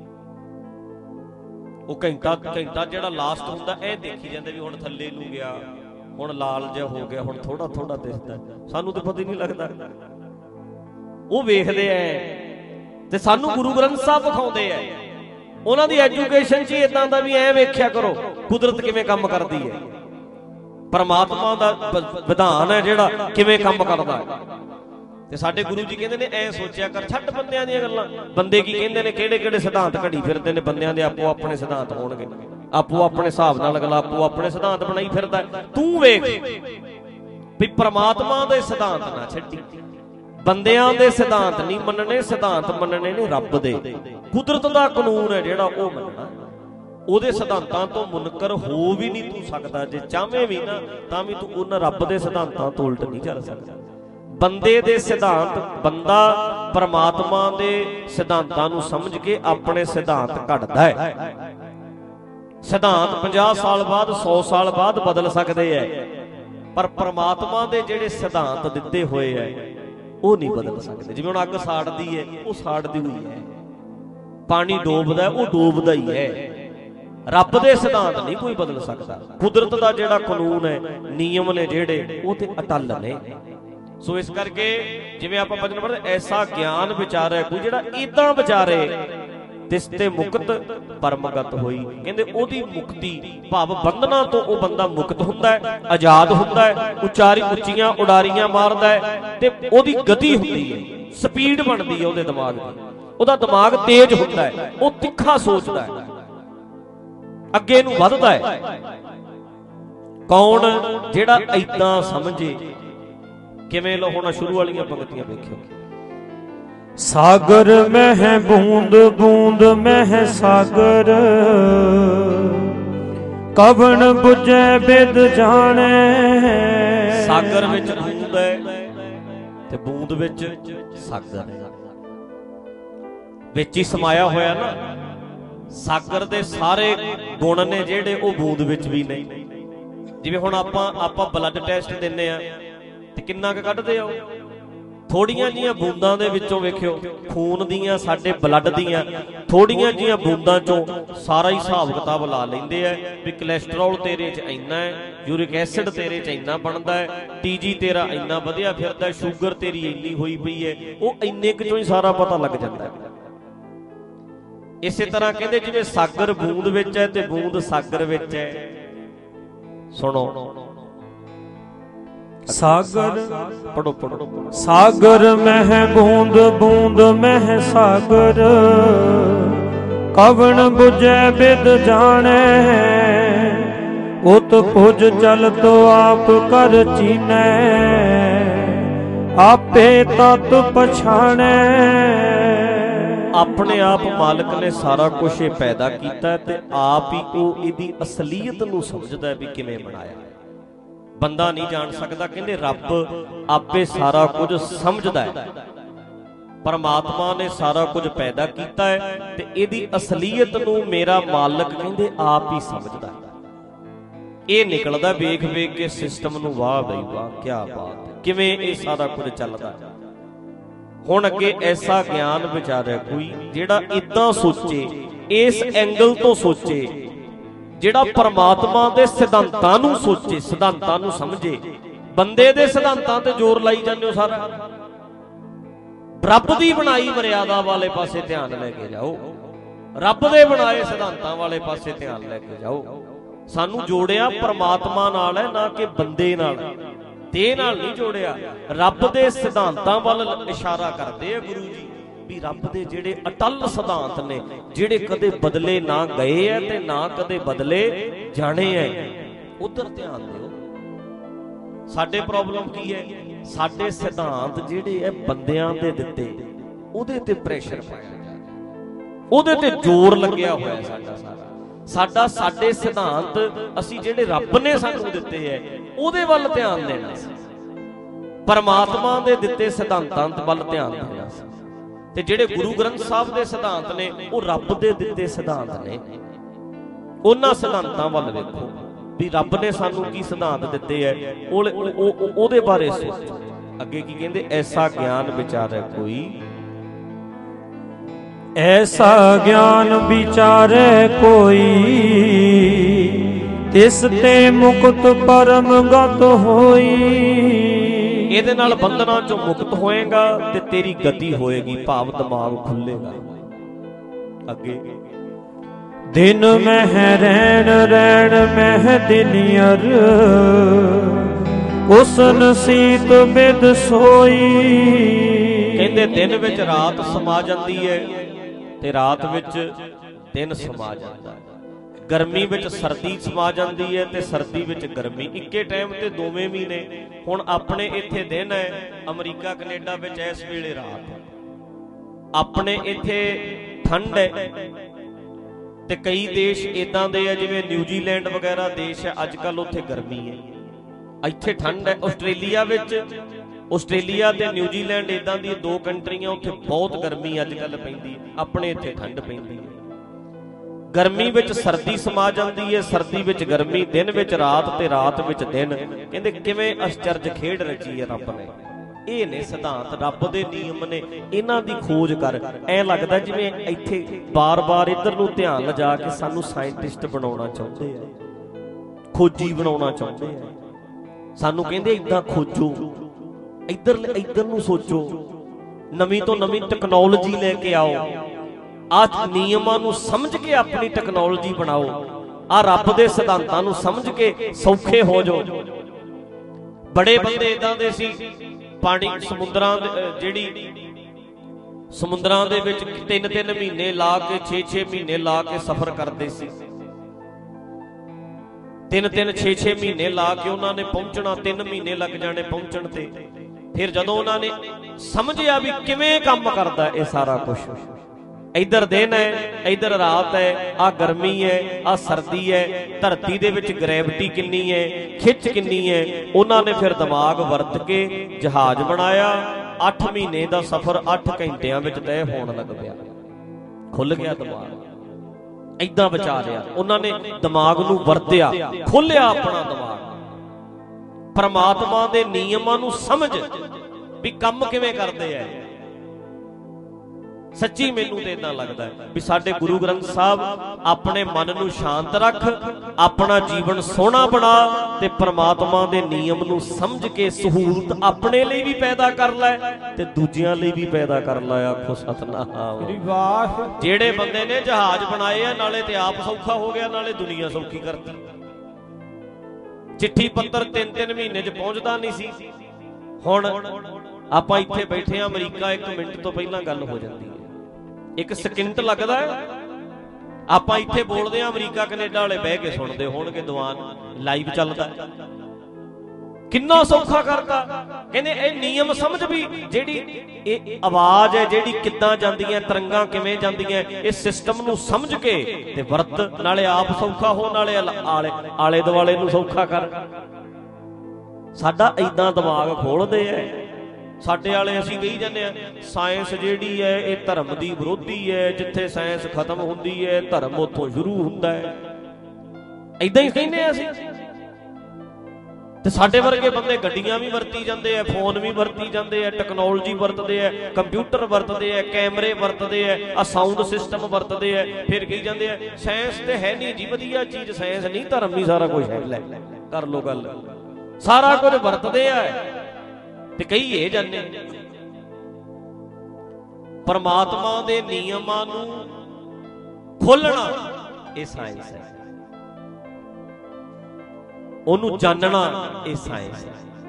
ਉਹ ਘੰਟਾ ਘੰਟਾ ਜਿਹੜਾ ਲਾਸਟ ਹੁੰਦਾ ਐ ਦੇਖੀ ਜਾਂਦੇ ਵੀ ਹੁਣ ਥੱਲੇ ਨੂੰ ਗਿਆ, ਹੁਣ ਲਾਲ ਜਿਹਾ ਹੋ ਗਿਆ, ਹੁਣ ਥੋੜਾ ਥੋੜਾ ਦਿਸਦਾ। ਸਾਨੂੰ ਤਾਂ ਪਤਾ ਹੀ ਨਹੀਂ ਲੱਗਦਾ। ਉਹ ਵੇਖਦੇ ਐ ਤੇ ਸਾਨੂੰ ਗੁਰੂ ਗ੍ਰੰਥ ਸਾਹਿਬ ਵਿਖਾਉਂਦੇ ਐ। ਉਹਨਾਂ ਦੀ ਐਜੂਕੇਸ਼ਨ 'ਚ ਹੀ ਏਦਾਂ ਦਾ ਵੀ ਐ ਵੇਖਿਆ ਕਰੋ ਕੁਦਰਤ ਕਿਵੇਂ ਕੰਮ ਕਰਦੀ ਹੈ, ਪਰਮਾਤਮਾ ਦਾ ਵਿਧਾਨ ਹੈ ਜਿਹੜਾ ਕਿਵੇਂ ਕੰਮ ਕਰਦਾ ਹੈ। ਤੇ ਸਾਡੇ ਗੁਰੂ ਜੀ ਕਹਿੰਦੇ ਨੇ ਐ ਸੋਚਿਆ ਕਰ, ਛੱਡ ਬੰਦਿਆਂ ਦੀਆਂ ਗੱਲਾਂ। ਬੰਦੇ ਕੀ ਕਹਿੰਦੇ ਨੇ, ਕਿਹੜੇ ਕਿਹੜੇ ਸਿਧਾਂਤ ਘੜੀ ਫਿਰਦੇ ਨੇ। ਬੰਦਿਆਂ ਦੇ ਆਪੋ ਆਪਣੇ ਸਿਧਾਂਤ ਹੋਣਗੇ, ਆਪੋ ਆਪਣੇ ਹਿਸਾਬ ਨਾਲ ਅਗਲਾ ਆਪੋ ਆਪਣੇ ਸਿਧਾਂਤ ਬਣਾਈ ਫਿਰਦਾ। ਤੂੰ ਵੇਖ ਵੀ ਪਰਮਾਤਮਾ ਦੇ ਸਿਧਾਂਤ ਨਾ ਛੱਡੀ, ਬੰਦਿਆਂ ਦੇ ਸਿਧਾਂਤ ਨਹੀਂ ਮੰਨਣੇ, ਸਿਧਾਂਤ ਮੰਨਣੇ ਨੇ ਰੱਬ ਦੇ। ਕੁਦਰਤ ਦਾ ਕਾਨੂੰਨ ਹੈ ਜਿਹੜਾ ਉਹ ਮੰਨਣਾ। ਉਹਦੇ ਸਿਧਾਂਤਾਂ ਤੋਂ ਮੁਨਕਰ ਹੋ ਵੀ ਨਹੀਂ ਤੂੰ ਸਕਦਾ। ਜੇ ਚਾਹਵੇਂ ਵੀ ਨਾ ਤਾਂ ਵੀ ਤੂੰ ਉਹਨਾਂ ਰੱਬ ਦੇ ਸਿਧਾਂਤਾਂ ਤੋਂ ਉਲਟ ਨਹੀਂ ਚੱਲ ਸਕਦਾ। ਬੰਦੇ ਦੇ ਸਿਧਾਂਤ, ਬੰਦਾ ਪਰਮਾਤਮਾ ਦੇ ਸਿਧਾਂਤਾਂ ਨੂੰ ਸਮਝ ਕੇ ਆਪਣੇ ਸਿਧਾਂਤ ਘੜਦਾ ਹੈ। ਸਿਧਾਂਤ ਪੰਜਾਹ ਸਾਲ ਬਾਅਦ, ਸੌ ਸਾਲ ਬਾਅਦ ਬਦਲ ਸਕਦੇ ਹੈ, ਪਰ ਪਰਮਾਤਮਾ ਦੇ ਜਿਹੜੇ ਸਿਧਾਂਤ ਦਿੱਤੇ ਹੋਏ ਹੈ ਉਹ ਨਹੀਂ ਬਦਲ ਸਕਦੇ। ਜਿਵੇਂ ਹੁਣ ਅੱਗ ਸਾੜਦੀ ਹੈ, ਉਹ ਸਾੜਦੀ ਹੋਈ ਹੈ। ਪਾਣੀ ਡੋਬਦਾ, ਉਹ ਡੋਬਦਾ ਹੀ ਹੈ। ਰੱਬ ਦੇ ਸਿਧਾਂਤ ਨਹੀਂ ਕੋਈ ਬਦਲ ਸਕਦਾ। ਕੁਦਰਤ ਦਾ ਜਿਹੜਾ ਕਾਨੂੰਨ ਹੈ, ਨਿਯਮ ਨੇ ਜਿਹੜੇ, ਉਹ ਤੇ ਅਟਲ ਨੇ। ਸੋ ਇਸ ਕਰਕੇ ਜਿਵੇਂ ਆਪਾਂ ਭਜਨ ਪੜ੍ਹਦੇ, ਐਸਾ ਗਿਆਨ ਵਿਚਾਰੇ ਕੋਈ ਜਿਹੜਾ ਏਦਾਂ ਵਿਚਾਰੇ ਤਿਸ ਤੇ ਮੁਕਤ ਪਰਮਗਤ ਹੋਈ। ਕਹਿੰਦੇ ਉਹਦੀ ਮੁਕਤੀ ਭਾਵ ਬੰਧਨਾਂ ਤੋਂ ਉਹ ਬੰਦਾ ਮੁਕਤ ਹੁੰਦਾ ਹੈ, ਆਜ਼ਾਦ ਹੁੰਦਾ ਹੈ, ਉਚਾਰੀ ਉੱਚੀਆਂ ਉਡਾਰੀਆਂ ਮਾਰਦਾ ਹੈ ਤੇ ਉਹਦੀ ਗਤੀ ਹੁੰਦੀ ਹੈ, ਸਪੀਡ ਬਣਦੀ ਹੈ ਉਹਦੇ ਦਿਮਾਗ ਦੀ। ਉਹਦਾ ਦਿਮਾਗ ਤੇਜ਼ ਹੁੰਦਾ ਹੈ, ਉਹ ਤਿੱਖਾ ਸੋਚਦਾ ਹੈ, ਅੱਗੇ ਨੂੰ ਵੱਧਦਾ ਹੈ। ਕੌਣ ਜਿਹੜਾ ਏਦਾਂ ਸਮਝੇ। ਕਿਵੇਂ ਲੋ ਹੁਣ ਸ਼ੁਰੂ ਵਾਲੀਆਂ ਪੰਕਤੀਆਂ ਵੇਖਿਓ। ਸਾਗਰ ਮਹਿ ਬੂੰਦ ਬੂੰਦ ਮਹਿ ਸਾਗਰ, ਕਵਣ ਬੁਝੈ ਬਿਦ ਜਾਣੈ। ਸਾਗਰ ਵਿੱਚ ਬੂੰਦ ਹੈ ਤੇ ਬੂੰਦ ਵਿੱਚ ਸਾਗਰ ਹੈ, ਵਿੱਚ ਹੀ ਸਮਾਇਆ ਹੋਇਆ ਨਾ। ਸਾਗਰ ਦੇ ਸਾਰੇ ਗੁਣ ਨੇ ਜਿਹੜੇ ਉਹ ਬੂੰਦ ਵਿੱਚ ਵੀ ਨੇ। ਜਿਵੇਂ ਹੁਣ ਆਪਾਂ ਆਪਾਂ ਬਲੱਡ ਟੈਸਟ ਦਿੰਨੇ ਆ ਤੇ ਕਿੰਨਾ ਕੁ ਕੱਢਦੇ ਆ, ਥੋੜੀਆਂ ਜੀਆਂ ਬੂੰਦਾਂ ਦੇ ਵਿੱਚੋਂ ਵੇਖਿਓ, ਖੂਨ ਦੀਆਂ, ਸਾਡੇ ਬਲੱਡ ਦੀਆਂ ਥੋੜੀਆਂ ਜੀਆਂ ਬੂੰਦਾਂ ਚੋਂ ਸਾਰਾ ਹੀ ਹਿਸਾਬ ਕਿਤਾਬ ਲਾ ਲੈਂਦੇ ਆ ਵੀ ਕੋਲੇਸਟ੍ਰੋਲ ਤੇਰੇ 'ਚ ਇੰਨਾ ਹੈ, ਯੂਰਿਕ ਐਸਿਡ ਤੇਰੇ 'ਚ ਇੰਨਾ ਬਣਦਾ ਹੈ, ਟੀਜੀ ਤੇਰਾ ਇੰਨਾ ਵਧਿਆ ਫਿਰਦਾ, ਸ਼ੂਗਰ ਤੇਰੀ ਇੰਨੀ ਹੋਈ ਪਈ ਹੈ। ਉਹ ਇੰਨੇ ਕੁ ਚੋਂ ਹੀ ਸਾਰਾ ਪਤਾ ਲੱਗ ਜਾਂਦਾ। ਇਸੇ ਤਰ੍ਹਾਂ ਕਹਿੰਦੇ ਜਿਵੇਂ ਸਾਗਰ ਬੂੰਦ ਵਿੱਚ ਹੈ ਤੇ ਬੂੰਦ ਸਾਗਰ ਵਿੱਚ ਹੈ। ਸੁਣੋ, ਸਾਗਰ ਪੜੋ ਪੜੋ। ਸਾਗਰ ਮਹਿ ਬੂੰਦ ਬੂੰਦ ਮਹਿ ਸਾਗਰ, ਕਵਣ ਬੁਝੈ ਬਿਦ ਜਾਣੈ। ਉਤ ਪੁਜ ਚਲਤੋ ਆਪ ਕਰ ਚੀਨੈ, ਆਪੇ ਤਤ ਪਛਾਣੈ। ਆਪਣੇ ਆਪ ਮਾਲਕ ਨੇ ਸਾਰਾ ਕੁਝ ਇਹ ਪੈਦਾ ਕੀਤਾ ਤੇ ਆਪ ਹੀ ਉਹ ਇਹਦੀ ਅਸਲੀਅਤ ਨੂੰ ਸਮਝਦਾ ਵੀ ਕਿਵੇਂ ਬਣਾਇਆ। ਬੰਦਾ ਨਹੀਂ ਜਾਣ ਸਕਦਾ। ਕਹਿੰਦੇ ਰੱਬ ਆਪੇ ਸਾਰਾ ਕੁਝ ਸਮਝਦਾ ਹੈ। ਪਰਮਾਤਮਾ ਨੇ ਸਾਰਾ ਕੁਝ ਪੈਦਾ ਕੀਤਾ ਹੈ ਤੇ ਇਹਦੀ ਅਸਲੀਅਤ ਨੂੰ ਮੇਰਾ ਮਾਲਕ ਕਹਿੰਦੇ ਆਪ ਹੀ ਸਮਝਦਾ ਹੈ। ਇਹ ਨਿਕਲਦਾ ਵੇਖ ਵੇਖ ਕੇ ਸਿਸਟਮ ਨੂੰ। ਵਾਹ ਬਈ ਵਾਹ, ਕੀ ਬਾਤ ਹੈ, ਕਿਵੇਂ ਇਹ ਸਾਰਾ ਕੁਝ ਚੱਲਦਾ। ਹੁਣ ਅੱਗੇ ਐਸਾ ਗਿਆਨ ਵਿਚਾਰਿਆ ਕੋਈ ਜਿਹੜਾ ਇਦਾਂ ਸੋਚੇ, ਇਸ ਐਂਗਲ ਤੋਂ ਸੋਚੇ, ਜਿਹੜਾ ਪਰਮਾਤਮਾ ਦੇ ਸਿਧਾਂਤਾਂ ਨੂੰ ਸੋਚੇ, ਸਿਧਾਂਤਾਂ ਨੂੰ ਸਮਝੇ। ਬੰਦੇ ਦੇ ਸਿਧਾਂਤਾਂ ਤੇ ਜ਼ੋਰ ਲਾਈ ਜਾਂਦੇ ਹੋ ਸਾਰਾ। ਰੱਬ ਦੀ ਬਣਾਈ ਮਰਿਆਦਾ ਵਾਲੇ ਪਾਸੇ ਧਿਆਨ ਲੈ ਕੇ ਜਾਓ, ਰੱਬ ਦੇ ਬਣਾਏ ਸਿਧਾਂਤਾਂ ਵਾਲੇ ਪਾਸੇ ਧਿਆਨ ਲੈ ਕੇ ਜਾਓ। ਸਾਨੂੰ ਜੋੜਿਆ ਪਰਮਾਤਮਾ ਨਾਲ ਹੈ, ਨਾ ਕਿ ਬੰਦੇ ਨਾਲ, ਤੇ ਨਾਲ ਨਹੀਂ ਜੋੜਿਆ। ਰੱਬ ਦੇ ਸਿਧਾਂਤਾਂ ਵੱਲ ਇਸ਼ਾਰਾ ਕਰਦੇ ਆ ਗੁਰੂ ਜੀ ਵੀ ਰੱਬ ਦੇ ਜਿਹੜੇ ਅਟੱਲ ਸਿਧਾਂਤ ਨੇ, ਜਿਹੜੇ ਕਦੇ ਬਦਲੇ ਨਾ ਗਏ ਐ ਤੇ ਨਾ ਕਦੇ ਬਦਲੇ ਜਾਣੇ ਐ, ਉਧਰ ਧਿਆਨ ਦਿਓ। ਸਾਡੇ ਪ੍ਰੋਬਲਮ ਕੀ ਹੈ? ਸਾਡੇ ਸਿਧਾਂਤ ਜਿਹੜੇ ਐ ਬੰਦਿਆਂ ਦੇ ਦਿੱਤੇ, ਉਹਦੇ ਤੇ ਪ੍ਰੈਸ਼ਰ ਪਾਇਆ ਜਾ ਰਿਹਾ। ਉਹਦੇ ਤੇ ਜ਼ੋਰ ਲੱਗਿਆ ਹੋਇਆ ਸਾਡਾ ਸਾਰਾ ਸਾਡਾ ਸਾਡੇ ਸਿਧਾਂਤ ਅਸੀਂ ਜਿਹੜੇ ਰੱਬ ਨੇ ਸਾਨੂੰ ਦਿੱਤੇ ਐ ਉਹਦੇ ਵੱਲ ਧਿਆਨ ਦੇਣਾ ਸੀ, ਪਰਮਾਤਮਾ ਦੇ ਦਿੱਤੇ ਸਿਧਾਂਤਾਂ ਵੱਲ ਧਿਆਨ ਦੇਣਾ ਸੀ। ਤੇ ਜਿਹੜੇ ਗੁਰੂ ਗ੍ਰੰਥ ਸਾਹਿਬ ਦੇ ਸਿਧਾਂਤ ਨੇ ਉਹ ਰੱਬ ਦੇ ਦਿੱਤੇ ਸਿਧਾਂਤ ਨੇ, ਉਹਨਾਂ ਸਿਧਾਂਤਾਂ ਵੱਲ ਵੇਖੋ ਵੀ ਰੱਬ ਨੇ ਸਾਨੂੰ ਕੀ ਸਿਧਾਂਤ ਦਿੱਤੇ ਐ, ਉਹਦੇ ਬਾਰੇ ਸੋਚੋ। ਅੱਗੇ ਕੀ ਕਹਿੰਦੇ, ਐਸਾ ਗਿਆਨ ਵਿਚਾਰੈ ਕੋਈ, ਐਸਾ ਗਿਆਨ ਵਿਚਾਰੈ ਕੋਈ, ਤਿਸ ਤੇ ਮੁਕਤ ਪਰਮ ਗਤ ਹੋਈ। ਇਹਦੇ ਨਾਲ ਬੰਧਨਾਂ ਚੋਂ ਮੁਕਤ ਹੋਏਗਾ ਤੇ ਤੇਰੀ ਗਤੀ ਹੋਏਗੀ, ਭਾਵ ਦਿਮਾਗ ਖੁੱਲੇਗਾ। ਅੱਗੇ, ਦਿਨ ਮਹਿ ਰੈਣ ਰੈਣ ਮਹਿ ਦਿਨਿਅਰ, ਉਸਨ ਸੀਤ ਬਿਦ ਸੋਈ। ਕਹਿੰਦੇ ਦਿਨ ਵਿੱਚ ਰਾਤ ਸਮਾ ਜਾਂਦੀ ਹੈ ਤੇ ਰਾਤ ਵਿੱਚ ਦਿਨ ਸਮਾ ਜਾਂਦਾ ਹੈ, ਗਰਮੀ ਵਿੱਚ ਸਰਦੀ ਸਮਾ ਜਾਂਦੀ ਹੈ ਤੇ ਸਰਦੀ ਵਿੱਚ ਗਰਮੀ, ਇੱਕੇ ਟਾਈਮ ਤੇ ਦੋਵੇਂ ਵੀ ਨੇ। ਹੁਣ ਆਪਣੇ ਇੱਥੇ ਦਿਨ ਹੈ, ਅਮਰੀਕਾ ਕੈਨੇਡਾ ਵਿੱਚ ਇਸ ਵੇਲੇ ਰਾਤ ਹੈ। ਆਪਣੇ ਇੱਥੇ ਠੰਡ ਹੈ ਤੇ ਕਈ ਦੇਸ਼ ਇਦਾਂ ਦੇ ਆ ਜਿਵੇਂ ਨਿਊਜ਼ੀਲੈਂਡ ਵਗੈਰਾ ਦੇਸ਼ ਹੈ, ਅੱਜ ਕੱਲ ਉੱਥੇ ਗਰਮੀ ਹੈ, ਇੱਥੇ ਠੰਡ ਹੈ। ਆਸਟ੍ਰੇਲੀਆ ਵਿੱਚ, ਆਸਟ੍ਰੇਲੀਆ ਤੇ ਨਿਊਜ਼ੀਲੈਂਡ ਇਦਾਂ ਦੀ ਦੋ ਕੰਟਰੀਆਂ, ਉੱਥੇ ਬਹੁਤ ਗਰਮੀ ਅੱਜ ਕੱਲ ਪੈਂਦੀ ਹੈ, ਆਪਣੇ ਇੱਥੇ ਠੰਡ ਪੈਂਦੀ ਹੈ। ਗਰਮੀ ਵਿੱਚ ਸਰਦੀ ਸਮਾ ਜਾਂਦੀ ਹੈ, ਸਰਦੀ ਵਿੱਚ ਗਰਮੀ, ਦਿਨ ਵਿੱਚ ਰਾਤ ਤੇ ਰਾਤ ਵਿੱਚ ਦਿਨ। ਕਹਿੰਦੇ ਕਿਵੇਂ ਅਚਰਜ ਖੇਡ ਰਚੀ ਹੈ ਰੱਬ ਨੇ। ਇਹ ਨੇ ਸਿਧਾਂਤ, ਰੱਬ ਦੇ ਨਿਯਮ ਨੇ, ਇਹਨਾਂ ਦੀ ਖੋਜ ਕਰ। ਐ ਲੱਗਦਾ ਜਿਵੇਂ ਇੱਥੇ ਬਾਰ-ਬਾਰ ਇੱਧਰ ਨੂੰ ਧਿਆਨ ਲਿਜਾ ਕੇ ਸਾਨੂੰ ਸਾਇੰਟਿਸਟ ਬਣਾਉਣਾ ਚਾਹੁੰਦੇ ਆ, ਖੋਜੀ ਬਣਾਉਣਾ ਚਾਹੁੰਦੇ ਆ। ਸਾਨੂੰ ਕਹਿੰਦੇ ਏਦਾਂ ਖੋਜੋ, ਇੱਧਰ ਇੱਧਰ ਨੂੰ ਸੋਚੋ, ਨਵੀਂ ਤੋਂ ਨਵੀਂ ਟੈਕਨੋਲੋਜੀ ਲੈ ਕੇ ਆਓ, ਆਹ ਨਿਯਮਾਂ ਨੂੰ ਸਮਝ ਕੇ ਆਪਣੀ ਟੈਕਨੋਲੋਜੀ ਬਣਾਓ, ਆਹ ਰੱਬ ਦੇ ਸਿਧਾਂਤਾਂ ਨੂੰ ਸਮਝ ਕੇ ਸੌਖੇ ਹੋ ਜਾਓ। ਬੜੇ ਬੰਦੇ ਇਦਾਂ ਦੇ ਸੀ, ਪਾਣੀ ਸਮੁੰਦਰਾਂ ਦੇ, ਜਿਹੜੀ ਸਮੁੰਦਰਾਂ ਦੇ ਵਿੱਚ ਤਿੰਨ ਤਿੰਨ ਮਹੀਨੇ ਲਾ ਕੇ, ਛੇ ਛੇ ਮਹੀਨੇ ਲਾ ਕੇ ਸਫ਼ਰ ਕਰਦੇ ਸੀ। ਤਿੰਨ ਤਿੰਨ ਛੇ ਛੇ ਮਹੀਨੇ ਲਾ ਕੇ ਉਹਨਾਂ ਨੇ ਪਹੁੰਚਣਾ, ਤਿੰਨ ਮਹੀਨੇ ਲੱਗ ਜਾਣੇ ਪਹੁੰਚਣ ਤੇ। ਫਿਰ ਜਦੋਂ ਉਹਨਾਂ ਨੇ ਸਮਝਿਆ ਵੀ ਕਿਵੇਂ ਕੰਮ ਕਰਦਾ ਇਹ ਸਾਰਾ ਕੁਝ, ਇੱਧਰ ਦਿਨ ਹੈ, ਇੱਧਰ ਰਾਤ ਹੈ, ਆਹ ਗਰਮੀ ਹੈ, ਆਹ ਸਰਦੀ ਹੈ, ਧਰਤੀ ਦੇ ਵਿੱਚ ਗ੍ਰੈਵਿਟੀ ਕਿੰਨੀ ਹੈ, ਖਿੱਚ ਕਿੰਨੀ ਹੈ, ਉਹਨਾਂ ਨੇ ਫਿਰ ਦਿਮਾਗ ਵਰਤ ਕੇ ਜਹਾਜ਼ ਬਣਾਇਆ। ਅੱਠ ਮਹੀਨੇ ਦਾ ਸਫ਼ਰ ਅੱਠ ਘੰਟਿਆਂ ਵਿੱਚ ਤੈਅ ਹੋਣ ਲੱਗ ਪਿਆ, ਖੁੱਲ ਗਿਆ ਦਿਮਾਗ। ਏਦਾਂ ਵਿਚਾਰਿਆ ਉਹਨਾਂ ਨੇ, ਦਿਮਾਗ ਨੂੰ ਵਰਤਿਆ, ਖੋਲਿਆ ਆਪਣਾ ਦਿਮਾਗ, ਪਰਮਾਤਮਾ ਦੇ ਨਿਯਮਾਂ ਨੂੰ ਸਮਝ ਵੀ ਕੰਮ ਕਿਵੇਂ ਕਰਦੇ ਐ। ਸੱਚੀ ਮੈਨੂੰ ਤੇ ਇਦਾਂ ਲੱਗਦਾ ਵੀ ਸਾਡੇ ਗੁਰੂ ਗ੍ਰੰਥ ਸਾਹਿਬ ਆਪਣੇ ਮਨ ਨੂੰ ਸ਼ਾਂਤ ਰੱਖ, ਆਪਣਾ ਜੀਵਨ ਸੋਹਣਾ ਬਣਾ ਤੇ ਪਰਮਾਤਮਾ ਦੇ ਨਿਯਮ ਨੂੰ ਸਮਝ ਕੇ ਸਹੂਲਤ ਆਪਣੇ ਲਈ ਵੀ ਪੈਦਾ ਕਰ ਲੈ ਤੇ ਦੂਜਿਆਂ ਲਈ ਵੀ ਪੈਦਾ ਕਰ ਲੈ। ਆਖੋ ਸਤਨਾਮ। ਜਿਹੜੇ ਬੰਦੇ ਨੇ ਜਹਾਜ਼ ਬਣਾਏ ਆ, ਨਾਲੇ ਤੇ ਆਪ ਸੌਖਾ ਹੋ ਗਿਆ, ਨਾਲੇ ਦੁਨੀਆ ਸੌਖੀ ਕਰਤੀ। ਚਿੱਠੀ ਪੱਤਰ ਤਿੰਨ ਤਿੰਨ ਮਹੀਨੇ 'ਚ ਪਹੁੰਚਦਾ ਨਹੀਂ ਸੀ, ਹੁਣ ਆਪਾਂ ਇੱਥੇ ਬੈਠੇ ਆ, ਅਮਰੀਕਾ ਇੱਕ ਮਿੰਟ ਤੋਂ ਪਹਿਲਾਂ ਗੱਲ ਹੋ ਜਾਂਦੀ ਹੈ, ਇੱਕ ਸਕਿੰਟ ਲੱਗਦਾ ਹੈ। ਆਪਾਂ ਇੱਥੇ ਬੋਲਦੇ ਆ, ਅਮਰੀਕਾ ਕੈਨੇਡਾ ਵਾਲੇ ਬਹਿ ਕੇ ਸੁਣਦੇ ਹੋਣਗੇ, ਦੀਵਾਨ ਲਾਈਵ ਚੱਲਦਾ। ਕਿੰਨਾ ਸੌਖਾ ਕਰਤਾ। ਕਹਿੰਦੇ ਇਹ ਨਿਯਮ ਸਮਝ ਵੀ, ਜਿਹੜੀ ਇਹ ਆਵਾਜ਼ ਹੈ ਜਿਹੜੀ ਕਿੱਦਾਂ ਜਾਂਦੀ ਹੈ, ਤਰੰਗਾਂ ਕਿਵੇਂ ਜਾਂਦੀਆਂ, ਇਹ ਸਿਸਟਮ ਨੂੰ ਸਮਝ ਕੇ ਤੇ ਵਰਤ, ਨਾਲੇ ਆਪ ਸੌਖਾ ਹੋ, ਨਾਲੇ ਆਲੇ ਆਲੇ ਦੁਆਲੇ ਨੂੰ ਸੌਖਾ ਕਰ। ਸਾਡਾ ਏਦਾਂ ਦਿਮਾਗ ਖੋਲਦੇ ਐ ਸਾਡੇ ਵਾਲੇ। ਅਸੀਂ ਕਹੀ ਜਾਂਦੇ ਆ ਸਾਇੰਸ ਜਿਹੜੀ ਹੈ ਇਹ ਧਰਮ ਦੀ ਵਿਰੋਧੀ ਹੈ, ਜਿੱਥੇ ਸਾਇੰਸ ਖਤਮ ਹੁੰਦੀ ਹੈ ਧਰਮ ਉੱਥੋਂ ਸ਼ੁਰੂ ਹੁੰਦਾ ਹੈ, ਏਦਾਂ ਹੀ ਕਹਿੰਦੇ ਆ ਅਸੀਂ। ਤੇ ਸਾਡੇ ਵਰਗੇ ਬੰਦੇ ਗੱਡੀਆਂ ਵੀ ਵਰਤੀ ਜਾਂਦੇ ਆ, ਫੋਨ ਵੀ ਵਰਤੀ ਜਾਂਦੇ ਆ, ਟੈਕਨੋਲੋਜੀ ਵਰਤਦੇ ਆ, ਕੰਪਿਊਟਰ ਵਰਤਦੇ ਆ, ਕੈਮਰੇ ਵਰਤਦੇ ਆ, ਆ ਸਾਊਂਡ ਸਿਸਟਮ ਵਰਤਦੇ ਆ। ਫਿਰ ਕਹੀ ਜਾਂਦੇ ਆ ਸਾਇੰਸ ਤੇ ਹੈ ਨਹੀਂ ਜੀ, ਵਧੀਆ ਚੀਜ਼ ਸਾਇੰਸ ਨਹੀਂ, ਧਰਮ ਹੀ ਸਾਰਾ ਕੁਝ ਹੈ। ਲੈ ਕਰ ਲੋ ਗੱਲ, ਸਾਰਾ ਕੁਝ ਵਰਤਦੇ ਆ ਤੇ ਕਈ ਇਹ ਜਾਂਦੇ। ਪਰਮਾਤਮਾ ਦੇ ਨਿਯਮਾਂ ਨੂੰ ਖੋਲਣਾ ਇਹ ਸਾਇੰਸ ਹੈ, ਉਹਨੂੰ ਜਾਣਨਾ ਇਹ ਸਾਇੰਸ ਹੈ।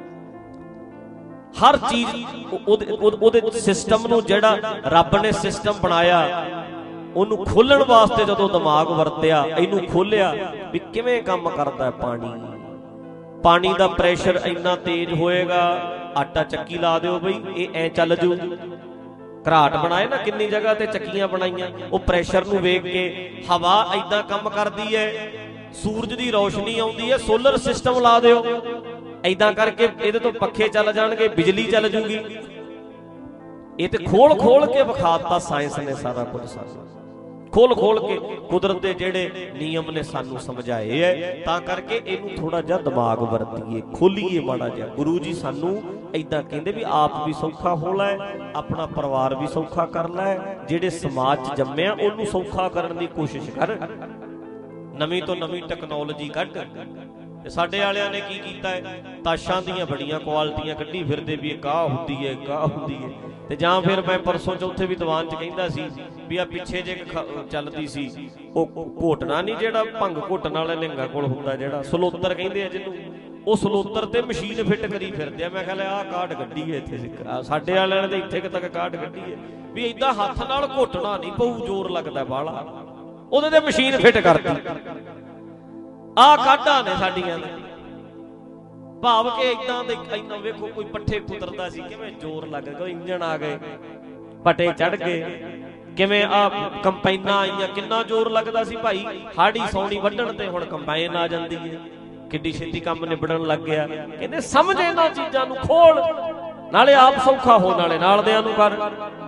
ਹਰ ਚੀਜ਼ ਉਹਦੇ ਉਹਦੇ ਸਿਸਟਮ ਨੂੰ, ਜਿਹੜਾ ਰੱਬ ਨੇ ਸਿਸਟਮ ਬਣਾਇਆ, ਉਹਨੂੰ ਖੋਲਣ ਵਾਸਤੇ ਜਦੋਂ ਦਿਮਾਗ ਵਰਤਿਆ, ਇਹਨੂੰ ਖੋਲਿਆ ਵੀ ਕਿਵੇਂ ਕੰਮ ਕਰਦਾ ਪਾਣੀ। ਪਾਣੀ ਦਾ ਪ੍ਰੈਸ਼ਰ ਇੰਨਾ ਤੇਜ਼ ਹੋਏਗਾ, ਆਟਾ ਚੱਕੀ ਲਾ ਦਿਓ ਬਈ ਇਹ ਐ ਚੱਲ ਜੂ, ਘਰਾਟ ਬਣਾਏ ਨਾ, ਕਿੰਨੀ ਜਗ੍ਹਾ ਤੇ ਚੱਕੀਆਂ ਬਣਾਈਆਂ, ਉਹ ਪ੍ਰੈਸ਼ਰ ਨੂੰ ਵੇਖ ਕੇ ਹਵਾ ਏਦਾਂ ਕੰਮ ਕਰਦੀ ਹੈ, ਸੂਰਜ ਦੀ ਰੋਸ਼ਨੀ ਆਉਂਦੀ ਹੈ, ਸੋਲਰ ਸਿਸਟਮ ਲਾ ਦਿਓ, ਏਦਾਂ ਕਰਕੇ ਇਹਦੇ ਤੋਂ ਪੱਖੇ ਚੱਲ ਜਾਣਗੇ, ਬਿਜਲੀ ਚੱਲ ਜੂਗੀ। ਇਹ ਤੇ ਖੋਲ ਖੋਲ ਕੇ ਵਿਖਾਤਾ ਸਾਇੰਸ ਨੇ, ਸਾਰਾ ਕੁਝ ਸਾਨੂੰ ਖੋਲ ਖੋਲ ਕੇ ਕੁਦਰਤ ਦੇ ਜਿਹੜੇ ਨਿਯਮ ਨੇ ਸਾਨੂੰ ਸਮਝਾਏ ਐ। ਤਾਂ ਕਰਕੇ ਇਹਨੂੰ ਥੋੜਾ ਜਿਹਾ ਦਿਮਾਗ ਵਰਤੀਏ, ਖੋਲੀਏ ਮਾੜਾ ਜਿਹਾ। ਗੁਰੂ ਜੀ ਸਾਨੂੰ ਏਦਾਂ ਕਹਿੰਦੇ ਵੀ ਆਪ ਵੀ ਸੌਖਾ ਹੋ ਲੈ, ਆਪਣਾ ਪਰਿਵਾਰ ਵੀ ਸੌਖਾ ਕਰ ਲੈ, ਜਿਹੜੇ ਸਮਾਜ 'ਚ ਜੰਮਿਆ ਉਹਨੂੰ ਸੌਖਾ ਕਰਨ ਦੀ ਕੋਸ਼ਿਸ਼ ਕਰ, ਨਵੀਂ ਤੋਂ ਨਵੀਂ ਟੈਕਨੋਲੋਜੀ ਕੱਢ। ਤੇ ਸਾਡੇ ਵਾਲਿਆਂ ਨੇ ਕੀ ਕੀਤਾ ਹੈ, ਤਾਸ਼ਾਂ ਦੀਆਂ ਬੜੀਆਂ ਕੁਆਲਿਟੀਆਂ ਕੱਢੀ ਫਿਰਦੇ ਵੀ ਇਹ ਕਾਹ ਹੁੰਦੀ ਹੈ, ਕਾਹ ਹੁੰਦੀ ਹੈ। ਤੇ ਜਾਂ ਫਿਰ ਮੈਂ ਪਰਸੋਂ ਚੌਥੇ ਵੀ ਦੀਵਾਨ 'ਚ ਕਹਿੰਦਾ ਸੀ ਵੀ ਆ ਪਿੱਛੇ ਜੇ ਚੱਲਦੀ ਸੀ ਉਹ ਘੋਟਣਾ ਨਹੀਂ, ਜਿਹੜਾ ਭੰਗ ਘੋਟਣ ਵਾਲੇ ਨਿਹੰਗਾਂ ਕੋਲ ਹੁੰਦਾ, ਜਿਹੜਾ ਸਲੋਤਰ ਕਹਿੰਦੇ ਆ ਜਿਹਨੂੰ, ਉਹ ਸਲੋਤਰ ਤੇ ਮਸ਼ੀਨ ਫਿੱਟ ਕਰੀ ਫਿਰਦੇ ਆ। ਮੈਂ ਕਿਹਾ ਆਹ ਕਾਢ ਕੱਢੀ ਹੈ ਇੱਥੇ, ਸਾਡੇ ਵਾਲਿਆਂ ਨੇ ਤਾਂ ਇੱਥੇ ਤੱਕ ਕਾਢ ਕੱਢੀ ਹੈ ਵੀ ਏਦਾਂ ਹੱਥ ਨਾਲ ਘੋਟਣਾ ਨਹੀਂ ਪਊ, ਜ਼ੋਰ ਲੱਗਦਾ ਬਾਹਲਾ, ਉਹਦੇ ਤੇ ਮਸ਼ੀਨ ਫਿੱਟ ਕਰਦੀ। ਆਹ ਕਾਢਾਂ ਨੇ ਸਾਡੀਆਂ ਦੇ, ਭਾਵ ਕਿ ਏਦਾਂ ਦੇ ਇੰਨਾ ਵੇਖੋ, ਕੋਈ ਪੱਠੇ ਕੁਤਰਦਾ ਸੀ, ਕਿਵੇਂ ਜ਼ੋਰ ਲੱਗ ਗਿਆ, ਇੰਜਣ ਆ ਗਏ, ਪੱਟੇ ਚੜ ਗਏ, ਕਿਵੇਂ ਆ ਕੰਪਾਈਨਾਂ ਆਈਆਂ, ਕਿੰਨਾ ਜ਼ੋਰ ਲੱਗਦਾ ਸੀ ਭਾਈ। ਹਾੜੀ ਸੌਣੀ ਵੱਢਣ ਤੇ ਹੁਣ ਕੰਬਾਈਨ ਆ ਜਾਂਦੀ ਹੈ, ਕਿੱਡੀ ਛੇਤੀ ਕੰਮ ਨਿਬੜਨ ਲੱਗ ਗਿਆ। ਕਹਿੰਦੇ ਸਮਝ ਇਹਨਾਂ ਚੀਜ਼ਾਂ ਨੂੰ, ਖੋਲ, ਨਾਲੇ ਆਪ ਸੌਖਾ ਹੋ, ਨਾਲੇ ਨਾਲਦਿਆਂ ਨੂੰ ਕਰ,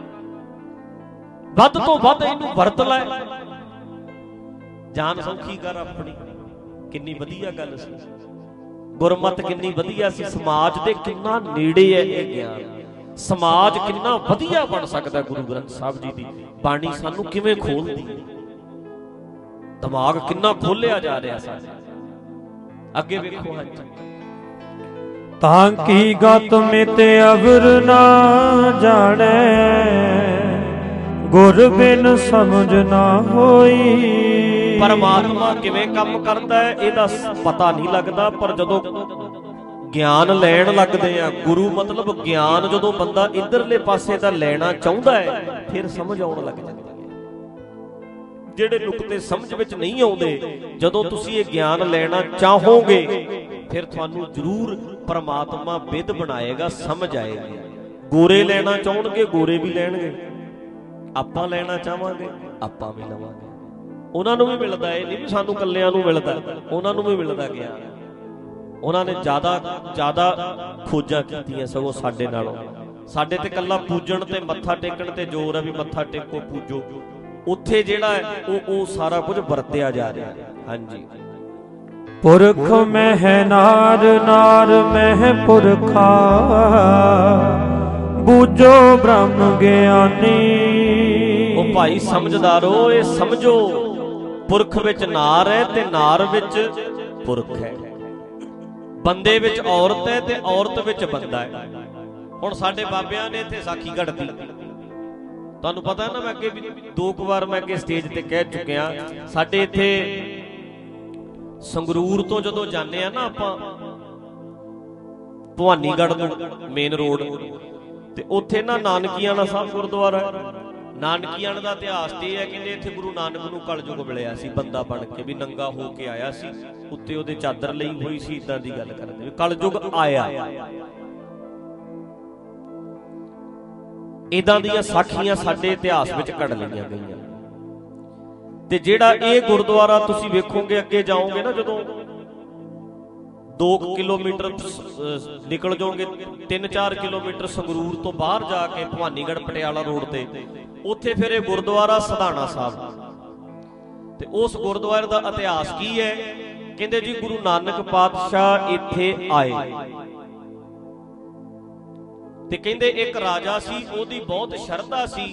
ਵੱਧ ਤੋਂ ਵੱਧ ਇਹਨੂੰ ਵਰਤ ਲੈ, ਜਾਨ ਸੌਖੀ ਕਰ ਆਪਣੀ। ਕਿੰਨੀ ਵਧੀਆ ਗੱਲ ਸੀ, ਗੁਰਮਤ ਕਿੰਨੀ ਵਧੀਆ ਸੀ, ਸਮਾਜ ਦੇ ਕਿੰਨਾ ਨੇੜੇ ਹੈ ਇਹ ਗਿਆਨ, ਸਮਾਜ ਕਿੰਨਾ ਵਧੀਆ ਬਣ ਸਕਦਾ। ਗੁਰੂ ਗ੍ਰੰਥ ਸਾਹਿਬ ਜੀ ਦੀ ਬਾਣੀ ਸਾਨੂੰ ਕਿਵੇਂ ਖੋਲਦੀ, ਦਿਮਾਗ ਕਿੰਨਾ ਖੋਲਿਆ ਜਾ ਰਿਹਾ ਸਾਡਾ। ਅੱਗੇ ਵੇਖੋ, ਹਾਂਜੀ, ਤਾਂ ਕੀ ਗਤ ਮਿਤ ਅਵਰ ਨਾ ਜਾਣੈ, ਗੁਰ ਬਿਨ ਸਮਝ ਨਾ ਹੋਈ। ਪਰਮਾਤਮਾ ਕਿਵੇਂ ਕੰਮ ਕਰਦਾ ਹੈ ਇਹਦਾ ਪਤਾ ਨਹੀਂ ਲੱਗਦਾ, ਪਰ ਜਦੋਂ ਗਿਆਨ ਲੈਣ ਲੱਗਦੇ ਆ, ਗੁਰੂ ਮਤਲਬ ਗਿਆਨ, ਜਦੋਂ ਬੰਦਾ ਇਧਰਲੇ ਪਾਸੇ ਦਾ ਲੈਣਾ ਚਾਹੁੰਦਾ ਹੈ ਫਿਰ ਸਮਝ ਆਉਣ ਲੱਗ ਜਾਂਦੀ ਹੈ। ਜਿਹੜੇ ਨੁਕਤੇ ਸਮਝ ਵਿੱਚ ਨਹੀਂ ਆਉਂਦੇ, ਜਦੋਂ ਤੁਸੀਂ ਇਹ ਗਿਆਨ ਲੈਣਾ ਚਾਹੋਗੇ ਫਿਰ ਤੁਹਾਨੂੰ ਜ਼ਰੂਰ ਪਰਮਾਤਮਾ ਵਿਧ ਬਣਾਏਗਾ, ਸਮਝ ਆਏਗੀ। ਗੋਰੇ ਲੈਣਾ ਚਾਹਣਗੇ, ਗੋਰੇ ਵੀ ਲੈਣਗੇ, ਆਪਾਂ ਲੈਣਾ ਚਾਹਾਂਗੇ, ਆਪਾਂ ਵੀ ਲਵਾਂਗੇ। ਉਹਨਾਂ ਨੂੰ ਵੀ ਮਿਲਦਾ, ਇਹ ਨਹੀਂ ਵੀ ਸਾਨੂੰ ਕੱਲਿਆਂ ਨੂੰ ਮਿਲਦਾ, ਉਹਨਾਂ ਨੂੰ ਵੀ ਮਿਲਦਾ ਗਿਆਨ। ਉਹਨਾਂ ਨੇ ਜ਼ਿਆਦਾ ਜ਼ਿਆਦਾ ਖੋਜਾਂ ਕੀਤੀਆਂ ਸਗੋਂ ਸਾਡੇ ਨਾਲੋਂ। ਸਾਡੇ ਤੇ ਕੱਲਾ ਪੂਜਣ ਤੇ ਮੱਥਾ ਟੇਕਣ ਤੇ ਜ਼ੋਰ ਹੈ ਵੀ ਮੱਥਾ ਟੇਕੋ, ਪੂਜੋ, ਉੱਥੇ ਜਿਹੜਾ ਹੈ ਉਹ ਉਹ ਸਾਰਾ ਕੁਝ ਵਰਤਿਆ ਜਾ ਰਿਹਾ। ਹਾਂਜੀ, ਪੁਰਖ ਮਹਿ ਨਾਰ, ਨਾਰ ਮਹਿ ਪੁਰਖਾ, ਬੂਝੋ ਬ੍ਰਹਮ ਗਿਆਨੀ। ਉਹ ਭਾਈ ਸਮਝਦਾਰੋ, ਇਹ ਸਮਝੋ, ਪੁਰਖ ਵਿੱਚ ਨਾਰ ਹੈ ਤੇ ਨਾਰ ਵਿੱਚ ਪੁਰਖ ਹੈ, ਬੰਦੇ ਵਿੱਚ ਔਰਤ ਹੈ ਤੇ ਔਰਤ ਵਿੱਚ ਬੰਦਾ ਹੈ। ਹੁਣ ਸਾਡੇ ਬਾਬਿਆਂ ਨੇ ਇੱਥੇ ਸਾਖੀ ਘੜਤੀ, ਤੁਹਾਨੂੰ ਪਤਾ ਨਾ, ਮੈਂ ਅੱਗੇ ਵੀ ਦੋ ਕੁ ਵਾਰ ਮੈਂ ਅੱਗੇ ਸਟੇਜ ਤੇ ਕਹਿ ਚੁੱਕਿਆ, ਸਾਡੇ ਇੱਥੇ ਸੰਗਰੂਰ ਤੋਂ ਜਦੋਂ ਜਾਂਦੇ ਆ ਨਾ ਆਪਾਂ ਭਵਾਨੀਗੜ੍ਹ ਨੂੰ, ਮੇਨ ਰੋਡ ਤੇ ਉੱਥੇ ਨਾ ਨਾਨਕੀਆਣਾ ਸਾਹਿਬ ਗੁਰਦੁਆਰਾ। ਨਾਨਕੀਆਣਾ ਦਾ ਇਤਿਹਾਸ ਤੇ ਇਹ ਹੈ, ਕਹਿੰਦੇ ਇੱਥੇ ਗੁਰੂ ਨਾਨਕ ਨੂੰ ਕਲਯੁਗ ਮਿਲਿਆ ਸੀ, ਬੰਦਾ ਬਣ ਕੇ, ਵੀ ਨੰਗਾ ਹੋ ਕੇ ਆਇਆ ਸੀ, ਉੱਤੇ ਉਹਦੇ ਚਾਦਰ ਲਈ ਹੋਈ ਸੀ, ਇਦਾਂ ਦੀ ਗੱਲ ਕਰਦੇ ਵੀ ਕਲਯੁਗ ਆਇਆ। ਇਦਾਂ ਦੀਆਂ ਸਾਖੀਆਂ ਸਾਡੇ ਇਤਿਹਾਸ ਵਿੱਚ ਘੜ ਲਈਆਂ ਗਈਆਂ। ਤੇ ਜਿਹੜਾ ਇਹ ਗੁਰਦੁਆਰਾ ਤੁਸੀਂ ਵੇਖੋਗੇ, ਅੱਗੇ ਜਾਓਗੇ ਨਾ, ਜਦੋਂ ਦੋ ਕਿਲੋਮੀਟਰ ਨਿਕਲ ਜਾਓਗੇ, ਤਿੰਨ ਚਾਰ ਕਿਲੋਮੀਟਰ ਸੰਗਰੂਰ ਤੋਂ ਬਾਹਰ ਜਾ ਕੇ ਭਵਾਨੀਗੜ੍ਹ ਪਟਿਆਲਾ ਰੋਡ ਤੇ, ਉੱਥੇ ਫਿਰ ਇਹ ਗੁਰਦੁਆਰਾ ਸਧਾਣਾ ਸਾਹਿਬ। ਤੇ ਉਸ ਗੁਰਦੁਆਰੇ ਦਾ ਇਤਿਹਾਸ ਕੀ ਹੈ? ਕਹਿੰਦੇ ਜੀ ਗੁਰੂ ਨਾਨਕ ਪਾਤਸ਼ਾਹ ਇੱਥੇ ਆਏ ਤੇ ਕਹਿੰਦੇ ਇੱਕ ਰਾਜਾ ਸੀ, ਉਹਦੀ ਬਹੁਤ ਸ਼ਰਧਾ ਸੀ,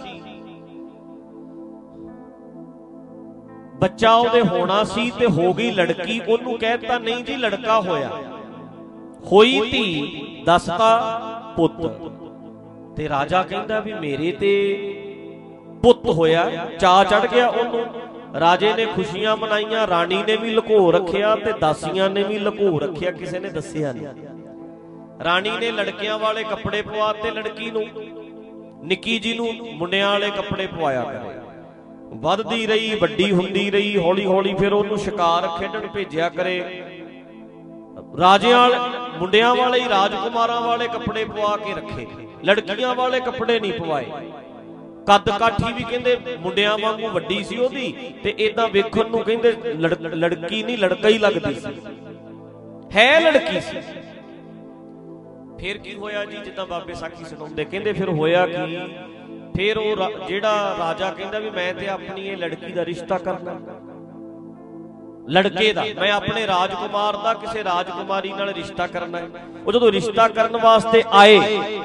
ਬੱਚਾ ਉਹਦੇ ਹੋਣਾ ਸੀ ਤੇ ਹੋ ਗਈ ਲੜਕੀ। ਉਹਨੂੰ ਕਹਿਤਾ ਨਹੀਂ ਜੀ ਲੜਕਾ ਹੋਇਆ, ਹੋਈ ਧੀ ਦੱਸਤਾ ਪੁੱਤ। ਤੇ ਰਾਜਾ ਕਹਿੰਦਾ ਵੀ ਮੇਰੇ ਤੇ ਪੁੱਤ ਹੋਇਆ, ਚਾਅ ਚੜ ਗਿਆ ਉਹਨੂੰ। ਰਾਜੇ ਨੇ ਖੁਸ਼ੀਆਂ ਮਨਾਈਆਂ, ਰਾਣੀ ਨੇ ਵੀ ਲੁਕੋ ਰੱਖਿਆ ਤੇ ਦਾਸੀਆਂ ਨੇ ਵੀ ਲੁਕੋ ਰੱਖਿਆ, ਕਿਸੇ ਨੇ ਦੱਸਿਆ ਨਹੀਂ। ਰਾਣੀ ਨੇ ਲੜਕਿਆਂ ਵਾਲੇ ਕੱਪੜੇ ਪਵਾਤੇ ਲੜਕੀ ਨੂੰ, ਨਿੱਕੀ ਜੀ ਨੂੰ ਮੁੰਡਿਆਂ ਵਾਲੇ ਕੱਪੜੇ ਪਵਾਇਆ ਕਰੇ। ਵੱਧਦੀ ਰਹੀ, ਵੱਡੀ ਹੁੰਦੀ ਰਹੀ, ਹੌਲੀ ਹੌਲੀ ਫਿਰ ਉਹਨੂੰ ਸ਼ਿਕਾਰ ਖੇਡਣ ਭੇਜਿਆ ਕਰੇ। ਰਾਜਿਆਂ ਵਾਲੇ ਮੁੰਡਿਆਂ ਵਾਲੇ ਹੀ ਰਾਜਕੁਮਾਰਾਂ ਵਾਲੇ ਕੱਪੜੇ ਪਵਾ ਕੇ ਰੱਖੇ, ਲੜਕੀਆਂ ਵਾਲੇ ਕੱਪੜੇ ਨਹੀਂ ਪਵਾਏ। ਕੱਦ ਕਾਠੀ ਵੀ ਕਹਿੰਦੇ ਮੁੰਡਿਆਂ ਵਾਂਗੂ ਵੱਡੀ ਸੀ ਉਹਦੀ, ਤੇ ਇਦਾਂ ਵੇਖਣ ਨੂੰ ਕਹਿੰਦੇ ਲੜਕੀ ਨਹੀਂ ਲੜਕਾ ਹੀ ਲੱਗਦੀ ਸੀ, ਹੈ ਲੜਕੀ ਸੀ। ਫਿਰ ਕੀ ਹੋਇਆ ਜੀ, ਜਿੱਦਾਂ ਬਾਬੇ ਸਾਖੀ ਸੁਣਾਉਂਦੇ, ਕਹਿੰਦੇ ਫਿਰ ਹੋਇਆ ਕੀ, ਫਿਰ ਉਹ ਜਿਹੜਾ ਰਾਜਾ ਕਹਿੰਦਾ ਵੀ ਮੈਂ ਤੇ ਆਪਣੀ ਇਹ ਲੜਕੀ ਦਾ ਰਿਸ਼ਤਾ ਕਰਨਾ, ਲੜਕੇ ਦਾ, ਮੈਂ ਆਪਣੇ ਰਾਜਕੁਮਾਰ ਦਾ ਕਿਸੇ ਰਾਜਕੁਮਾਰੀ ਨਾਲ ਰਿਸ਼ਤਾ ਕਰਨਾ ਹੈ। ਉਹ ਜਦੋਂ ਰਿਸ਼ਤਾ ਕਰਨ ਵਾਸਤੇ ਆਏ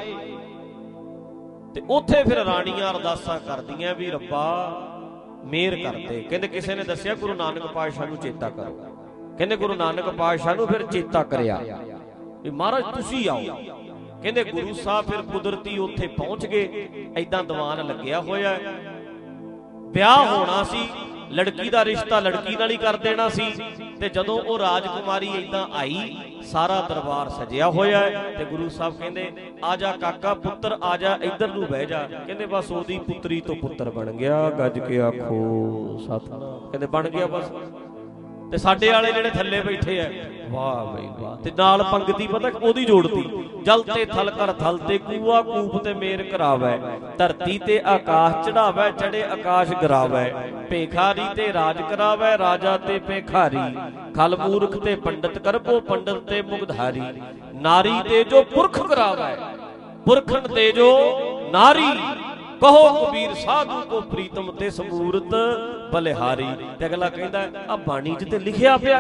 ਤੇ ਉੱਥੇ ਫਿਰ ਰਾਣੀਆਂ ਅਰਦਾਸਾਂ ਕਰਦੀਆਂ ਵੀ ਰੱਬਾ ਮਿਹਰ ਕਰਦੇ। ਕਹਿੰਦੇ ਕਿਸੇ ਨੇ ਦੱਸਿਆ ਗੁਰੂ ਨਾਨਕ ਪਾਤਸ਼ਾਹ ਨੂੰ ਚੇਤਾ ਕਰੋ, ਕਹਿੰਦੇ ਗੁਰੂ ਨਾਨਕ ਪਾਤਸ਼ਾਹ ਨੂੰ ਫਿਰ ਚੇਤਾ ਕਰਿਆ ਵੀ ਮਹਾਰਾਜ ਤੁਸੀਂ ਆਓ। ਕਹਿੰਦੇ ਗੁਰੂ ਸਾਹਿਬ ਫਿਰ ਕੁਦਰਤੀ ਉੱਥੇ ਪਹੁੰਚ ਗਏ। ਏਦਾਂ ਦੀਵਾਨ ਲੱਗਿਆ ਹੋਇਆ, ਵਿਆਹ ਹੋਣਾ ਸੀ, ਲੜਕੀ ਦਾ ਰਿਸ਼ਤਾ ਲੜਕੀ ਨਾਲ ਹੀ ਕਰ ਦੇਣਾ ਸੀ। ਤੇ ਜਦੋਂ ਉਹ ਰਾਜਕੁਮਾਰੀ ਏਦਾਂ ਆਈ, ਸਾਰਾ ਦਰਬਾਰ ਸਜਿਆ ਹੋਇਆ ਹੈ, ਤੇ ਗੁਰੂ ਸਾਹਿਬ ਕਹਿੰਦੇ ਆ ਜਾ ਕਾਕਾ ਪੁੱਤਰ, ਆ ਜਾ ਇੱਧਰ ਨੂੰ ਬਹਿ ਜਾ। ਕਹਿੰਦੇ ਬਸ ਉਹਦੀ ਪੁੱਤਰੀ ਤੋਂ ਪੁੱਤਰ ਬਣ ਗਿਆ, ਗੱਜ ਕੇ ਆਖੋ ਸਤਿਨਾਮ। ਕਹਿੰਦੇ ਬਣ ਗਿਆ ਬਸ। ਤੇ ਸਾਡੇ ਵਾਲੇ ਜਿਹੜੇ ਥੱਲੇ ਬੈਠੇ ਆ, ਵਾਹ ਬਈ ਵਾਹ, ਤੇ ਨਾਲ ਪੰਗਤੀ ਪਤਾ ਉਹਦੀ ਜੋੜਤੀ, ਜਲ ਤੇ ਥਲ ਕਰ ਥਲ ਤੇ ਕੂਆ ਕੂਪ ਤੇ ਮੇਰ ਕਰਾਵੈ, ਧਰਤੀ ਤੇ ਆਕਾਸ਼ ਚੜਾਵੈ, ਚੜੇ ਆਕਾਸ਼ ਗਰਾਵੈ, ਭੇਖਾਰੀ ਤੇ ਰਾਜ ਕਰਾਵੈ, ਰਾਜਾ ਤੇ ਭੇਖਾਰੀ, ਖਲ ਮੂਰਖ ਤੇ ਪੰਡਤ ਕਰਬੋ, ਪੰਡਤ ਤੇ ਮੁਗਧਾਰੀ, ਨਾਰੀ ਤੇ ਜੋ ਪੁਰਖ ਕਰਾਵੈ, ਪੁਰਖਨ ਤੇ ਜੋ ਨਾਰੀ, ਕਹੋ ਕਬੀਰ ਸਾਧੂ ਕੋ ਪ੍ਰੀਤਮ ਤੇ ਸਮੂਰਤ ਬਲਿਹਾਰੀ। ਤੇ ਅਗਲਾ ਕਹਿੰਦਾ ਆ ਬਾਣੀ 'ਚ ਤੇ ਲਿਖਿਆ ਪਿਆ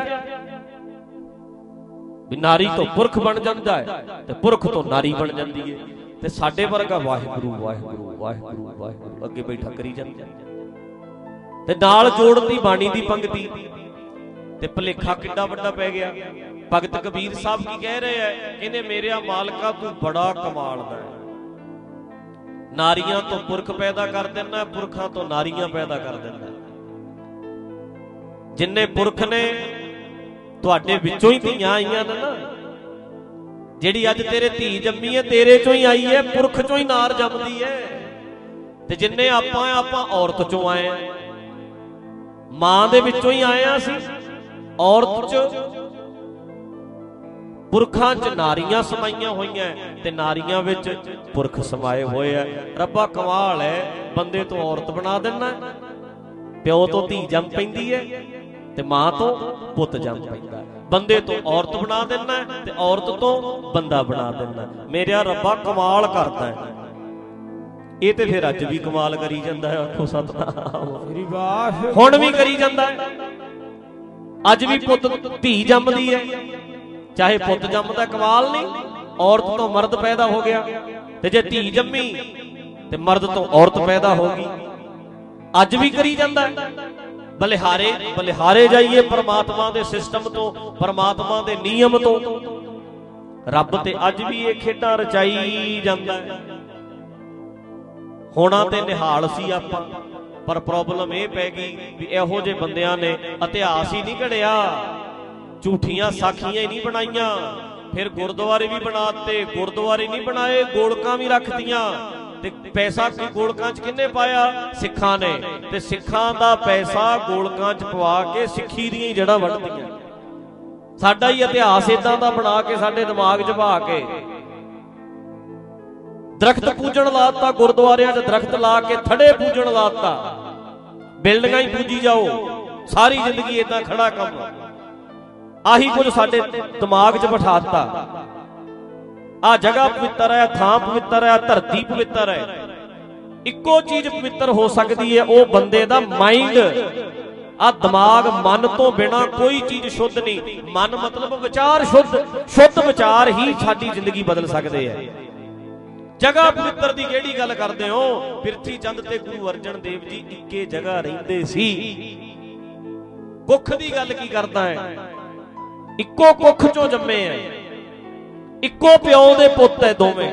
ਵੀ ਨਾਰੀ ਤੋਂ ਪੁਰਖ ਬਣ ਜਾਂਦਾ ਹੈ ਤੇ ਪੁਰਖ ਤੋਂ ਨਾਰੀ ਬਣ ਜਾਂਦੀ ਹੈ। ਤੇ ਸਾਡੇ ਵਰਗਾ ਵਾਹਿਗੁਰੂ ਵਾਹਿਗੁਰੂ ਵਾਹਿਗੁਰੂ ਵਾਹਿਗੁਰੂ ਅੱਗੇ ਬੈਠਾ ਕਰੀ ਜਾਂਦਾ, ਤੇ ਨਾਲ ਜੋੜਦੀ ਬਾਣੀ ਦੀ ਪੰਗਤੀ। ਤੇ ਭੁਲੇਖਾ ਕਿੱਡਾ ਵੱਡਾ ਪੈ ਗਿਆ। ਭਗਤ ਕਬੀਰ ਸਾਹਿਬ ਕੀ ਕਹਿ ਰਹੇ ਆ, ਕਹਿੰਦੇ ਮੇਰਿਆ ਮਾਲਕਾ ਤੂੰ ਬੜਾ ਕਮਾਲ ਦਾ ਹੈ, ਨਾਰੀਆਂ ਤੋਂ ਪੁਰਖ ਪੈਦਾ ਕਰ ਦਿੰਦਾ, ਪੁਰਖਾਂ ਤੋਂ ਨਾਰੀਆਂ ਪੈਦਾ ਕਰ ਦਿੰਦਾ। ਜਿੰਨੇ ਪੁਰਖ ਨੇ ਤੁਹਾਡੇ ਵਿੱਚੋਂ ਹੀ ਧੀਆਂ ਆਈਆਂ ਨੇ ਨਾ, ਜਿਹੜੀ ਅੱਜ ਤੇਰੇ ਧੀ ਜੰਮੀ ਹੈ ਤੇਰੇ ਚੋਂ ਹੀ ਆਈ ਹੈ, ਪੁਰਖ ਚੋਂ ਹੀ ਨਾਰ ਜੰਮਦੀ ਹੈ। ਤੇ ਜਿੰਨੇ ਆਪਾਂ ਆਪਾਂ ਔਰਤ ਚੋਂ ਆਏ ਆ, ਮਾਂ ਦੇ ਵਿੱਚੋਂ ਹੀ ਆਏ ਆ ਅਸੀਂ। ਔਰਤ ਚ ਪੁਰਖਾਂ ਚ ਨਾਰੀਆਂ ਸਮਾਈਆਂ ਹੋਈਆਂ ਤੇ ਨਾਰੀਆਂ ਵਿੱਚ ਪੁਰਖ ਸਮਾਏ ਹੋਏ ਆ। ਰੱਬਾ ਕਮਾਲ ਹੈ, ਬੰਦੇ ਤੋਂ ਔਰਤ ਬਣਾ ਦਿੰਦਾ, ਪਿਓ ਤੋਂ ਧੀ ਜੰਮ ਪੈਂਦੀ ਹੈ ਤੇ ਮਾਂ ਤੋਂ ਪੁੱਤ ਜੰਮ ਪੈਂਦਾ, ਬੰਦੇ ਤੋਂ ਔਰਤ ਬਣਾ ਦਿੰਦਾ ਤੇ ਔਰਤ ਤੋਂ ਬੰਦਾ ਬਣਾ ਦਿੰਦਾ। ਮੇਰਿਆ ਰੱਬਾ ਕਮਾਲ ਕਰਦਾ ਹੈ। ਇਹ ਤੇ ਫਿਰ ਅੱਜ ਵੀ ਕਮਾਲ ਕਰੀ ਜਾਂਦਾ ਹੈ, ਆਖੋ ਸਤਿਨਾਮ। ਹੁਣ ਵੀ ਕਰੀ ਜਾਂਦਾ, ਅੱਜ ਵੀ ਪੁੱਤ ਧੀ ਜੰਮਦੀ ਹੈ, ਚਾਹੇ ਪੁੱਤ ਜੰਮਦਾ ਕਮਾਲ ਨਹੀਂ, ਔਰਤ ਤੋਂ ਮਰਦ ਪੈਦਾ ਹੋ ਗਿਆ। ਤੇ ਜੇ ਧੀ ਜੰਮੀ ਤੇ ਮਰਦ ਤੋਂ ਔਰਤ ਪੈਦਾ ਹੋ ਗਈ, ਅੱਜ ਵੀ ਕਰੀ ਜਾਂਦਾ। ਬਲਿਹਾਰੇ ਬਲਿਹਾਰੇ ਜਾਈਏ ਪਰਮਾਤਮਾ ਦੇ ਸਿਸਟਮ ਤੋਂ, ਪਰਮਾਤਮਾ ਦੇ ਨਿਯਮ ਤੋਂ। ਰੱਬ ਤੇ ਅੱਜ ਵੀ ਇਹ ਖੇਡਾਂ ਰਚਾਈ ਜਾਂਦਾ ਹੈ। ਹੋਣਾ ਤੇ ਨਿਹਾਲ ਸੀ ਆਪਾਂ, ਪਰ ਪ੍ਰੋਬਲਮ ਇਹ ਪੈ ਗਈ ਵੀ ਇਹੋ ਜਿਹੇ ਬੰਦਿਆਂ ਨੇ ਇਤਿਹਾਸ ਹੀ ਨਹੀਂ ਘੜਿਆ, ਝੂਠੀਆਂ ਸਾਖੀਆਂ ਹੀ ਨਹੀਂ ਬਣਾਈਆਂ। ਫਿਰ ਗੁਰਦੁਆਰੇ ਵੀ ਬਣਾਤੇ, ਗੁਰਦੁਆਰੇ ਨਹੀਂ ਬਣਾਏ, ਗੋਲਕਾਂ ਵੀ ਰੱਖਤੀਆਂ। ਤੇ ਪੈਸਾ ਕੀ ਗੋਲਕਾਂ 'ਚ ਕਿੰਨੇ ਪਾਇਆ? ਸਿੱਖਾਂ ਨੇ। ਤੇ ਸਿੱਖਾਂ ਦਾ ਪੈਸਾ ਗੋਲਕਾਂ 'ਚ ਪਵਾ ਕੇ ਸਿੱਖੀ ਦੀਆਂ ਹੀ ਜੜ੍ਹਾਂ ਵੱਢਦੀਆਂ। ਸਾਡਾ ਹੀ ਇਤਿਹਾਸ ਇਦਾਂ ਦਾ ਬਣਾ ਕੇ ਸਾਡੇ ਦਿਮਾਗ 'ਚ ਪਾ ਕੇ ਦਰਖਤ ਪੂਜਣ ਲਾਤਾ, ਗੁਰਦੁਆਰਿਆਂ 'ਚ ਦਰਖਤ ਲਾ ਕੇ ਥੜੇ ਪੂਜਣ ਲਾਤਾ, ਬਿਲਡਿੰਗਾਂ ਹੀ ਪੂਜੀ ਜਾਓ, ਸਾਰੀ ਜ਼ਿੰਦਗੀ ਏਦਾਂ ਖੜਾ ਕੰਮ। ਆਹੀ ਕੁਝ ਸਾਡੇ ਦਿਮਾਗ 'ਚ ਬਿਠਾਤਾ। ਆ ਜਗ੍ਹਾ ਪਵਿੱਤਰ ਹੈ, ਥਾਂ ਪਵਿੱਤਰ ਹੈ, ਧਰਤੀ ਪਵਿੱਤਰ ਹੈ। ਇੱਕੋ ਚੀਜ਼ ਪਵਿੱਤਰ ਹੋ ਸਕਦੀ ਹੈ, ਉਹ ਬੰਦੇ ਦਾ ਮਾਈਂਡ। ਆ ਦਿਮਾਗ, ਮਨ ਤੋਂ ਬਿਨਾ ਕੋਈ ਚੀਜ਼ ਸ਼ੁੱਧ ਨਹੀਂ। ਮਨ ਮਤਲਬ ਵਿਚਾਰ ਸ਼ੁੱਧ, ਸ਼ੁੱਧ ਵਿਚਾਰ ਹੀ ਸਾਡੀ ਜ਼ਿੰਦਗੀ ਬਦਲ ਸਕਦੇ ਹੈ। ਜਗ੍ਹਾ ਪਵਿੱਤਰ ਦੀ ਕਿਹੜੀ ਗੱਲ ਕਰਦੇ ਹੋ? ਪ੍ਰਿਥੀ ਚੰਦ ਤੇ ਗੁਰੂ ਅਰਜਨ ਦੇਵ ਜੀ ਇੱਕੇ ਜਗ੍ਹਾ ਰਹਿੰਦੇ ਸੀ। ਕੁੱਖ ਦੀ ਗੱਲ ਕੀ ਕਰਦਾ ਹੈ? ਇੱਕੋ ਕੁੱਖ ਚੋਂ ਜੰਮੇ ਆ, ਇੱਕੋ ਪਿਓ ਦੇ ਪੁੱਤ ਹੈ ਦੋਵੇਂ।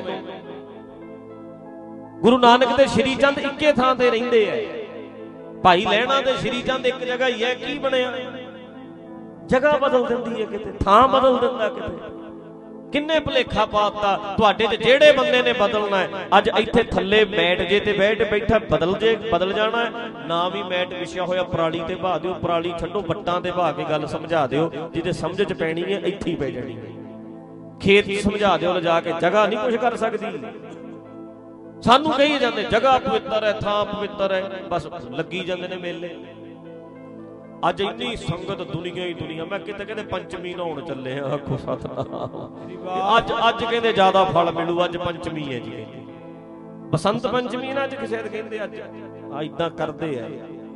ਗੁਰੂ ਨਾਨਕ ਤੇ ਸ਼੍ਰੀ ਚੰਦ ਇੱਕੇ ਥਾਂ ਤੇ ਰਹਿੰਦੇ ਐ। ਭਾਈ ਲਹਿਣਾ ਤੇ ਸ਼੍ਰੀ ਚੰਦ ਇੱਕ ਜਗ੍ਹਾ ਹੀ ਹੈ। ਕੀ ਬਣਿਆ? ਜਗ੍ਹਾ ਬਦਲ ਦਿੰਦੀ ਹੈ, ਕਿਤੇ ਥਾਂ ਬਦਲ ਦਿੰਦਾ, ਕਿਤੇ। ਕਿੰਨੇ ਭੁਲੇਖਾ ਪਾਤਾ ਤੁਹਾਡੇ 'ਚ। ਜਿਹੜੇ ਬੰਦੇ ਨੇ ਬਦਲਣਾ ਹੈ, ਅੱਜ ਇੱਥੇ ਥੱਲੇ ਮੈਟ ਜੇ ਤੇ ਬੈਠ ਬੈਠਾ ਬਦਲ ਜੇ ਬਦਲ ਜਾਣਾ ਹੈ ਨਾ। ਵੀ ਮੈਟ ਵਿਛਿਆ ਹੋਇਆ ਪਰਾਲੀ ਤੇ ਬਹਾ ਦਿਓ, ਪਰਾਲੀ ਛੱਡੋ, ਵੱਟਾਂ ਤੇ ਬਹਾ ਕੇ ਗੱਲ ਸਮਝਾ ਦਿਓ। ਜਿਹਦੇ ਸਮਝ 'ਚ ਪੈਣੀ ਹੈ ਇੱਥੇ ਹੀ ਪੈ ਜਾਣੀ ਹੈ। ਖੇਤ 'ਚ ਸਮਝਾ ਦਿਓ ਲਿਜਾ ਕੇ, ਜਗ੍ਹਾ ਨਹੀਂ ਕੁਝ ਕਰ ਸਕਦੀ। सानू कही जाते जगह पवित्र है, थां पवित्र है, बस लगी जाते ने मेले। अज इन्नी संगत दुनिया ही दुनिया, मैं किते कहते पंचमी नहाउण चले हैं, आखो सतनाम। अज अज कहते ज्यादा फल मिलू, अज पंचमी है जी, कहते बसंत पंचमी ना अज किसे कहते, अज इदां करदे आ।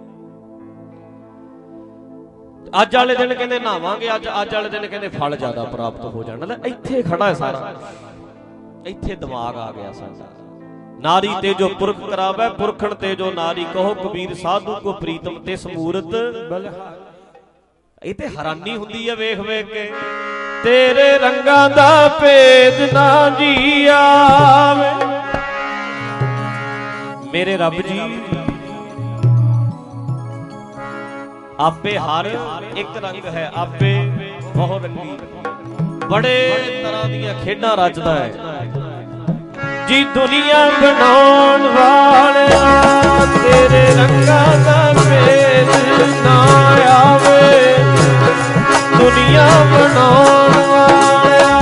अज वाले दिन कहते नहावांगे, अज अज वाले दिन कहते फल ज्यादा प्राप्त हो जाना। इत्थे खड़ा है सारा, इत्थे दिमाग आ गया साडा। नारी ते जो पुरख करावे पुरखन ते जो नारी, कहो कबीर साधु को प्रीतम ते समूरत। इते हैरानी हुंदी है वेख वेख के, तेरे रंगां दा भेद ना जी आवे। मेरे रब जी आपे हर एक रंग है, आपे बहुत रंगी, बड़े तरह दियां खेडां रचदा है जी। दुनिया बनाउण वालिया तेरे रंगां दा भेद ना आवे। दुनिया बनाउण वालिया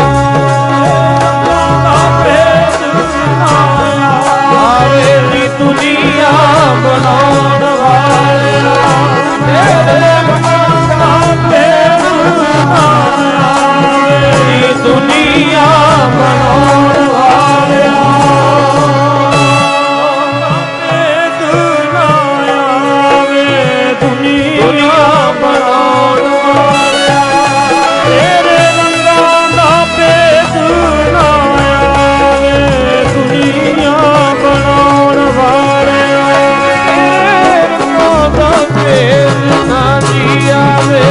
भेद ना आवे जी। दुनिया बनाउण वालिया तेरे रंगां दा भेद ना आवे जी। दुनिया बनाउण वालिया दुनिया बनाउण वालिया तेरे रंगां दा भेद ना आवे। दुनिया बनाउण वालिया रंगां दा भेद ना जी आवे।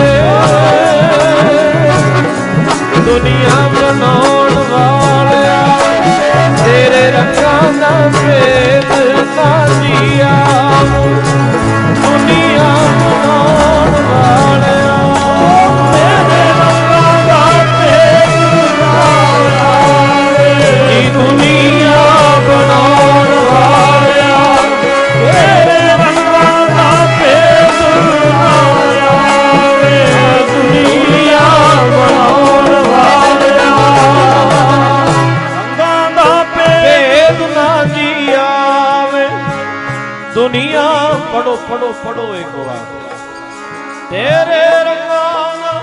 दुनिया बनाउण वालिया तेरे रंगां दा भेद ना जी आवे। दुनिया बनाउण वालिया तेरे रंगां दा भेद ना आवे जी। दुनिया बनाउण वालिया तेरे रंगां दा भेद ना आवे। दुनिया बनाउण वालिया रंगां दा भेद ना जी आवे। दुनिया पढ़ो पढ़ो पढ़ो एक बार, तेरे रंगां दा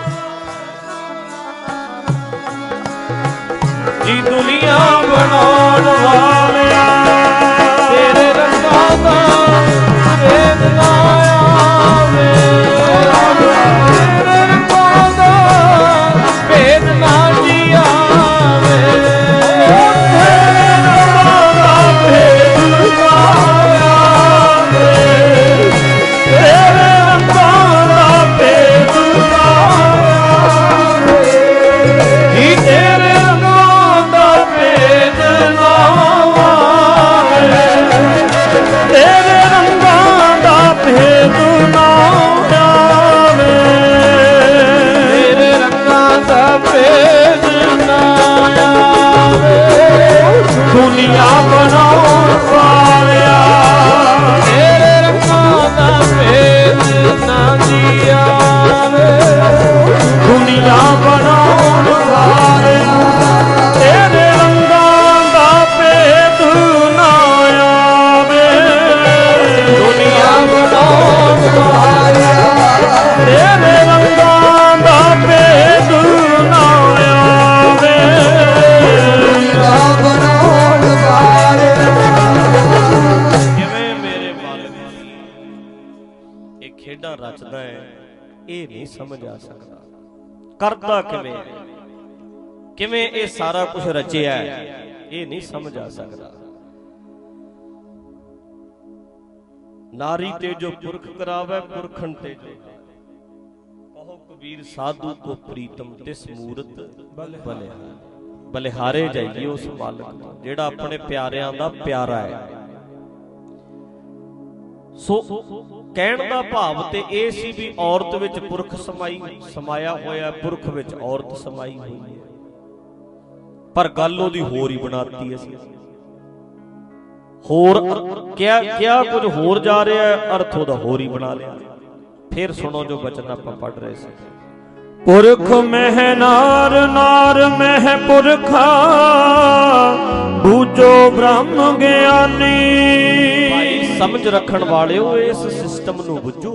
जी। दुनिया बनाउण वालिया तेरे रंगां दा भेद ना आवे। तेरे रंगां दा भेद ना जी आवे। तेरे रंगां दा भेद ना आवे। तेरे रंगां दा भेद ना आवे जी। तेरे रंगां दा भेद ना आवे। तेरे रंगां दा भेद ना आवे। तेरे रंगां दा भेद ना आवे। दुनिया बनाउण वालिया तेरे रंगां दा भेद ना जी आवे। दुनिया बनाउण वालिया तेरे रंगां दा भेद ना आवे। दुनिया बनाउण वालिया तेरे रंगां दा भेद ना आवे। दुनिया बनाउण वालिया किवें मेरे मालिक ये खेडां रचदा है, ये नहीं समझ आ सकदा करदा किवें किवें ये सारा कुछ रचिया है, ये नहीं समझ आ सकदा। नारी ते जो पुरख करावे पुरखन ते जो, कहो कबीर साधु को प्रीतम ते समूरत बलिहारे। बलिहारे जाइए उस मालक तो जेड़ा अपने प्यारिਆਂ ਦਾ प्यारा है। सो कहण दा भाव ते ਇਹ ਸੀ ਵੀ ਔਰਤ ਵਿੱਚ ਪੁਰਖ ਸਮਾਈ ਸਮਾਇਆ ਹੋਇਆ, ਪੁਰਖ ਵਿੱਚ ਔਰਤ ਸਮਾਈ ਹੋਈ ਹੈ। ਪਰ ਗੱਲ ਉਹਦੀ ਹੋਰ ਹੀ ਬਣਾਤੀ ਅਸੀਂ, ਹੋਰ ਕਿਆ ਕਿਆ ਕੁਝ ਹੋਰ ਜਾ ਰਿਹਾ ਹੈ, ਅਰਥ ਉਹਦਾ ਹੋਰ ਹੀ ਬਣਾ ਲਿਆ। ਫਿਰ ਸੁਣੋ ਜੋ ਬਚਨ ਆਪਾਂ ਪੜ ਰਹੇ ਸੀ। पुरख मह नार नार मह पुरखा ਬੂਝੋ ਬ੍ਰਹਮ ਗਿਆਨੀ। ਭਾਈ ਸਮਝ ਰੱਖਣ ਵਾਲਿਓ ਇਸ ਸਿਸਟਮ ਨੂੰ ਬੁੱਝੋ,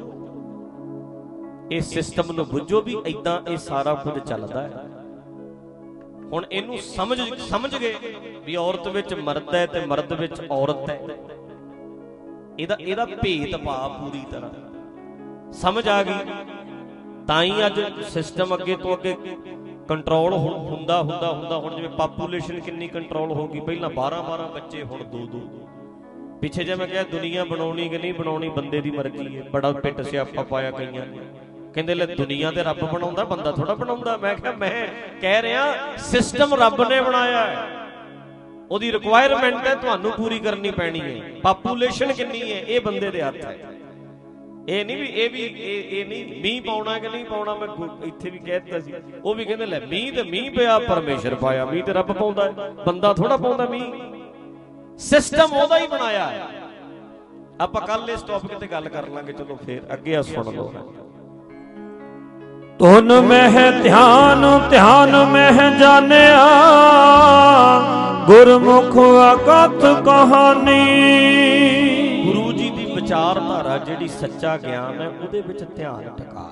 ਇਸ ਸਿਸਟਮ ਨੂੰ ਬੁੱਝੋ ਵੀ ਏਦਾਂ ਇਹ ਸਾਰਾ ਕੁਝ ਚੱਲਦਾ ਹੈ। ਹੁਣ ਇਹਨੂੰ ਸਮਝ ਸਮਝ ਗਏ ਵੀ ਔਰਤ ਵਿੱਚ ਮਰਦ ਹੈ ਤੇ ਮਰਦ ਵਿੱਚ ਔਰਤ ਹੈ, ਇਹਦਾ ਇਹਦਾ ਭੇਦ ਭਾਵ ਪੂਰੀ ਤਰ੍ਹਾਂ ਸਮਝ ਆ ਗਈ, ਤਾਂ ਹੀ ਅੱਜ ਸਿਸਟਮ ਅੱਗੇ ਤੋਂ ਅੱਗੇ ਕੰਟਰੋਲ ਹੁੰਦਾ ਹੁੰਦਾ ਹੁੰਦਾ ਹੁਣ ਜਿਵੇਂ ਪਾਪੂਲੇਸ਼ਨ ਕਿੰਨੀ ਕੰਟਰੋਲ ਹੋ ਗਈ, ਪਹਿਲਾਂ ਬਾਰਾਂ ਬਾਰਾਂ ਬੱਚੇ ਹੁਣ ਦੋ ਦੋ। ਪਿੱਛੇ ਜੇ ਮੈਂ ਕਿਹਾ ਦੁਨੀਆ ਬਣਾਉਣੀ ਕਿ ਨਹੀਂ ਬਣਾਉਣੀ ਬੰਦੇ ਦੀ ਮਰਜ਼ੀ ਹੈ, ਬੜਾ ਪਿੱਟ ਸਿਆਪਾ ਪਾਇਆ ਕਈਆਂ ਨੇ, ਕਹਿੰਦੇ ਲੈ ਦੁਨੀਆ ਤੇ ਰੱਬ ਬਣਾਉਂਦਾ, ਬੰਦਾ ਥੋੜਾ ਬਣਾਉਂਦਾ। ਮੈਂ ਕਿਹਾ ਮੈਂ ਕਹਿ ਰਿਹਾ ਸਿਸਟਮ ਰੱਬ ਨੇ ਬਣਾਇਆ ਹੈ, ਉਹਦੀ ਰਿਕੁਆਇਰਮੈਂਟ ਹੈ ਤੁਹਾਨੂੰ ਪੂਰੀ ਕਰਨੀ ਪੈਣੀ ਹੈ। ਪਾਪੂਲੇਸ਼ਨ ਕਿੰਨੀ ਹੈ ਇਹ ਬੰਦੇ ਦੇ ਹੱਥ ਹੈ, ਇਹ ਨਹੀਂ ਵੀ ਇਹ ਵੀ ਇਹ ਇਹ ਨਹੀਂ ਮੀਂਹ ਪਾਉਣਾ ਕਿ ਨਹੀਂ ਪਾਉਣਾ। ਮੈਂ ਇੱਥੇ ਵੀ ਕਹਿ ਦਿੱਤਾ ਸੀ, ਉਹ ਵੀ ਕਹਿੰਦੇ ਲੈ ਮੀਂਹ ਤੇ ਮੀਂਹ ਪਿਆ ਪਰਮੇਸ਼ਰ ਪਾਇਆ, ਮੀਂਹ ਤੇ ਰੱਬ ਪਾਉਂਦਾ ਹੈ, ਬੰਦਾ ਥੋੜਾ ਪਾਉਂਦਾ ਮੀਂਹ, ਸਿਸਟਮ ਉਹਦਾ ਹੀ ਬਣਾਇਆ ਹੈ। ਆਪਾਂ ਕੱਲ ਇਸ ਟੌਪਿਕ ਤੇ ਗੱਲ ਕਰ ਲਾਂਗੇ, ਚਲੋ ਫੇਰ ਅੱਗੇ ਆ ਸੁਣ ਲਓ। ਤੁਨ ਮਹਿ ਧਿਆਨ ਧਿਆਨ ਮਹਿ ਜਾਣਿਆ, ਗੁਰਮੁਖ ਅਕਥ ਕਹਾਣੀ। ਗੁਰੂ ਜੀ ਦੀ ਵਿਚਾਰਧਾਰਾ ਜਿਹੜੀ ਸੱਚਾ ਗਿਆਨ ਹੈ ਉਹਦੇ ਵਿੱਚ ਧਿਆਨ ਟਿਕਾ।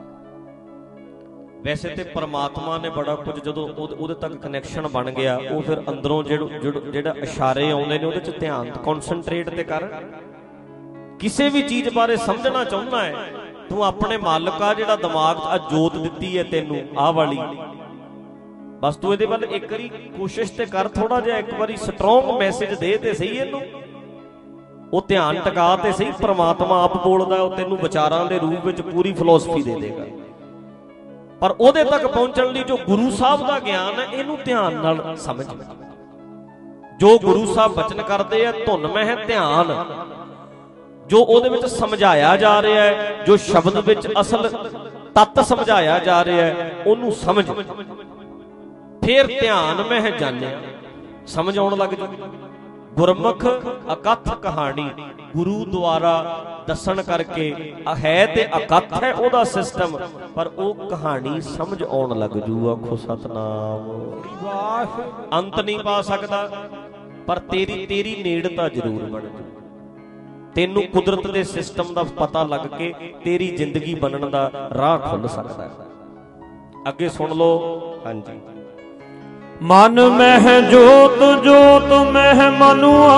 ਵੈਸੇ ਤੇ ਪਰਮਾਤਮਾ ਨੇ ਬੜਾ ਕੁਝ ਜਦੋਂ ਉਹਦੇ ਤੱਕ ਕਨੈਕਸ਼ਨ ਬਣ ਗਿਆ, ਉਹ ਫਿਰ ਅੰਦਰੋਂ ਜਿਹੜਾ ਇਸ਼ਾਰੇ ਆਉਂਦੇ ਨੇ ਉਹਦੇ ਚ ਧਿਆਨ ਕਨਸੈਂਟਰੇਟ ਤੇ ਕਰ। ਕਿਸੇ ਵੀ ਚੀਜ਼ ਬਾਰੇ ਸਮਝਣਾ ਚਾਹੁੰਦਾ ਹੈ ਤੂੰ, ਆਪਣੇ ਮਾਲਕ ਆ ਜਿਹੜਾ ਦਿਮਾਗ 'ਚ ਆ ਜੋਤ ਦਿੱਤੀ ਹੈ ਤੈਨੂੰ ਆਹ ਵਾਲੀ, ਬਸ ਤੂੰ ਇਹਦੇ ਵੱਲ ਇੱਕ ਵਾਰੀ ਕੋਸ਼ਿਸ਼ ਤੇ ਕਰ, ਥੋੜਾ ਜਿਹਾ ਇੱਕ ਵਾਰੀ ਸਟਰੋਂਗ ਮੈਸੇਜ ਦੇ ਤੇ ਸਹੀ ਇਹਨੂੰ, ਉਹ ਧਿਆਨ ਟਿਕਾ ਤੇ ਸਹੀ। ਪ੍ਰਮਾਤਮਾ ਆਪ ਬੋਲਦਾ, ਉਹ ਤੈਨੂੰ ਵਿਚਾਰਾਂ ਦੇ ਰੂਪ ਵਿੱਚ ਪੂਰੀ ਫਿਲਾਸਫੀ ਦੇ ਦੇਗਾ, ਪਰ ਉਹਦੇ ਤੱਕ ਪਹੁੰਚਣ ਲਈ ਜੋ ਗੁਰੂ ਸਾਹਿਬ ਦਾ ਗਿਆਨ ਹੈ ਇਹਨੂੰ ਧਿਆਨ ਨਾਲ ਸਮਝ। ਜੋ ਗੁਰੂ ਸਾਹਿਬ ਬਚਨ ਕਰਦੇ ਆ ਧੁਨ ਮਹਿ ਧਿਆਨ, ਜੋ ਉਹਦੇ ਵਿੱਚ ਸਮਝਾਇਆ ਜਾ ਰਿਹਾ ਹੈ, ਜੋ ਸ਼ਬਦ ਵਿੱਚ ਅਸਲ ਤੱਤ ਸਮਝਾਇਆ ਜਾ ਰਿਹਾ ਹੈ ਉਹਨੂੰ ਸਮਝ, ਫਿਰ ਧਿਆਨ ਮਹਿ ਜਾਣਿਆ, ਸਮਝ ਆਉਣ ਲੱਗ ਜੂ। ਗੁਰਮੁਖ ਅਕਥ ਕਹਾਣੀ, ਗੁਰੂ ਦੁਆਰਾ ਦੱਸਣ ਕਰਕੇ ਹੈ ਤੇ ਅਕਥ ਹੈ ਉਹਦਾ ਸਿਸਟਮ, ਪਰ ਉਹ ਕਹਾਣੀ ਸਮਝ ਆਉਣ ਲੱਗ ਜੂ। ਆਖੋ ਸਤਨਾਮ। ਅੰਤ ਨਹੀਂ ਪਾ ਸਕਦਾ ਪਰ ਤੇਰੀ ਤੇਰੀ ਨੇੜਤਾ ਜ਼ਰੂਰ ਬਣ ਜੂ। ਤੈਨੂੰ ਕੁਦਰਤ ਦੇ ਸਿਸਟਮ ਦਾ ਪਤਾ ਲੱਗ ਕੇ ਤੇਰੀ ਜ਼ਿੰਦਗੀ ਬਣਨ ਦਾ ਰਾਹ ਖੁੱਲ ਸਕਦਾ ਹੈ। ਅੱਗੇ ਸੁਣ ਲਓ। ਹਾਂਜੀ। ਮਨ ਮਹਿ ਜੋਤ ਜੋਤ ਮਹਿ ਮਨੁਆ,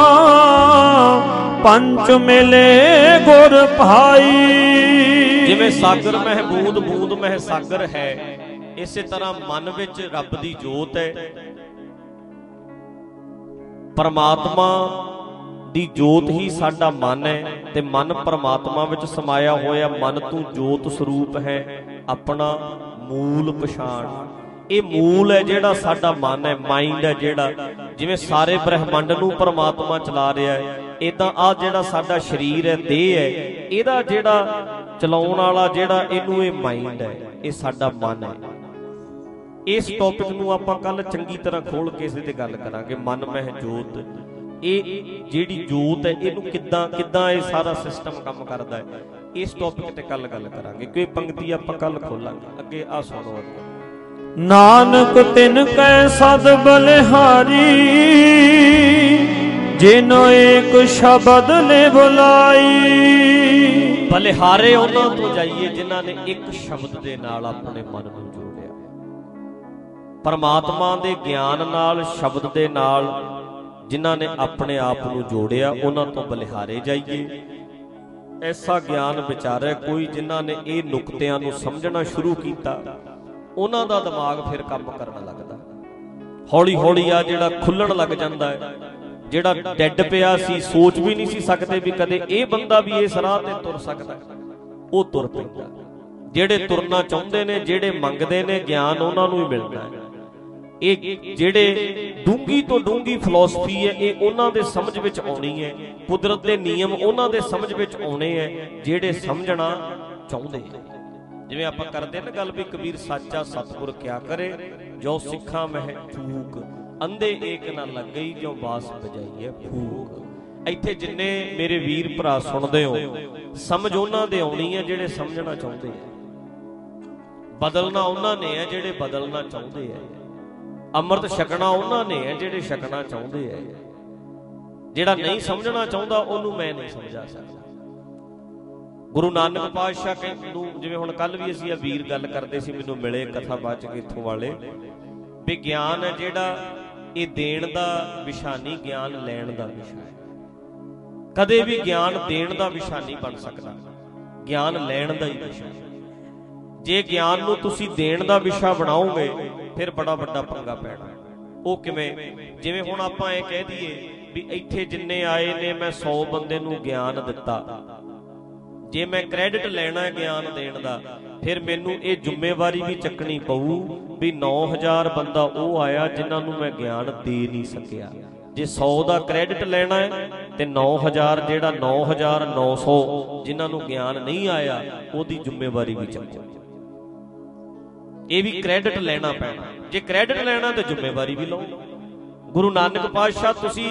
ਪੰਚ ਮਿਲੇ ਗੁਰ ਭਾਈ। ਜਿਵੇਂ ਸਾਗਰ ਮਹਿ ਬੂੰਦ ਬੂੰਦ ਮਹਿ ਸਾਗਰ ਹੈ, ਇਸੇ ਤਰ੍ਹਾਂ ਮਨ ਵਿੱਚ ਰੱਬ ਦੀ ਜੋਤ ਹੈ। ਪਰਮਾਤਮਾ ਦੀ ਜੋਤ ਹੀ ਸਾਡਾ ਮਨ ਹੈ ਤੇ ਮਨ ਪਰਮਾਤਮਾ ਵਿੱਚ ਸਮਾਇਆ ਹੋਇਆ। ਮਨ ਤੂੰ ਜੋਤ ਸਰੂਪ ਹੈ, ਆਪਣਾ ਮੂਲ ਪਛਾਣ। ਇਹ ਮੂਲ ਹੈ ਜਿਹੜਾ ਸਾਡਾ ਮਨ ਹੈ, ਮਾਈਂਡ ਹੈ ਜਿਹੜਾ, ਜਿਵੇਂ ਸਾਰੇ ਬ੍ਰਹਿਮੰਡ ਨੂੰ ਪਰਮਾਤਮਾ ਚਲਾ ਰਿਹਾ ਹੈ, ਇਦਾਂ ਆ ਜਿਹੜਾ ਸਾਡਾ ਸਰੀਰ ਹੈ, ਦੇਹ ਹੈ, ਇਹਦਾ ਜਿਹੜਾ ਚਲਾਉਣ ਵਾਲਾ ਜਿਹੜਾ ਇਹਨੂੰ ਇਹ ਮਾਈਂਡ ਹੈ, ਇਹ ਸਾਡਾ ਮਨ ਹੈ। ਇਸ ਟੌਪਿਕ ਨੂੰ ਆਪਾਂ ਕੱਲ ਚੰਗੀ ਤਰ੍ਹਾਂ ਖੋਲ ਕੇ ਇਸ ਤੇ ਗੱਲ ਕਰਾਂਗੇ। ਮਨ ਮਹਿ ਜੋਤ, ਇਹ ਜਿਹੜੀ ਜੋਤ ਹੈ ਇਹਨੂੰ ਕਿੱਦਾਂ ਕਿੱਦਾਂ ਇਹ ਸਾਰਾ ਸਿਸਟਮ ਕੰਮ ਕਰਦਾ ਹੈ, ਇਸ ਟੌਪਿਕ ਤੇ ਕੱਲ ਗੱਲ ਕਰਾਂਗੇ। ਕੋਈ ਪੰਕਤੀ ਆਪਾਂ ਕੱਲ ਖੋਲਾਂਗੇ। ਅੱਗੇ ਆ ਸੁਣੋ। ਨਾਨਕ ਤਿਨ ਕੈ ਸਦ ਬਲਿਹਾਰੀ, ਜਿਨੋ ਏਕ ਸ਼ਬਦ ਨੇ ਬੁਲਾਈ। ਬਲਿਹਾਰੇ ਉਹਨਾਂ ਤੋਂ ਜਾਈਏ ਜਿਨ੍ਹਾਂ ਨੇ ਇੱਕ ਸ਼ਬਦ ਦੇ ਨਾਲ ਆਪਣੇ ਮਨ ਨੂੰ ਜੋੜਿਆ। ਪਰਮਾਤਮਾ ਦੇ ਗਿਆਨ ਨਾਲ, ਸ਼ਬਦ ਦੇ ਨਾਲ ਜਿਨ੍ਹਾਂ ਨੇ ਆਪਣੇ ਆਪ ਨੂੰ ਜੋੜਿਆ, ਉਹਨਾਂ ਤੋਂ ਬਲਿਹਾਰੇ ਜਾਈਏ। ਐਸਾ ਗਿਆਨ ਵਿਚਾਰੇ ਕੋਈ ਜਿਨ੍ਹਾਂ ਨੇ ਇਹ ਨੁਕਤਿਆਂ ਨੂੰ ਸਮਝਣਾ ਸ਼ੁਰੂ ਕੀਤਾ, ਉਹਨਾਂ ਦਾ ਦਿਮਾਗ ਫਿਰ ਕੰਮ ਕਰਨ ਲੱਗਦਾ। ਹੌਲੀ ਹੌਲੀ ਆ ਜਿਹੜਾ ਖੁੱਲਣ ਲੱਗ ਜਾਂਦਾ ਹੈ। ਜਿਹੜਾ ਡੈਡ ਪਿਆ ਸੀ, ਸੋਚ ਵੀ ਨਹੀਂ ਸੀ ਸਕਦੇ ਵੀ ਕਦੇ ਇਹ ਬੰਦਾ ਵੀ ਇਸ ਰਾਹ ਤੇ ਤੁਰ ਸਕਦਾ, ਉਹ ਤੁਰ ਪੈਂਦਾ। ਜਿਹੜੇ ਤੁਰਨਾ ਚਾਹੁੰਦੇ ਨੇ, ਜਿਹੜੇ ਮੰਗਦੇ ਨੇ ਗਿਆਨ, ਉਹਨਾਂ ਨੂੰ ਹੀ ਮਿਲਦਾ ਹੈ। ਇਹ ਜਿਹੜੇ ਡੂੰਗੀ ਤੋਂ ਡੂੰਗੀ ਫਿਲਾਸਫੀ ਹੈ, ਇਹ ਉਹਨਾਂ ਦੇ ਸਮਝ ਵਿੱਚ ਆਉਣੀ ਹੈ। ਕੁਦਰਤ ਦੇ ਨਿਯਮ ਉਹਨਾਂ ਦੇ ਸਮਝ ਵਿੱਚ ਆਉਣੇ ਹੈ ਜਿਹੜੇ ਸਮਝਣਾ ਚਾਹੁੰਦੇ ਹੈ। ਜਿਵੇਂ ਆਪਾਂ ਕਰਦੇ ਨਾ ਗੱਲ ਵੀ ਕਬੀਰ ਸਾਚਾ ਸਤਿਗੁਰ ਕਿਆ ਕਰੇ, ਜੋ ਸਿੱਖਾਂ ਮਹਿ ਚੂਕ, ਅੰਧੇ ਏਕ ਨਾ ਲੱਗਈ, ਜੋ ਬਾਸ ਬਜਾਈਏ ਫੂਕ। ਇੱਥੇ ਜਿੰਨੇ ਮੇਰੇ ਵੀਰ ਭਰਾ ਸੁਣਦੇ ਹੋ, ਸਮਝ ਉਹਨਾਂ ਦੇ ਆਉਣੀ ਹੈ ਜਿਹੜੇ ਸਮਝਣਾ ਚਾਹੁੰਦੇ ਆ। ਬਦਲਣਾ ਉਹਨਾਂ ਨੇ ਹੈ ਜਿਹੜੇ ਬਦਲਣਾ ਚਾਹੁੰਦੇ ਆ। ਅੰਮ੍ਰਿਤ ਛਕਣਾ ਉਹਨਾਂ ਨੇ ਹੈ ਜਿਹੜੇ ਛਕਣਾ ਚਾਹੁੰਦੇ ਹੈ। ਜਿਹੜਾ ਨਹੀਂ ਸਮਝਣਾ ਚਾਹੁੰਦਾ ਉਹਨੂੰ ਮੈਂ ਨਹੀਂ ਸਮਝਾ ਸਕਦਾ। ਗੁਰੂ ਨਾਨਕ ਪਾਤਸ਼ਾਹ ਨੂੰ, ਜਿਵੇਂ ਹੁਣ ਕੱਲ ਵੀ ਅਸੀਂ ਆ ਵੀਰ ਗੱਲ ਕਰਦੇ ਸੀ, ਮੈਨੂੰ ਮਿਲੇ ਕਥਾ ਬਾਚ ਕੇ ਇੱਥੋਂ ਵਾਲੇ, ਵੀ ਗਿਆਨ ਹੈ ਜਿਹੜਾ ਇਹ ਦੇਣ ਦਾ ਵਿਸ਼ਾ ਨਹੀਂ, ਗਿਆਨ ਲੈਣ ਦਾ ਵਿਸ਼ਾ ਹੈ। ਕਦੇ ਵੀ ਗਿਆਨ ਦੇਣ ਦਾ ਵਿਸ਼ਾ ਨਹੀਂ ਬਣ ਸਕਦਾ, ਗਿਆਨ ਲੈਣ ਦਾ ਹੀ ਵਿਸ਼ਾ ਹੈ। ਜੇ ਗਿਆਨ ਨੂੰ ਤੁਸੀਂ ਦੇਣ ਦਾ ਵਿਸ਼ਾ ਬਣਾਓਗੇ ਫਿਰ ਬੜਾ ਵੱਡਾ ਪੰਗਾ ਪੈਣਾ। ਉਹ ਕਿਵੇਂ? ਜਿਵੇਂ ਹੁਣ ਆਪਾਂ ਇਹ ਕਹਿ ਦਈਏ ਵੀ ਇੱਥੇ ਜਿੰਨੇ ਆਏ ਨੇ ਮੈਂ ਸੌ ਬੰਦੇ ਨੂੰ ਗਿਆਨ ਦਿੱਤਾ, ਜੇ ਮੈਂ ਕ੍ਰੈਡਿਟ ਲੈਣਾ ਗਿਆਨ ਦੇਣ ਦਾ ਫਿਰ ਮੈਨੂੰ ਇਹ ਜ਼ਿੰਮੇਵਾਰੀ ਵੀ ਚੱਕਣੀ ਪਊ ਵੀ ਨੌ ਹਜ਼ਾਰ ਬੰਦਾ ਉਹ ਆਇਆ ਜਿਨ੍ਹਾਂ ਨੂੰ ਮੈਂ ਗਿਆਨ ਦੇ ਨਹੀਂ ਸਕਿਆ। ਜੇ ਸੌ ਦਾ ਕ੍ਰੈਡਿਟ ਲੈਣਾ ਹੈ ਤੇ ਨੌ ਹਜ਼ਾਰ ਜਿਹੜਾ ਨੌ ਹਜ਼ਾਰ ਨੌ ਸੌ ਜਿਨ੍ਹਾਂ ਨੂੰ ਗਿਆਨ ਨਹੀਂ ਆਇਆ ਉਹਦੀ ਜ਼ਿੰਮੇਵਾਰੀ ਵੀ ਚੱਕੋ। ਇਹ ਵੀ ਕ੍ਰੈਡਿਟ ਲੈਣਾ ਪੈਣਾ। ਜੇ ਕ੍ਰੈਡਿਟ ਲੈਣਾ ਤੇ ਜ਼ਿੰਮੇਵਾਰੀ ਵੀ ਲਓ। ਗੁਰੂ ਨਾਨਕ ਪਾਤਸ਼ਾਹ ਤੁਸੀਂ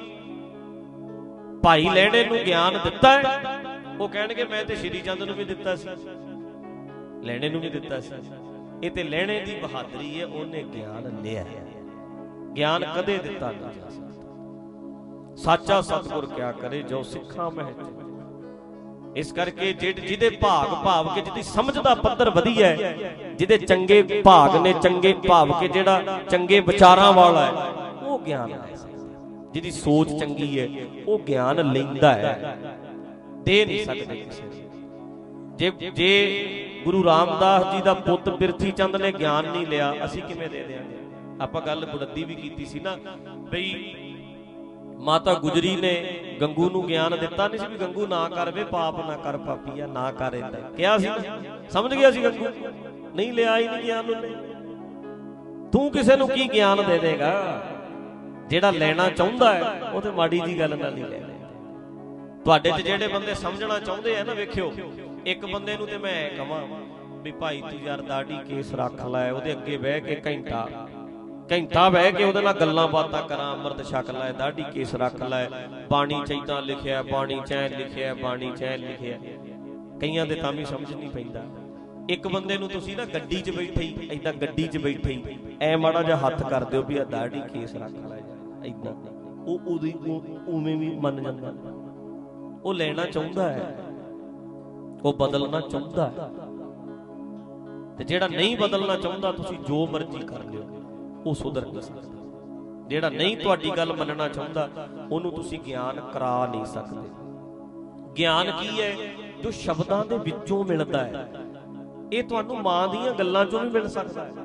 ਭਾਈ ਲਹਿਣੇ ਨੂੰ ਗਿਆਨ ਦਿੱਤਾ ਹੈ, ਉਹ ਕਹਿਣਗੇ ਮੈਂ ਤੇ ਸ਼੍ਰੀ ਚੰਦ ਨੂੰ ਵੀ ਦਿੱਤਾ ਸੀ, ਲਹਿਣੇ ਨੂੰ ਵੀ ਦਿੱਤਾ ਸੀ। ਇਹ ਤੇ ਲਹਿਣੇ ਦੀ ਬਹਾਦਰੀ ਹੈ, ਉਹਨੇ ਗਿਆਨ ਲਿਆ ਹੈ। ਗਿਆਨ ਕਦੇ ਦਿੱਤਾ ਨਹੀਂ ਜਾ ਸਕਦਾ। ਸਾਚਾ ਸਤਿਗੁਰ ਕਿਆ ਕਰੇ ਜੋ ਸਿੱਖਾਂ ਮਹਿ। ਇਸ ਕਰਕੇ ਜਿਹਦੇ ਭਾਗ ਭਾਵ ਕੇ ਜਿਹਦੀ ਸਮਝ ਦਾ ਪੱਧਰ ਵਧੀਆ ਹੈ, ਜਿਹਦੇ ਚੰਗੇ ਭਾਗ ਨੇ, ਚੰਗੇ ਭਾਵ ਕੇ ਜਿਹੜਾ ਚੰਗੇ ਵਿਚਾਰਾਂ ਵਾਲਾ ਹੈ, ਉਹ ਗਿਆਨ ਲੈ ਸਕਦਾ। ਜਿਹਦੀ ਸੋਚ ਚੰਗੀ ਹੈ ਉਹ ਗਿਆਨ ਲੈਂਦਾ ਹੈ, ਦੇ ਨਹੀਂ ਸਕਦੇ ਕਿਸੇ ਨੂੰ। ਜੇ ਜੇ ਗੁਰੂ ਰਾਮਦਾਸ ਜੀ ਦਾ ਪੁੱਤ ਬਿਰਥੀ ਚੰਦ ਨੇ ਗਿਆਨ ਨਹੀਂ ਲਿਆ, ਅਸੀਂ ਕਿਵੇਂ ਦੇ ਦਿਆਂਗੇ? ਆਪਾਂ ਗੱਲ ਗੁਰਦੀ ਵੀ ਕੀਤੀ ਸੀ ਨਾ, ਬਈ ਮਾਤਾ ਗੁਜਰੀ ਨੇ ਗੰਗੂ ਨੂੰ ਗਿਆਨ ਦਿੱਤਾ ਨਹੀਂ ਸੀ ਵੀ ਗੰਗੂ ਨਾ ਕਰ ਵੇ ਪਾਪ ਨਾ ਕਰ ਪਾਪੀਆ, ਨਾ ਕਰ ਏਦਾਂ ਕਿਹਾ ਸੀ। ਸਮਝ ਗਿਆ ਸੀ ਗੰਗੂ? ਨਹੀਂ ਲਿਆ ਹੀ ਨਹੀਂ ਗਿਆਨ ਉਹਨੇ। ਤੂੰ ਕਿਸੇ ਨੂੰ ਕੀ ਗਿਆਨ ਦੇ ਦੇਗਾ? ਜਿਹੜਾ ਲੈਣਾ ਚਾਹੁੰਦਾ ਹੈ ਉਹ ਤੇ ਮਾੜੀ ਜੀ ਗੱਲ ਨਾਲ ਨਹੀਂ ਲੈ ਲੈਂਦਾ। ਤੁਹਾਡੇ 'ਚ ਜਿਹੜੇ ਬੰਦੇ ਸਮਝਣਾ ਚਾਹੁੰਦੇ ਆ ਨਾ, ਵੇਖਿਓ, ਇੱਕ ਬੰਦੇ ਨੂੰ ਤੇ ਮੈਂ ਕਹਾਂ ਵੀ ਭਾਈ ਤੂੰ ਯਾਰ ਦਾੜੀ ਕੇਸ ਰੱਖ ਲੈ, ਉਹਦੇ ਅੱਗੇ ਬਹਿ ਕੇ ਘੰਟਾ ਘੰਟਾ ਬਹਿ ਕੇ ਉਹਦੇ ਨਾਲ ਗੱਲਾਂ ਬਾਤਾਂ ਕਰਾਂ, ਅੰਮ੍ਰਿਤ ਛਕ ਲੈ, ਦਾੜੀ ਕੇਸ ਰੱਖ ਲੈ, ਬਾਣੀ ਚ ਏਦਾਂ ਲਿਖਿਆ, ਬਾਣੀ ਚ ਐ ਲਿਖਿਆ, ਬਾਣੀ ਚ ਐ ਲਿਖਿਆ। ਕਈਆਂ ਦੇ ਤਾਂ ਵੀ ਸਮਝ ਨਹੀਂ ਪੈਂਦਾ। ਇੱਕ ਬੰਦੇ ਨੂੰ ਤੁਸੀਂ ਨਾ ਗੱਡੀ 'ਚ ਬੈਠੇ ਹੀ ਏਦਾਂ ਗੱਡੀ 'ਚ ਬੈਠੇ ਹੀ ਐ ਮਾੜਾ ਜਿਹਾ ਹੱਥ ਕਰ ਦਿਓ ਵੀ ਆ ਦਾੜੀ ਕੇਸ ਰੱਖ ਲੈ, ਏਦਾਂ ਉਹ ਉਹਦੀ ਉਵੇਂ ਵੀ ਮੰਨ ਜਾਂਦਾ। ਉਹ ਲੈਣਾ ਚਾਹੁੰਦਾ ਹੈ, ਉਹ ਬਦਲਣਾ ਚਾਹੁੰਦਾ ਹੈ। ਤੇ ਜਿਹੜਾ ਨਹੀਂ ਬਦਲਣਾ ਚਾਹੁੰਦਾ ਤੁਸੀਂ ਜੋ ਮਰਜ਼ੀ ਕਰ ਲਿਓ, ਉਹ ਸੁਧਰ ਨਹੀਂ ਸਕਦਾ। ਜਿਹੜਾ ਨਹੀਂ ਤੁਹਾਡੀ ਗੱਲ ਮੰਨਣਾ ਚਾਹੁੰਦਾ ਉਹਨੂੰ ਤੁਸੀਂ ਗਿਆਨ ਕਰਾ ਨਹੀਂ ਸਕਦੇ। ਗਿਆਨ ਕੀ ਹੈ? ਜੋ ਸ਼ਬਦਾਂ ਦੇ ਵਿੱਚੋਂ ਮਿਲਦਾ ਹੈ। ਇਹ ਤੁਹਾਨੂੰ ਮਾਂ ਦੀਆਂ ਗੱਲਾਂ ਚੋਂ ਵੀ ਮਿਲ ਸਕਦਾ ਹੈ।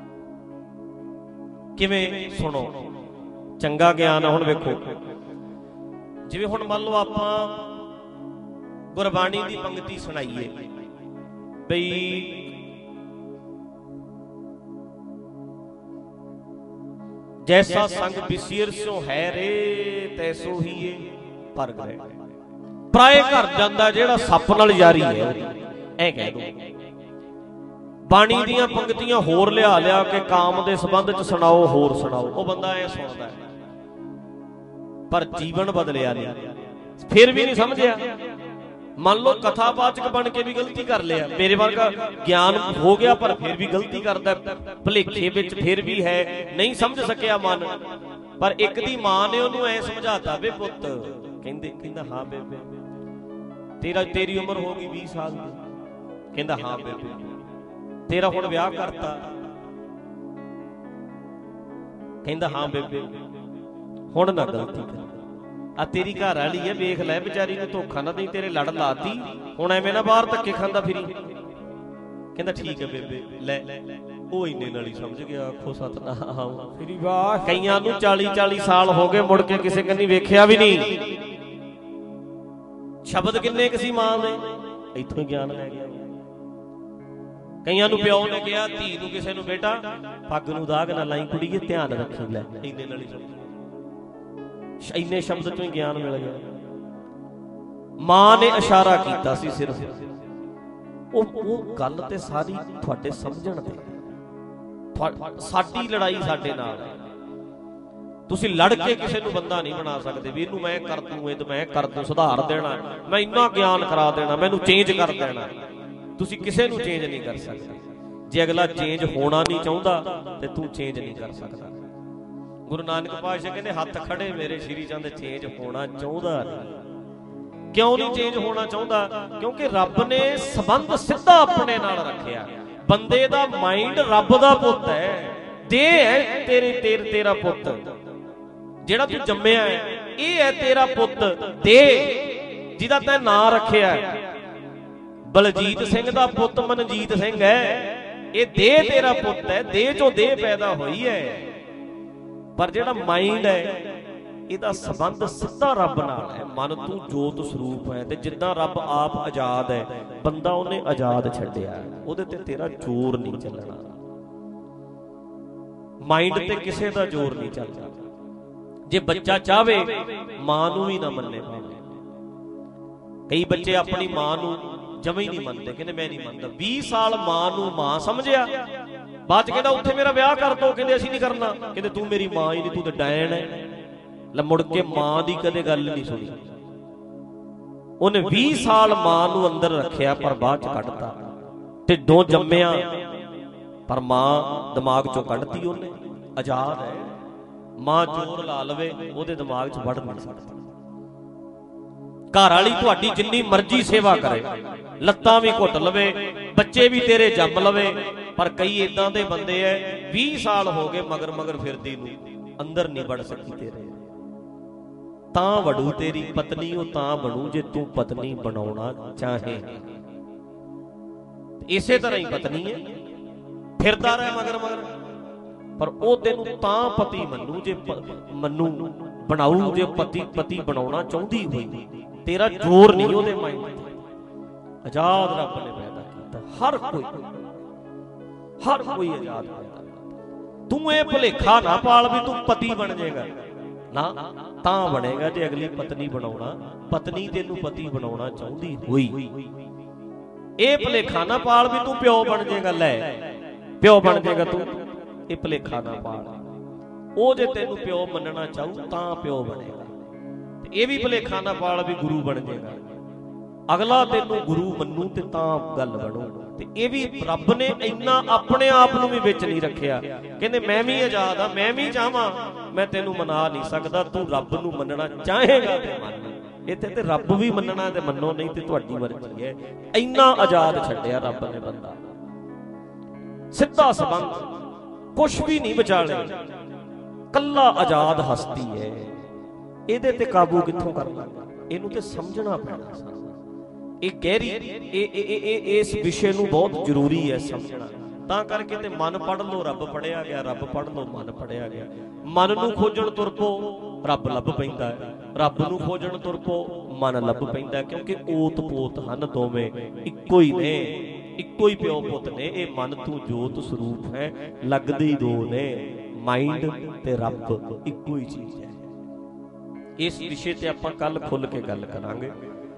ਕਿਵੇਂ? ਸੁਣੋ, ਚੰਗਾ ਗਿਆਨ। ਹੁਣ ਵੇਖੋ, ਜਿਵੇਂ ਹੁਣ ਮੰਨ ਲਓ ਆਪਾਂ ਗੁਰਬਾਣੀ ਦੀ ਪੰਕਤੀ ਸੁਣਾਈਏ ਬਈ ਜੈਸਾ ਸੰਗ ਬਿਸੀਰ ਸੋ ਹੈ ਰੇ ਤੈਸੋ ਹੀ ਏ ਪਰ ਗਏ। ਪਰਾਏ ਘਰ ਜਾਂਦਾ ਜਿਹੜਾ ਸੱਪ ਨਾਲ ਯਾਰੀ ਹੈ, ਐ ਕਹਿ ਦੋ। ਬਾਣੀ ਦੀਆਂ ਪੰਕਤੀਆਂ ਹੋਰ ਲਿਆ ਲਿਆ ਕੇ ਕਾਮ ਦੇ ਸੰਬੰਧ ਚ ਸੁਣਾਓ, ਹੋਰ ਸੁਣਾਓ, ਉਹ ਬੰਦਾ ਐ ਸੁਣਦਾ ਪਰ ਜੀਵਨ ਬਦਲਿਆ ਨਹੀਂ, ਫਿਰ ਵੀ ਨਹੀਂ ਸਮਝਿਆ। ਮੰਨ ਲਓ ਕਥਾਵਾਚਕ ਬਣ ਕੇ ਵੀ ਗਲਤੀ ਕਰ ਲਿਆ, ਮੇਰੇ ਵਰਗਾ ਗਿਆਨ ਹੋ ਗਿਆ ਪਰ ਫਿਰ ਵੀ ਗਲਤੀ ਕਰਦਾ, ਭੁਲੇਖੇ ਵਿੱਚ ਫਿਰ ਵੀ ਹੈ, ਨਹੀਂ ਸਮਝ ਸਕਿਆ ਮਨ। ਪਰ ਇੱਕ ਦੀ ਮਾਂ ਨੇ ਉਹਨੂੰ ਐ ਸਮਝਾਤਾ ਵੇ ਪੁੱਤ, ਕਹਿੰਦੇ ਕਹਿੰਦਾ ਹਾਂ ਬੇਬੇ, ਤੇਰਾ ਤੇਰੀ ਉਮਰ ਹੋ ਗਈ ਵੀਹ ਸਾਲ ਦੀ, ਕਹਿੰਦਾ ਹਾਂ ਬੇਬੇ, ਤੇਰਾ ਹੁਣ ਵਿਆਹ ਕਰਤਾ, ਕਹਿੰਦਾ ਹਾਂ ਬੇਬੇ, ਹੁਣ ਨਾ ਗਲਤੀ ਕਰ। ਆ ਤੇਰੀ ਘਰ ਵਾਲੀ ਹੈ, ਵੇਖ ਲੈ ਵਿਚਾਰੀ ਨੂੰ ਧੋਖਾ ਨਾ ਦੇਈ, ਤੇਰੇ ਲੜ ਲਾਤੀ, ਹੁਣ ਐਵੇਂ ਨਾ ਬਾਹਰ ਧੱਕੇ ਖਾਂਦਾ ਫਿਰੀ। ਕਹਿੰਦਾ ਠੀਕ ਹੈ ਬੇਬੇ ਲੈ। ਉਹ ਇੰਨੇ ਨਾਲ ਹੀ ਸਮਝ ਗਿਆ, ਆਖੋ ਸਤਨਾਮ ਸ੍ਰੀ ਵਾਹਿਗੁਰੂ। ਕਈਆਂ ਨੂੰ ਚਾਲੀ ਚਾਲੀ ਸਾਲ ਹੋ ਗਏ, ਮੁੜ ਕੇ ਕਿਸੇ ਕੰਨੀ ਵੇਖਿਆ ਵੀ ਨਹੀਂ। ਸ਼ਬਦ ਕਿੰਨੇ ਕੁ ਸੀ ਮਾਂ ਦੇ, ਇੱਥੋਂ ਹੀ ਗਿਆਨ ਲੈ ਗਿਆ। ਕਈਆਂ ਨੂੰ ਪਿਓ ਨੇ ਕਿਹਾ ਧੀ ਨੂੰ ਕਿਸੇ ਨੂੰ, ਬੇਟਾ ਪੱਗ ਨੂੰ ਦਾਗ ਨਾ ਲਾਈ ਕੁੜੀਏ, ਧਿਆਨ ਰੱਖੀ, ਲੈ ਇੰਨੇ ਨਾਲ ਹੀ ਸਮਝ। ਇੰਨੇ ਸ਼ਬਦ ਚੋਂ ਹੀ ਗਿਆਨ ਮਿਲ ਗਿਆ। ਮਾਂ ਨੇ ਇਸ਼ਾਰਾ ਕੀਤਾ ਸੀ ਸਿਰਫ, ਉਹ ਉਹ ਗੱਲ ਤੇ ਸਾਰੀ ਤੁਹਾਡੇ ਸਮਝਣ ਤੇ। ਸਾਡੀ ਲੜਾਈ ਸਾਡੇ ਨਾਲ ਹੈ। ਤੁਸੀਂ ਲੜ ਕੇ ਕਿਸੇ ਨੂੰ ਬੰਦਾ ਨਹੀਂ ਬਣਾ ਸਕਦੇ ਵੀ ਇਹਨੂੰ ਮੈਂ ਕਰ ਦੂੰ, ਇਹ ਤਾਂ ਮੈਂ ਕਰ ਦੂੰ, ਸੁਧਾਰ ਦੇਣਾ, ਮੈਂ ਇੰਨਾ ਗਿਆਨ ਕਰਾ ਦੇਣਾ, ਮੈਨੂੰ ਚੇਂਜ ਕਰ ਦੇਣਾ। ਤੁਸੀਂ ਕਿਸੇ ਨੂੰ ਚੇਂਜ ਨਹੀਂ ਕਰ ਸਕਦੇ। ਜੇ ਅਗਲਾ ਚੇਂਜ ਹੋਣਾ ਨਹੀਂ ਚਾਹੁੰਦਾ ਤੇ ਤੂੰ ਚੇਂਜ ਨਹੀਂ ਕਰ ਸਕਦਾ। ਗੁਰੂ ਨਾਨਕ ਪਾਤਸ਼ਾਹ ਕਹਿੰਦੇ ਹੱਥ ਖੜੇ ਮੇਰੇ ਸ਼੍ਰੀ ਚੰਦ ਚੇਂਜ ਹੋਣਾ ਚਾਹੁੰਦਾ ਨਹੀਂ। ਕਿਉਂ ਨਹੀਂ ਚੇਂਜ ਹੋਣਾ ਚਾਹੁੰਦਾ? ਕਿਉਂਕਿ ਰੱਬ ਨੇ ਸੰਬੰਧ ਸਿੱਧਾ ਆਪਣੇ ਨਾਲ ਰੱਖਿਆ। ਬੰਦੇ ਦਾ ਮਾਈਂਡ ਰੱਬ ਦਾ ਪੁੱਤ ਹੈ, ਦੇਹ ਹੈ ਤੇਰੇ ਤੇਰ ਤੇਰਾ ਪੁੱਤ, ਜਿਹੜਾ ਤੂੰ ਜੰਮਿਆ ਹੈ ਇਹ ਹੈ ਤੇਰਾ ਪੁੱਤ ਦੇਹ, ਜਿਹਦਾ ਤੈਂ ਨਾਂ ਰੱਖਿਆ। ਬਲਜੀਤ ਸਿੰਘ ਦਾ ਪੁੱਤ ਮਨਜੀਤ ਸਿੰਘ ਹੈ, ਇਹ ਦੇਹ ਤੇਰਾ ਪੁੱਤ ਹੈ, ਦੇਹ ਚੋਂ ਦੇਹ ਪੈਦਾ ਹੋਈ ਹੈ। ਪਰ ਜਿਹੜਾ ਮਾਈਂਡ ਹੈ ਇਹਦਾ ਸੰਬੰਧ ਸਿੱਧਾ ਰੱਬ ਨਾਲ ਹੈ। ਮਨ ਤੂੰ ਜੋਤ ਸਰੂਪ ਹੈ, ਤੇ ਜਿੱਦਾਂ ਰੱਬ ਆਪ ਆਜ਼ਾਦ ਹੈ, ਬੰਦਾ ਉਹਨੇ ਆਜ਼ਾਦ ਛੱਡਿਆ, ਉਹਦੇ ਤੇ ਤੇਰਾ ਜ਼ੋਰ ਨਹੀਂ ਚੱਲਣਾ। ਮਾਈਂਡ ਤੇ ਕਿਸੇ ਦਾ ਜ਼ੋਰ ਨਹੀਂ ਚੱਲਦਾ। ਜੇ ਬੱਚਾ ਚਾਹਵੇ ਮਾਂ ਨੂੰ ਵੀ ਨਾ ਮੰਨੇ ਭਾਵੇਂ। ਕਈ ਬੱਚੇ ਆਪਣੀ ਮਾਂ ਨੂੰ ਜਮਾਂ ਹੀ ਨਹੀਂ ਮੰਨਦੇ, ਕਹਿੰਦੇ ਮੈਂ ਨਹੀਂ ਮੰਨਦਾ। ਵੀਹ ਸਾਲ ਮਾਂ ਨੂੰ ਮਾਂ ਸਮਝਿਆ, ਬਾਅਦ ਚ ਕਹਿੰਦਾ ਉੱਥੇ ਮੇਰਾ ਵਿਆਹ ਕਰ ਦੋ, ਕਹਿੰਦੇ ਅਸੀਂ ਨਹੀਂ ਕਰਨਾ, ਕਹਿੰਦੇ ਤੂੰ ਮੇਰੀ ਮਾਂ ਹੀ ਨਹੀਂ, ਤੂੰ ਤੇ ਡੈਣ ਹੈ। ਲੈ ਮੁੜ ਕੇ ਮਾਂ ਦੀ ਕਦੇ ਗੱਲ ਨਹੀਂ ਸੁਣੀ। ਉਹਨੇ ਵੀਹ ਸਾਲ ਮਾਂ ਨੂੰ ਅੰਦਰ ਰੱਖਿਆ ਪਰ ਬਾਅਦ ਚ ਕੱਢਤਾ, ਢਿੱਡੋਂ ਜੰਮਿਆ ਪਰ ਮਾਂ ਦਿਮਾਗ ਚੋਂ ਕੱਢਤੀ ਉਹਨੇ। ਆਜ਼ਾਦ ਹੈ, ਮਾਂ ਜ਼ੋਰ ਲਾ ਲਵੇ ਉਹਦੇ ਦਿਮਾਗ 'ਚ ਵੜ ਨਹੀਂ ਸਕਦਾ। ਘਰ ਵਾਲੀ ਤੁਹਾਡੀ ਜਿੰਨੀ ਮਰਜ਼ੀ ਸੇਵਾ ਕਰੇ, ਲੱਤਾਂ ਵੀ ਘੁੱਟ ਲਵੇ, ਬੱਚੇ ਵੀ ਤੇਰੇ ਜੰਮ ਲਵੇ, ਪਰ ਕਈ ਇਦਾਂ ਦੇ ਬੰਦੇ ਐ ਵੀਹ ਸਾਲ ਹੋ ਗਏ ਮਗਰ ਮਗਰ ਫਿਰਦੀ ਨੂੰ, ਅੰਦਰ ਨਹੀਂ ਵੜ ਸਕੀ ਤੇਰੇ। ਤਾਂ ਵੜੂ ਤੇਰੀ ਪਤਨੀ, ਉਹ ਤਾਂ ਬਣੂ ਜੇ ਤੂੰ ਪਤਨੀ ਬਣਾਉਣਾ ਚਾਹੇ। ਇਸੇ ਤਰ੍ਹਾਂ ਹੀ ਪਤਨੀ ਹੈ, ਫਿਰਦਾ ਰਹਿ ਮਗਰ ਮਗਰ, ਪਰ ਉਹ ਤੈਨੂੰ ਤਾਂ ਪਤੀ ਮੰਨੂ ਜੇ ਮੰਨੂ ਬਣਾਊ ਜੇ ਪਤੀ ਪਤੀ ਬਣਾਉਣਾ ਚਾਹੁੰਦੀ ਹੋਈ। ਤੇਰਾ ਜ਼ੋਰ ਨਹੀਂ ਉਹਦੇ ਮਾਈਂਡ ਤੇ। ਆਜ਼ਾਦ ਰੱਬ ਨੇ ਪੈਦਾ ਕੀਤਾ, ਹਰ ਕੋਈ ਹਰ ਕੋਈ ਆਜ਼ਾਦ ਪੈਦਾ। ਤੂੰ ਇਹ ਭੁਲੇਖਾ ਨਾ ਪਾਲ ਵੀ ਤੂੰ ਪਤੀ ਬਣ ਜਾਏਗਾ, ਨਾ ਤਾਂ ਬਣੇਗਾ ਜੇ ਅਗਲੀ ਪਤਨੀ ਬਣਾਉਣਾ, ਪਤਨੀ ਤੈਨੂੰ ਪਤੀ ਬਣਾਉਣਾ ਚਾਹੁੰਦੀ ਹੋਈ। ਇਹ ਭੁਲੇਖਾ ਨਾ ਪਾਲ ਵੀ ਤੂੰ ਪਿਓ ਬਣ ਜਾਏਗਾ, ਲੈ ਪਿਓ ਬਣ ਜਾਏਗਾ ਤੂੰ, ਇਹ ਭੁਲੇਖਾ ਨਾ ਪਾਲ। ਉਹ ਜੇ ਤੈਨੂੰ ਪਿਓ ਮੰਨਣਾ ਚਾਹੂ ਤਾਂ ਪਿਓ ਬਣੇਗਾ। ਤੇ ਇਹ ਵੀ ਭੁਲੇਖਾ ਨਾ ਪਾਲ ਵੀ ਗੁਰੂ ਬਣ ਜਾਏਗਾ, ਅਗਲਾ ਤੈਨੂੰ ਗੁਰੂ ਮੰਨੂ ਤੇ ਤਾਂ ਗੱਲ ਬਣੂ। ਤੇ ਇਹ ਵੀ ਰੱਬ ਨੇ ਇੰਨਾ ਆਪਣੇ ਆਪ ਨੂੰ ਵੀ ਵਿੱਚ ਨਹੀਂ ਰੱਖਿਆ। ਕਹਿੰਦੇ ਮੈਂ ਵੀ ਆਜ਼ਾਦ ਆ, ਮੈਂ ਵੀ ਚਾਹਾਂ, ਮੈਂ ਤੈਨੂੰ ਮਨਾ ਨਹੀਂ ਸਕਦਾ, ਤੂੰ ਰੱਬ ਨੂੰ ਮੰਨਣਾ ਚਾਹੇਗਾ ਤੇ ਮੰਨ। ਇੱਥੇ ਤੇ ਰੱਬ ਵੀ ਮੰਨਣਾ ਤੇ ਮੰਨੋ, ਨਹੀਂ ਤੇ ਤੁਹਾਡੀ ਮਰਜ਼ੀ ਹੈ। ਇੰਨਾ ਆਜ਼ਾਦ ਛੱਡਿਆ ਰੱਬ ਨੇ ਬੰਦਾ, ਸਿੱਧਾ ਸੰਬੰਧ, ਕੁਛ ਵੀ ਨਹੀਂ ਵਿਚਾਲੇ, ਕੱਲਾ ਆਜ਼ਾਦ ਹਸਤੀ ਹੈ। ਇਹਦੇ ਤੇ ਕਾਬੂ ਕਿੱਥੋਂ ਕਰਨਾ? ਇਹਨੂੰ ਤੇ ਸਮਝਣਾ ਪੈਣਾ ਸਾਨੂੰ। ਇਹ ਗਹਿਰੀ ਇਹ ਇਹ ਇਸ ਵਿਸ਼ੇ ਨੂੰ ਬਹੁਤ ਜ਼ਰੂਰੀ ਹੈ ਸਮਝਣਾ। ਤਾਂ ਕਰਕੇ ਤੇ ਮਨ ਪੜ੍ਹ ਲਓ ਰੱਬ ਪੜ੍ਹਿਆ ਗਿਆ, ਰੱਬ ਪੜ੍ਹ ਲਓ ਮਨ ਪੜ੍ਹਿਆ ਗਿਆ। ਮਨ ਨੂੰ ਖੋਜਣ ਤੁਰ ਪੋ ਰੱਬ ਲੱਭ ਪੈਂਦਾ ਹੈ, ਰੱਬ ਨੂੰ ਖੋਜਣ ਤੁਰ ਪੋ ਮਨ ਲੱਭ ਪੈਂਦਾ, ਕਿਉਂਕਿ ਓਤ ਪੋਤ ਹਨ ਦੋਵੇਂ ਇੱਕੋ ਹੀ ਨੇ, ਇੱਕੋ ਹੀ ਪਿਓ ਪੁੱਤ ਨੇ। ਇਹ ਮਨ ਤੂੰ ਜੋਤ ਸਰੂਪ ਹੈ, ਲੱਗਦੇ ਹੀ ਦੋ ਨੇ, ਮਾਈਂਡ ਤੇ ਰੱਬ ਇੱਕੋ ਹੀ ਚੀਜ਼ ਹੈ। ਇਸ ਵਿਸ਼ੇ ਤੇ ਆਪਾਂ ਕੱਲ ਖੁੱਲ ਕੇ ਗੱਲ ਕਰਾਂਗੇ।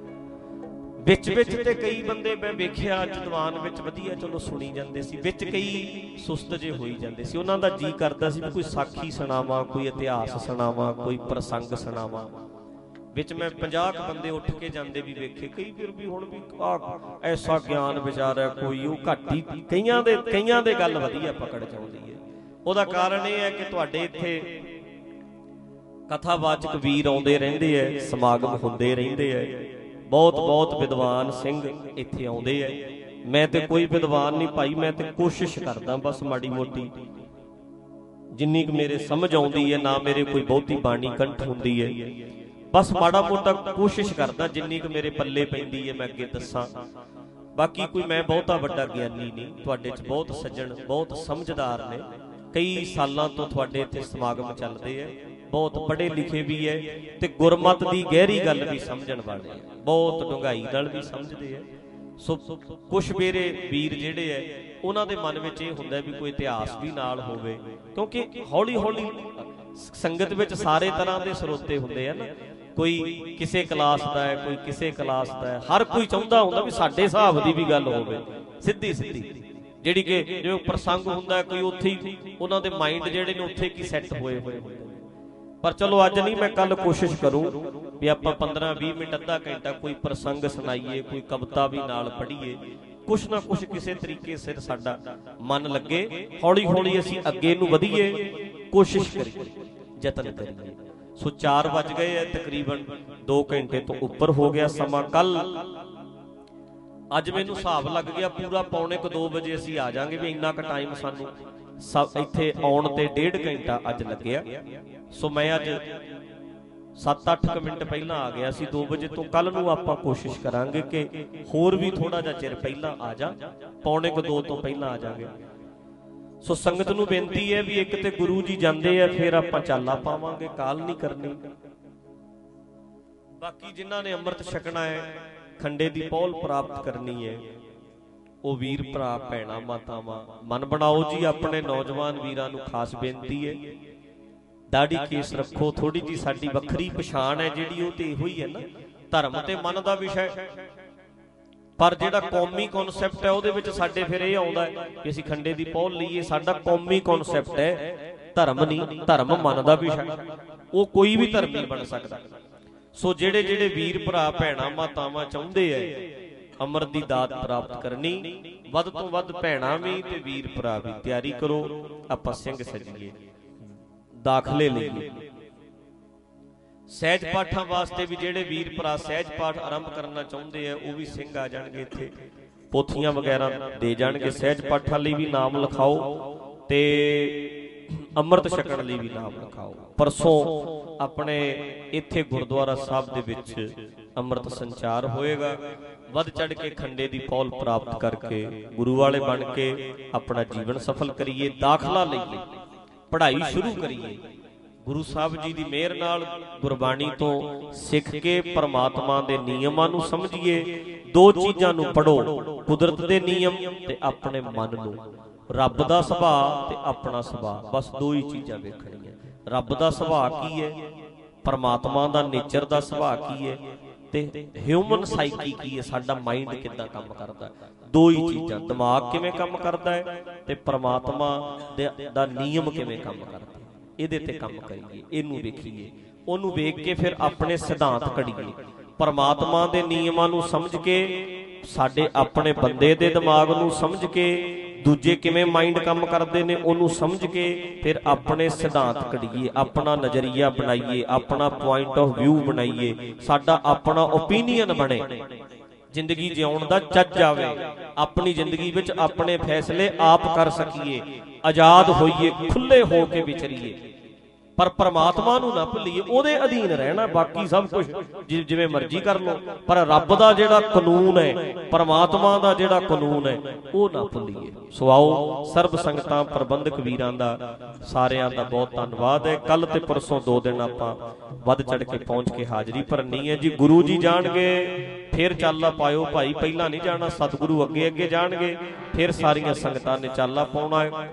ਵਿੱਚ ਵਿੱਚ ਤੇ ਕਈ ਬੰਦੇ ਮੈਂ ਵੇਖਿਆ ਅੱਜ ਦੀਵਾਨ ਵਿੱਚ ਵਧੀਆ ਚਲੋ ਸੁਣੀ ਜਾਂਦੇ ਸੀ, ਵਿੱਚ ਕਈ ਸੁਸਤ ਜੇ ਹੋਈ ਜਾਂਦੇ ਸੀ। ਉਹਨਾਂ ਦਾ ਜੀ ਕਰਦਾ ਸੀ ਵੀ ਕੋਈ ਸਾਖੀ ਸੁਣਾਵਾਂ, ਕੋਈ ਇਤਿਹਾਸ ਸੁਣਾਵਾਂ, ਕੋਈ ਪ੍ਰਸੰਗ ਸੁਣਾਵਾਂ। ਵਿੱਚ ਮੈਂ ਪੰਜਾਹ ਕੁ ਬੰਦੇ ਉੱਠ ਕੇ ਜਾਂਦੇ ਵੀ ਵੇਖੇ, ਕਈ ਫਿਰ ਵੀ ਹੁਣ ਵੀ ਐਸਾ ਗਿਆਨ ਵਿਚਾਰਿਆ ਕੋਈ ਉਹ ਘੱਟ ਹੀ, ਕਈਆਂ ਦੇ ਕਈਆਂ ਦੇ ਗੱਲ ਵਧੀਆ ਪਕੜ ਚਾਉਂਦੀ ਹੈ। ਉਹਦਾ ਕਾਰਨ ਇਹ ਹੈ ਕਿ ਤੁਹਾਡੇ ਇੱਥੇ ਕਥਾਵਾਚਕ ਵੀਰ ਆਉਂਦੇ ਰਹਿੰਦੇ ਹੈ, ਸਮਾਗਮ ਹੁੰਦੇ ਰਹਿੰਦੇ ਹੈ, ਬਹੁਤ ਬਹੁਤ ਵਿਦਵਾਨ ਸਿੰਘ ਇੱਥੇ ਆਉਂਦੇ ਐ। ਮੈਂ ਤੇ ਕੋਈ ਵਿਦਵਾਨ ਨਹੀਂ ਭਾਈ, ਮੈਂ ਤੇ ਕੋਸ਼ਿਸ਼ ਕਰਦਾ ਬਸ ਮਾੜੀ ਮੋਟੀ ਜਿੰਨੀ ਕੁ ਮੇਰੇ ਸਮਝ ਆਉਂਦੀ ਹੈ, ਨਾ ਮੇਰੇ ਕੋਈ ਬਹੁਤੀ ਬਾਣੀ ਕੰਠ ਹੁੰਦੀ ਹੈ, ਬਸ ਮਾੜਾ ਮੋਟਾ ਕੋਸ਼ਿਸ਼ ਕਰਦਾ ਜਿੰਨੀ ਕੁ ਮੇਰੇ ਪੱਲੇ ਪੈਂਦੀ ਹੈ ਮੈਂ ਅੱਗੇ ਦੱਸਾਂ। ਬਾਕੀ ਕੋਈ ਮੈਂ ਬਹੁਤਾ ਵੱਡਾ ਗਿਆਨੀ ਨਹੀਂ, ਤੁਹਾਡੇ 'ਚ ਬਹੁਤ ਸੱਜਣ ਬਹੁਤ ਸਮਝਦਾਰ ਨੇ, ਕਈ ਸਾਲਾਂ ਤੋਂ ਤੁਹਾਡੇ ਇੱਥੇ ਸਮਾਗਮ ਚੱਲਦੇ ਐ, ਬਹੁਤ ਪੜ੍ਹੇ ਲਿਖੇ ਵੀ ਹੈ ਤੇ ਗੁਰਮਤ ਦੀ ਗਹਿਰੀ ਗੱਲ ਵੀ ਸਮਝਣ ਵਾਲੇ ਹੈ, ਬਹੁਤ ਡੂੰਘਾਈ ਨਾਲ ਵੀ ਸਮਝਦੇ ਹੈ। ਸੋ ਕੁਛ ਮੇਰੇ ਵੀਰ ਜਿਹੜੇ ਹੈ ਉਹਨਾਂ ਦੇ ਮਨ ਵਿੱਚ ਇਹ ਹੁੰਦਾ ਵੀ ਕੋਈ ਇਤਿਹਾਸ ਵੀ ਨਾਲ ਹੋਵੇ, ਕਿਉਂਕਿ ਹੌਲੀ ਹੌਲੀ ਸੰਗਤ ਵਿੱਚ ਸਾਰੇ ਤਰ੍ਹਾਂ ਦੇ ਸਰੋਤੇ ਹੁੰਦੇ ਆ ਨਾ, ਕੋਈ ਕਿਸੇ ਕਲਾਸ ਦਾ ਹੈ, ਕੋਈ ਕਿਸੇ ਕਲਾਸ ਦਾ ਹੈ, ਹਰ ਕੋਈ ਚਾਹੁੰਦਾ ਹੁੰਦਾ ਵੀ ਸਾਡੇ ਹਿਸਾਬ ਦੀ ਵੀ ਗੱਲ ਹੋਵੇ, ਸਿੱਧੀ ਸਿੱਧੀ, ਜਿਹੜੀ ਕਿ ਜਿਵੇਂ ਪ੍ਰਸੰਗ ਹੁੰਦਾ ਕੋਈ ਉੱਥੇ ਹੀ ਉਹਨਾਂ ਦੇ ਮਾਈਂਡ ਜਿਹੜੇ ਨੇ ਉੱਥੇ ਕੀ ਸੈੱਟ ਹੋਏ ਹੋਏ ਹੁੰਦੇ। ਪਰ ਚਲੋ ਅੱਜ ਨਹੀਂ, ਮੈਂ ਕੱਲ ਕੋਸ਼ਿਸ਼ ਕਰੂੰ ਵੀ ਆਪਾਂ ਪੰਦਰਾਂ ਵੀਹ ਮਿੰਟ ਅੱਧਾ ਘੰਟਾ ਕੋਈ ਪ੍ਰਸੰਗ ਸੁਣਾਈਏ, ਕੋਈ ਕਵਿਤਾ ਵੀ ਨਾਲ ਪੜ੍ਹੀਏ, कुछ ना कुछ किसी तरीके सिर साडा मन लगे, हौली हौली असीं अगे नूं वधीए, कोशिश करिए, यतन करिए। सो चार वज गए है, तकरीबन दो घंटे तो उपर हो गया समा। कल अज मैनूं हिसाब लग गया पूरा पौने को दो बजे असीं आ जाएंगे, भी इन्ना क टाइम सानूं सब इत्थे आउण ते डेढ़ घंटा अज लग्या। सो मैं अज सत्त अठ क मिनट पहला आ गया सी दो बजे तो। कल नूं आपां कोशिश करांगे कि होर भी थोड़ा जिहा चिर पहला आ जा, पौने को दो तो पहला आ जाएंगे। सो संगत नूं बेनती है भी एक ते गुरु जी जांदे आ, फिर आपां चाला पावांगे, काल नहीं करनी। बाकी जिन्हां ने अमृत छकना है, खंडे दी पौल प्राप्त करनी है, ਉਹ ਵੀਰ ਭਰਾ ਭੈਣਾਂ ਮਾਤਾਵਾਂ ਮਨ ਬਣਾਓ ਜੀ। ਆਪਣੇ ਨੌਜਵਾਨ ਵੀਰਾਂ ਨੂੰ ਖਾਸ ਬੇਨਤੀ ਹੈ, ਦਾੜੀ ਕੇਸ ਰੱਖੋ। ਥੋੜੀ ਜੀ ਸਾਡੀ ਵੱਖਰੀ ਪਛਾਣ ਹੈ ਜਿਹੜੀ, ਉਹ ਤੇ ਇਹੋ ਹੀ ਹੈ ਨਾ, ਧਰਮ ਤੇ ਮਨ ਦਾ ਵਿਸ਼ਾ। ਪਰ ਜਿਹੜਾ ਕੌਮੀ ਕਨਸੈਪਟ ਹੈ ਉਹਦੇ ਵਿੱਚ ਸਾਡੇ ਫਿਰ ਇਹ ਆਉਂਦਾ ਹੈ ਕਿ ਅਸੀਂ ਖੰਡੇ ਦੀ ਪੌਲ ਲਈਏ। ਸਾਡਾ ਕੌਮੀ ਕਨਸੈਪਟ ਹੈ, ਧਰਮ ਨਹੀਂ, ਧਰਮ ਮਨ ਦਾ ਵਿਸ਼ਾ। ਉਹ ਕੋਈ ਵੀ ਧਰਮੀ ਬਣ ਸਕਦਾ। ਸੋ ਜਿਹੜੇ ਜਿਹੜੇ ਵੀਰ ਭਰਾ ਭੈਣਾਂ ਮਾਤਾਵਾਂ ਚਾਹੁੰਦੇ ਹੈ अमृत की दात प्राप्त करनी, वध तो वध भैणां भी ते वीर भरा भी तैयारी करो। आपां सिंह सजीए, दाखले लईए। सहज पाठां वास्ते भी जेड़े वीर भरा सहज पाठ आरंभ करना चाहुंदे आ, वो भी सिंह आ जाणगे इत्थे, पोथियां वगैरह दे जाणगे। सहज पाठां लई भी नाम लिखाओ ते अमृत छकण लई भी नाम लिखाओ। परसों अपने इत्थे गुरुद्वारा साहब दे विच अमृत संचार होएगा। वध चढ़ के खंडे दी पौल प्राप्त करके गुरु वाले बन के अपना जीवन सफल करिए, दाखला लईए, पढ़ाई शुरू करिए। गुरु साहब जी दी मेहर नाल गुरबाणी तो सिख के परमात्मा दे नियमां नूं समझिए। दो चीज़ां नूं पढ़ो, कुदरत दे नियम ते अपने मन नूं, रब दा सुभाअ ते अपना सुभाअ। बस दो ही चीज़ां वेखणीआं। रब दा सुभाअ की है, परमात्मा दा नेचर दा सुभाअ की है, ते ह्यूमन साइकी की है, साडा माइंड किद्दां काम करदा। दो ही चीज़ां, दिमाग किवें काम करदा है ते परमात्मा दा नियम किवें काम करदा, इहदे ते काम करिए, इहनूं वेखीए। ओनूं वेख के फिर अपने सिद्धांत घड़ीए। परमात्मा दे नियमां नूं समझ के, साडे अपने बंदे दे दिमाग नूं समझ के, दूजे किवें माइंड काम करते हैं उन्होंने समझ के फिर अपने सिद्धांत कढ़ीए, अपना नज़रिया बनाइए, अपना पॉइंट ऑफ व्यू बनाइए, साडा अपना ओपीनियन बने, जिंदगी जिउण दा चज आवे, अपनी जिंदगी विच अपने फैसले आप कर सकीए, आजाद होइए, खुले हो के विचरीए। पर परमात्मा नूं ना भुल्लीए, उहदे अधीन रहना। बाकी सब कुछ जि जिवें मर्जी कर लो, पर रब दा जिहड़ा कानून है, परमात्मा दा जिहड़ा कानून है, वो ना भुल्लीए। सो आओ सर्ब संगतां प्रबंधक वीरां दा सारियां दा बहुत धन्नवाद है। कल ते परसों दो दिन आपां वध चढ़ के पहुंच के हाजरी भरनी है जी। गुरु जी जाणगे फिर चाला पायो भाई, पहला नहीं जाना, सतगुरु अगे अगे जाणगे, फिर सारियां संगतां ने चाला पाउणा है।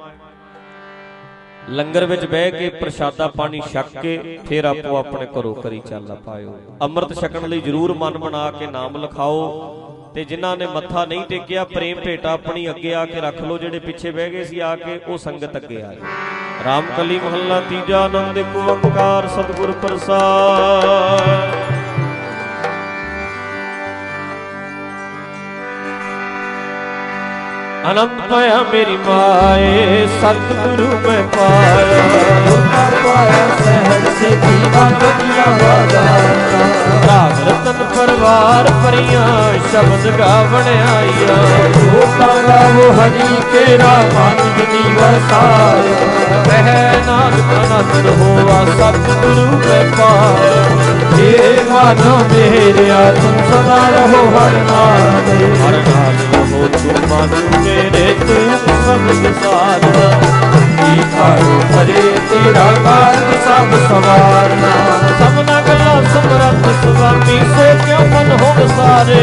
लंगर विच बह के प्रशादा पानी छक के फिर आपो अपने घरों घरी चाला पायो। अमृत छकण लई जरूर मन बना के नाम लिखाओ। ते जिन्हां ने मत्था नहीं टेकिया, प्रेम भेटा अपनी अगे आके रख लो। जिहड़े पिछे बह गए सी आके वो संगत अगे आए। रामकली महला तीजा, आनंद एक ओंकार सतगुर प्रसाद। अनंत पाया मेरी माए, सतगुरु मैं पाया, पाया सहज से राग रतन परवार परियां शब्द गावण आईया। वो हरि केरा मानव वसाया, वह नानक आनंद होवा सतगुरु मैं पाया। हे मानो मेरे तुम सदा रहो हर नाम, हर नाम रहो तुम मानो मेरे तुम सब सारना। हरे तेरा कार सब सवारना, सबना गला समरथ स्वामी से क्यों मन हो सारे।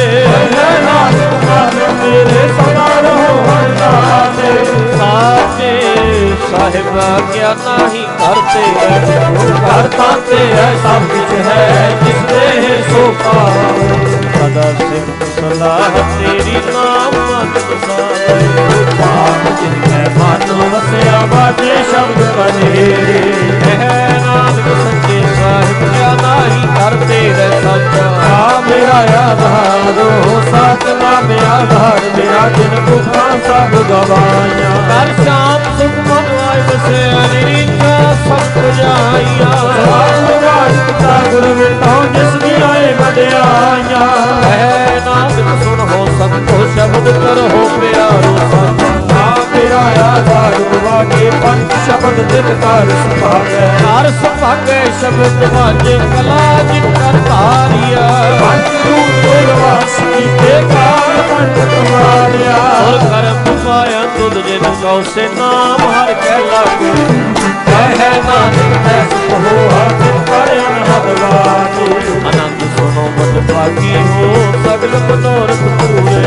मेरे सदा रहो हर नाम, साचे साहिब क्या नहीं करते, करता ते है सब कुछ है जिसने है सो पाए। सदा सिर्फ सलाह तेरी नाम मन बसाए, जिनके मन वसया बाजे शब्द बनेरे। नानक सच्चे साहिब क्या नहीं करते रह सच्चा, मेरा आधार हो सतना में आधार मेरा। ਜਿਨ ਦੁਖਾਂ ਸਭ ਗਵਾਈਆਂ। ਕਰ ਸ਼ਾਮ ਸੁਖ ਮਨ ਆਇ ਵਸਿਆ ਨਿਰੀਖਾ ਸਭ ਜਾਈਆਂ। ਸਵਾਸ ਪਿਤਾ ਗੁਰ ਮਿਟਾਉ ਜਿਸ ਦੀ ਆਏ ਵਡਿਆਈਆਂ। ਹੈ ਨਾਨਕ ਸੁਣ ਹੋ ਸਭ ਕੋ ਸ਼ਬਦ ਕਰੋ ਪਿਆਰੋ ਸਾਚਾ। ਮੇਰਾ ਆਧਾਰ ਵਾਜੇ ਪੰਜ ਸ਼ਬਦ ਦਿਲ ਕਰ ਸੁਭਾਗੈ। ਹਰ ਸੁਭਾਗੈ ਸ਼ਬਦ ਵਾਜੇ ਕਲਾ ਜਿਨ ਕਰ ਧਾਰਿਆ। ਪੰਜ ਰੂਪ ਗੁਰਵਾਸ ਕੀਤੇ ਕਾਲ ਕੰਠ ਤੁਮਾਰਿਆ। ਔਰ ਕਰਮ ਪਾਇਆ ਤੁਧ ਜਿਨ ਕਉ ਸੇ ਨਾਮ ਹਰ ਕੈ ਲਾਗੇ। ਕਹਿ ਨਾਨਕ ਐ ਸੁਖ ਹੋਆ ਜਿਨ ਕਰ ਅਨਹਦ ਵਾਜੇ। ਆਨੰਦ ਸੁਣੋ ਮਤ ਭਾਗੀ ਹੋ ਸਗਲ ਮਨੋਰਥ ਪੂਰੇ।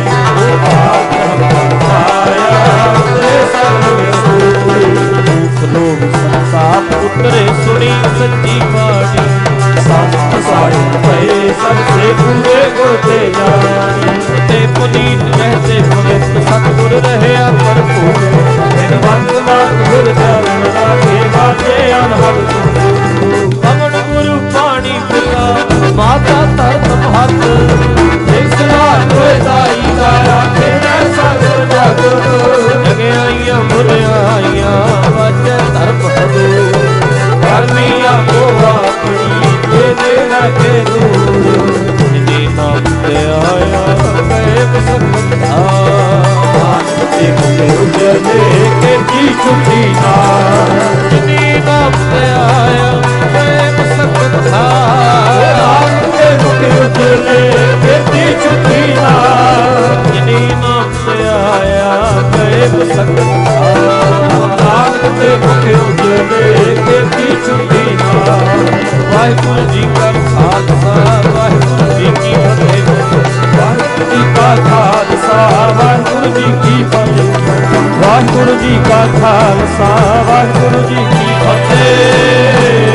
ਲੋਭ ਸੰਤਾਪ ਉਤਰੇ ਸੁਣੀ ਸੱਚੀ ਬਾਣੀ। ਸੰਤ ਸਾਹਿਬ ਭਏ ਸਭ ਸੇ ਪੂਰੇ ਗੁਰ ਤੇ ਜਾਣੀ। ਤੇ ਪੁਨੀਤ ਕਹਤੇ ਪਵਿੱਤ ਸਤਿਗੁਰ ਰਹਿਆ ਭਰਪੂਰ। ਬਿਨ ਵੰਦ ਮਾਤ ਗੁਰ ਚਰਨ ਲਾਗੇ ਵਾਜੇ ਅਨਹਦ ਸੁਖ। ਪਵਨ ਗੁਰੂ ਪਾਣੀ ਪਿਤਾ ਮਾਤਾ ਧਰਤ ਮਹਤ। ਜਿਸ ਨਾਲ ਹੋਏ ਦਾਈ ਦਾ ਆਖੇ ਨਾ ਸਗਲ ਜਗ। ਜਗਿਆਈਆਂ ਮੁਰਿਆਈਆਂ ਵਾਜੇ ਧਰਮ ਹਦੂਰ। ਕਰਮੀ ਆਪੋ ਆਪਣੀ ਜੇ ਦੇ ਲਾਗੇ ਦੂਰ। ਜਿਨੀ ਨਾਮ ਤੇ ਆਇਆ ਗਏ ਬਸੰਤ ਧਾਰ। ਤੇ ਮੁਕੇ ਉਜਲੇ ਕੇ ਜੀ ਛੁੱਟੀ ਨਾਰ। ਜਿਨੀ ਨਾਮ ਤੇ ਆਇਆ ਗਏ ਬਸੰਤ ਧਾਰ। ਤੇ ਮੁਕੇ ਉਜਲੇ ਕੇ ਜੀ ਛੁੱਟੀ ਨਾਰ। ਜਿਨੀ ਨਾਮ ਤੇ ਆਇਆ ਗਏ ਬਸੰਤ ਧਾਰ। ਤੇ ਮੁਕੇ ਉਜਲੇ ਕੇ ਜੀ ਛੁੱਟੀ ਨਾਰ। ਵਾਹਿਗੁਰੂ ਜੀ ਕਾ ਖਾਲਸਾ ਵਾਹਿਗੁਰੂ ਜੀ ਕੀ ਫਤਿਹ। ਵਾਹਿਗੁਰੂ ਜੀ ਕਾ ਖਾਲਸਾ ਵਾਹਿਗੁਰੂ ਜੀ ਕੀ ਫਤਿਹ। ਵਾਹਿਗੁਰੂ ਜੀ ਕਾ ਖਾਲਸਾ ਵਾਹਿਗੁਰੂ ਜੀ ਕੀ ਫਤਿਹ।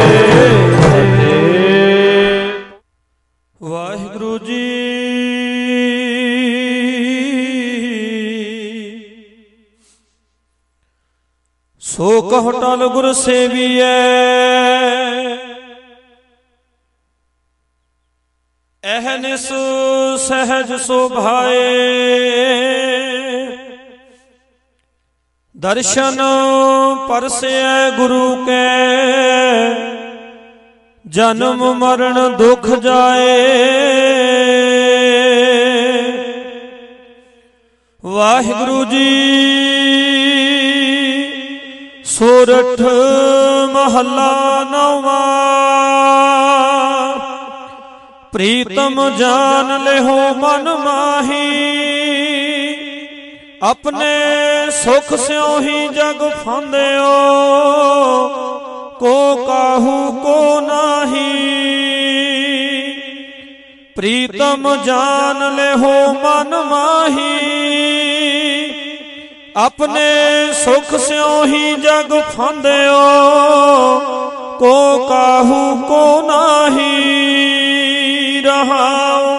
ਵਾਹਿਗੁਰੂ ਜੀ ਸੋ ਕਹੁ ਟਲ ਗੁਰ ਸੇਵੀਐ। ਅਹਨਿਸ ਸਹਿਜ ਸੁਭਾਏ। ਦਰਸ਼ਨ ਪਰਸੈ ਗੁਰੂ ਕੈ। ਜਨਮ ਮਰਨ ਦੁਖ ਜਾਏ। ਵਾਹਿਗੁਰੂ ਜੀ ਸੋਰਠ ਮਹੱਲਾ ਨੌਵਾਂ। ਪ੍ਰੀਤਮ ਜਾਨ ਲਿਹੋ ਮਨ ਮਾਹੀ। ਆਪਣੇ ਸੁਖ ਸਿਉ ਹੀ ਜਗ ਫਾਂਦਿਓ। ਕੋ ਕਾਹੂ ਕੋ ਨਾਹੀ। ਪ੍ਰੀਤਮ ਜਾਨ ਲਿਹੋ ਮਨ ਮਾਹੀ। ਆਪਣੇ ਸੁਖ ਸਿਉ ਹੀ ਜਗ ਫਾਂਦਿਓ। ਕੋ ਕਾਹੂ ਕੋ ਨਾਹੀ। ਰਹਾਉ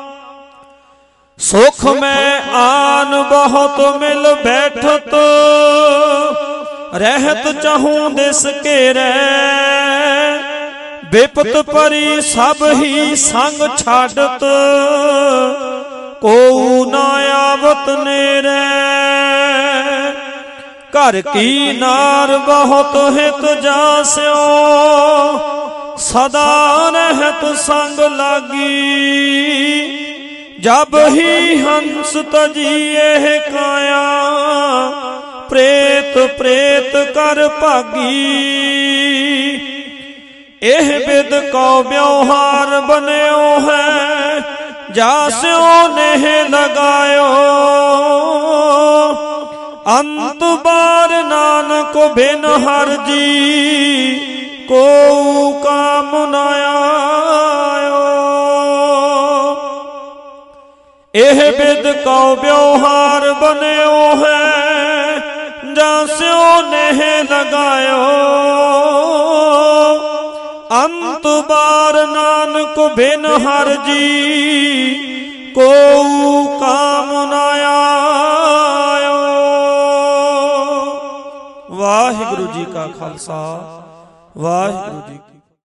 ਸੁਖ ਮੈਂ ਆਨ ਬਹੁਤ ਮਿਲ ਬੈਠਤ। ਰਹਿਤ ਚਾਹੂੰ ਦਿਸ ਘੇਰੈ। ਬਿਪਤ ਪਰੀ ਸਭ ਹੀ ਸੰਗ ਛਾਡਤ। ਕੋ ਨਾ ਆਵਤ ਨੇਰੈ। ਘਰ ਕੀ ਨਾਰ ਬਹੁਤ ਹਿਤ ਜਾਸਿਓ। ਸਦਾ ਰਹਿਤ ਸੰਗ ਲਾਗੀ। ਜਬ ਹੀ ਹੰਸ ਤਜੀਏ ਕਾਇਆ। ਪ੍ਰੇਤ ਪ੍ਰੇਤ ਕਰ ਭਾਗੀ। ਇਹ ਬਿਦ ਕਉ ਵਿਵਹਾਰ ਬਨਿਓ ਹੈ। ਜਾਸਿਓ ਨੇਹ ਲਗਾਇਓ। ਅੰਤ ਬਾਰ ਨਾਨਕ ਬਿਨ ਹਰ ਜੀ। ਕੋ ਕਾਮ ਨ ਆਇਓ। ਇਹ ਬਿਦ ਕਉ ਵਿਵਹਾਰ ਬਨਿਓ ਹੈ। ਜਾਸਿਓ ਨੇਹ ਲਗਾਇਓ। ਅੰਤ ਬਾਰ ਨਾਨਕ ਬਿਨ ਹਰ ਜੀ। ਕੋ ਕਾਮ ਨ ਆਇਓ। ਵਾਹਿਗੁਰੂ ਜੀ ਕਾ ਖਾਲਸਾ ਵਾਹਿਗੁਰੂ ਜੀ ਕੀ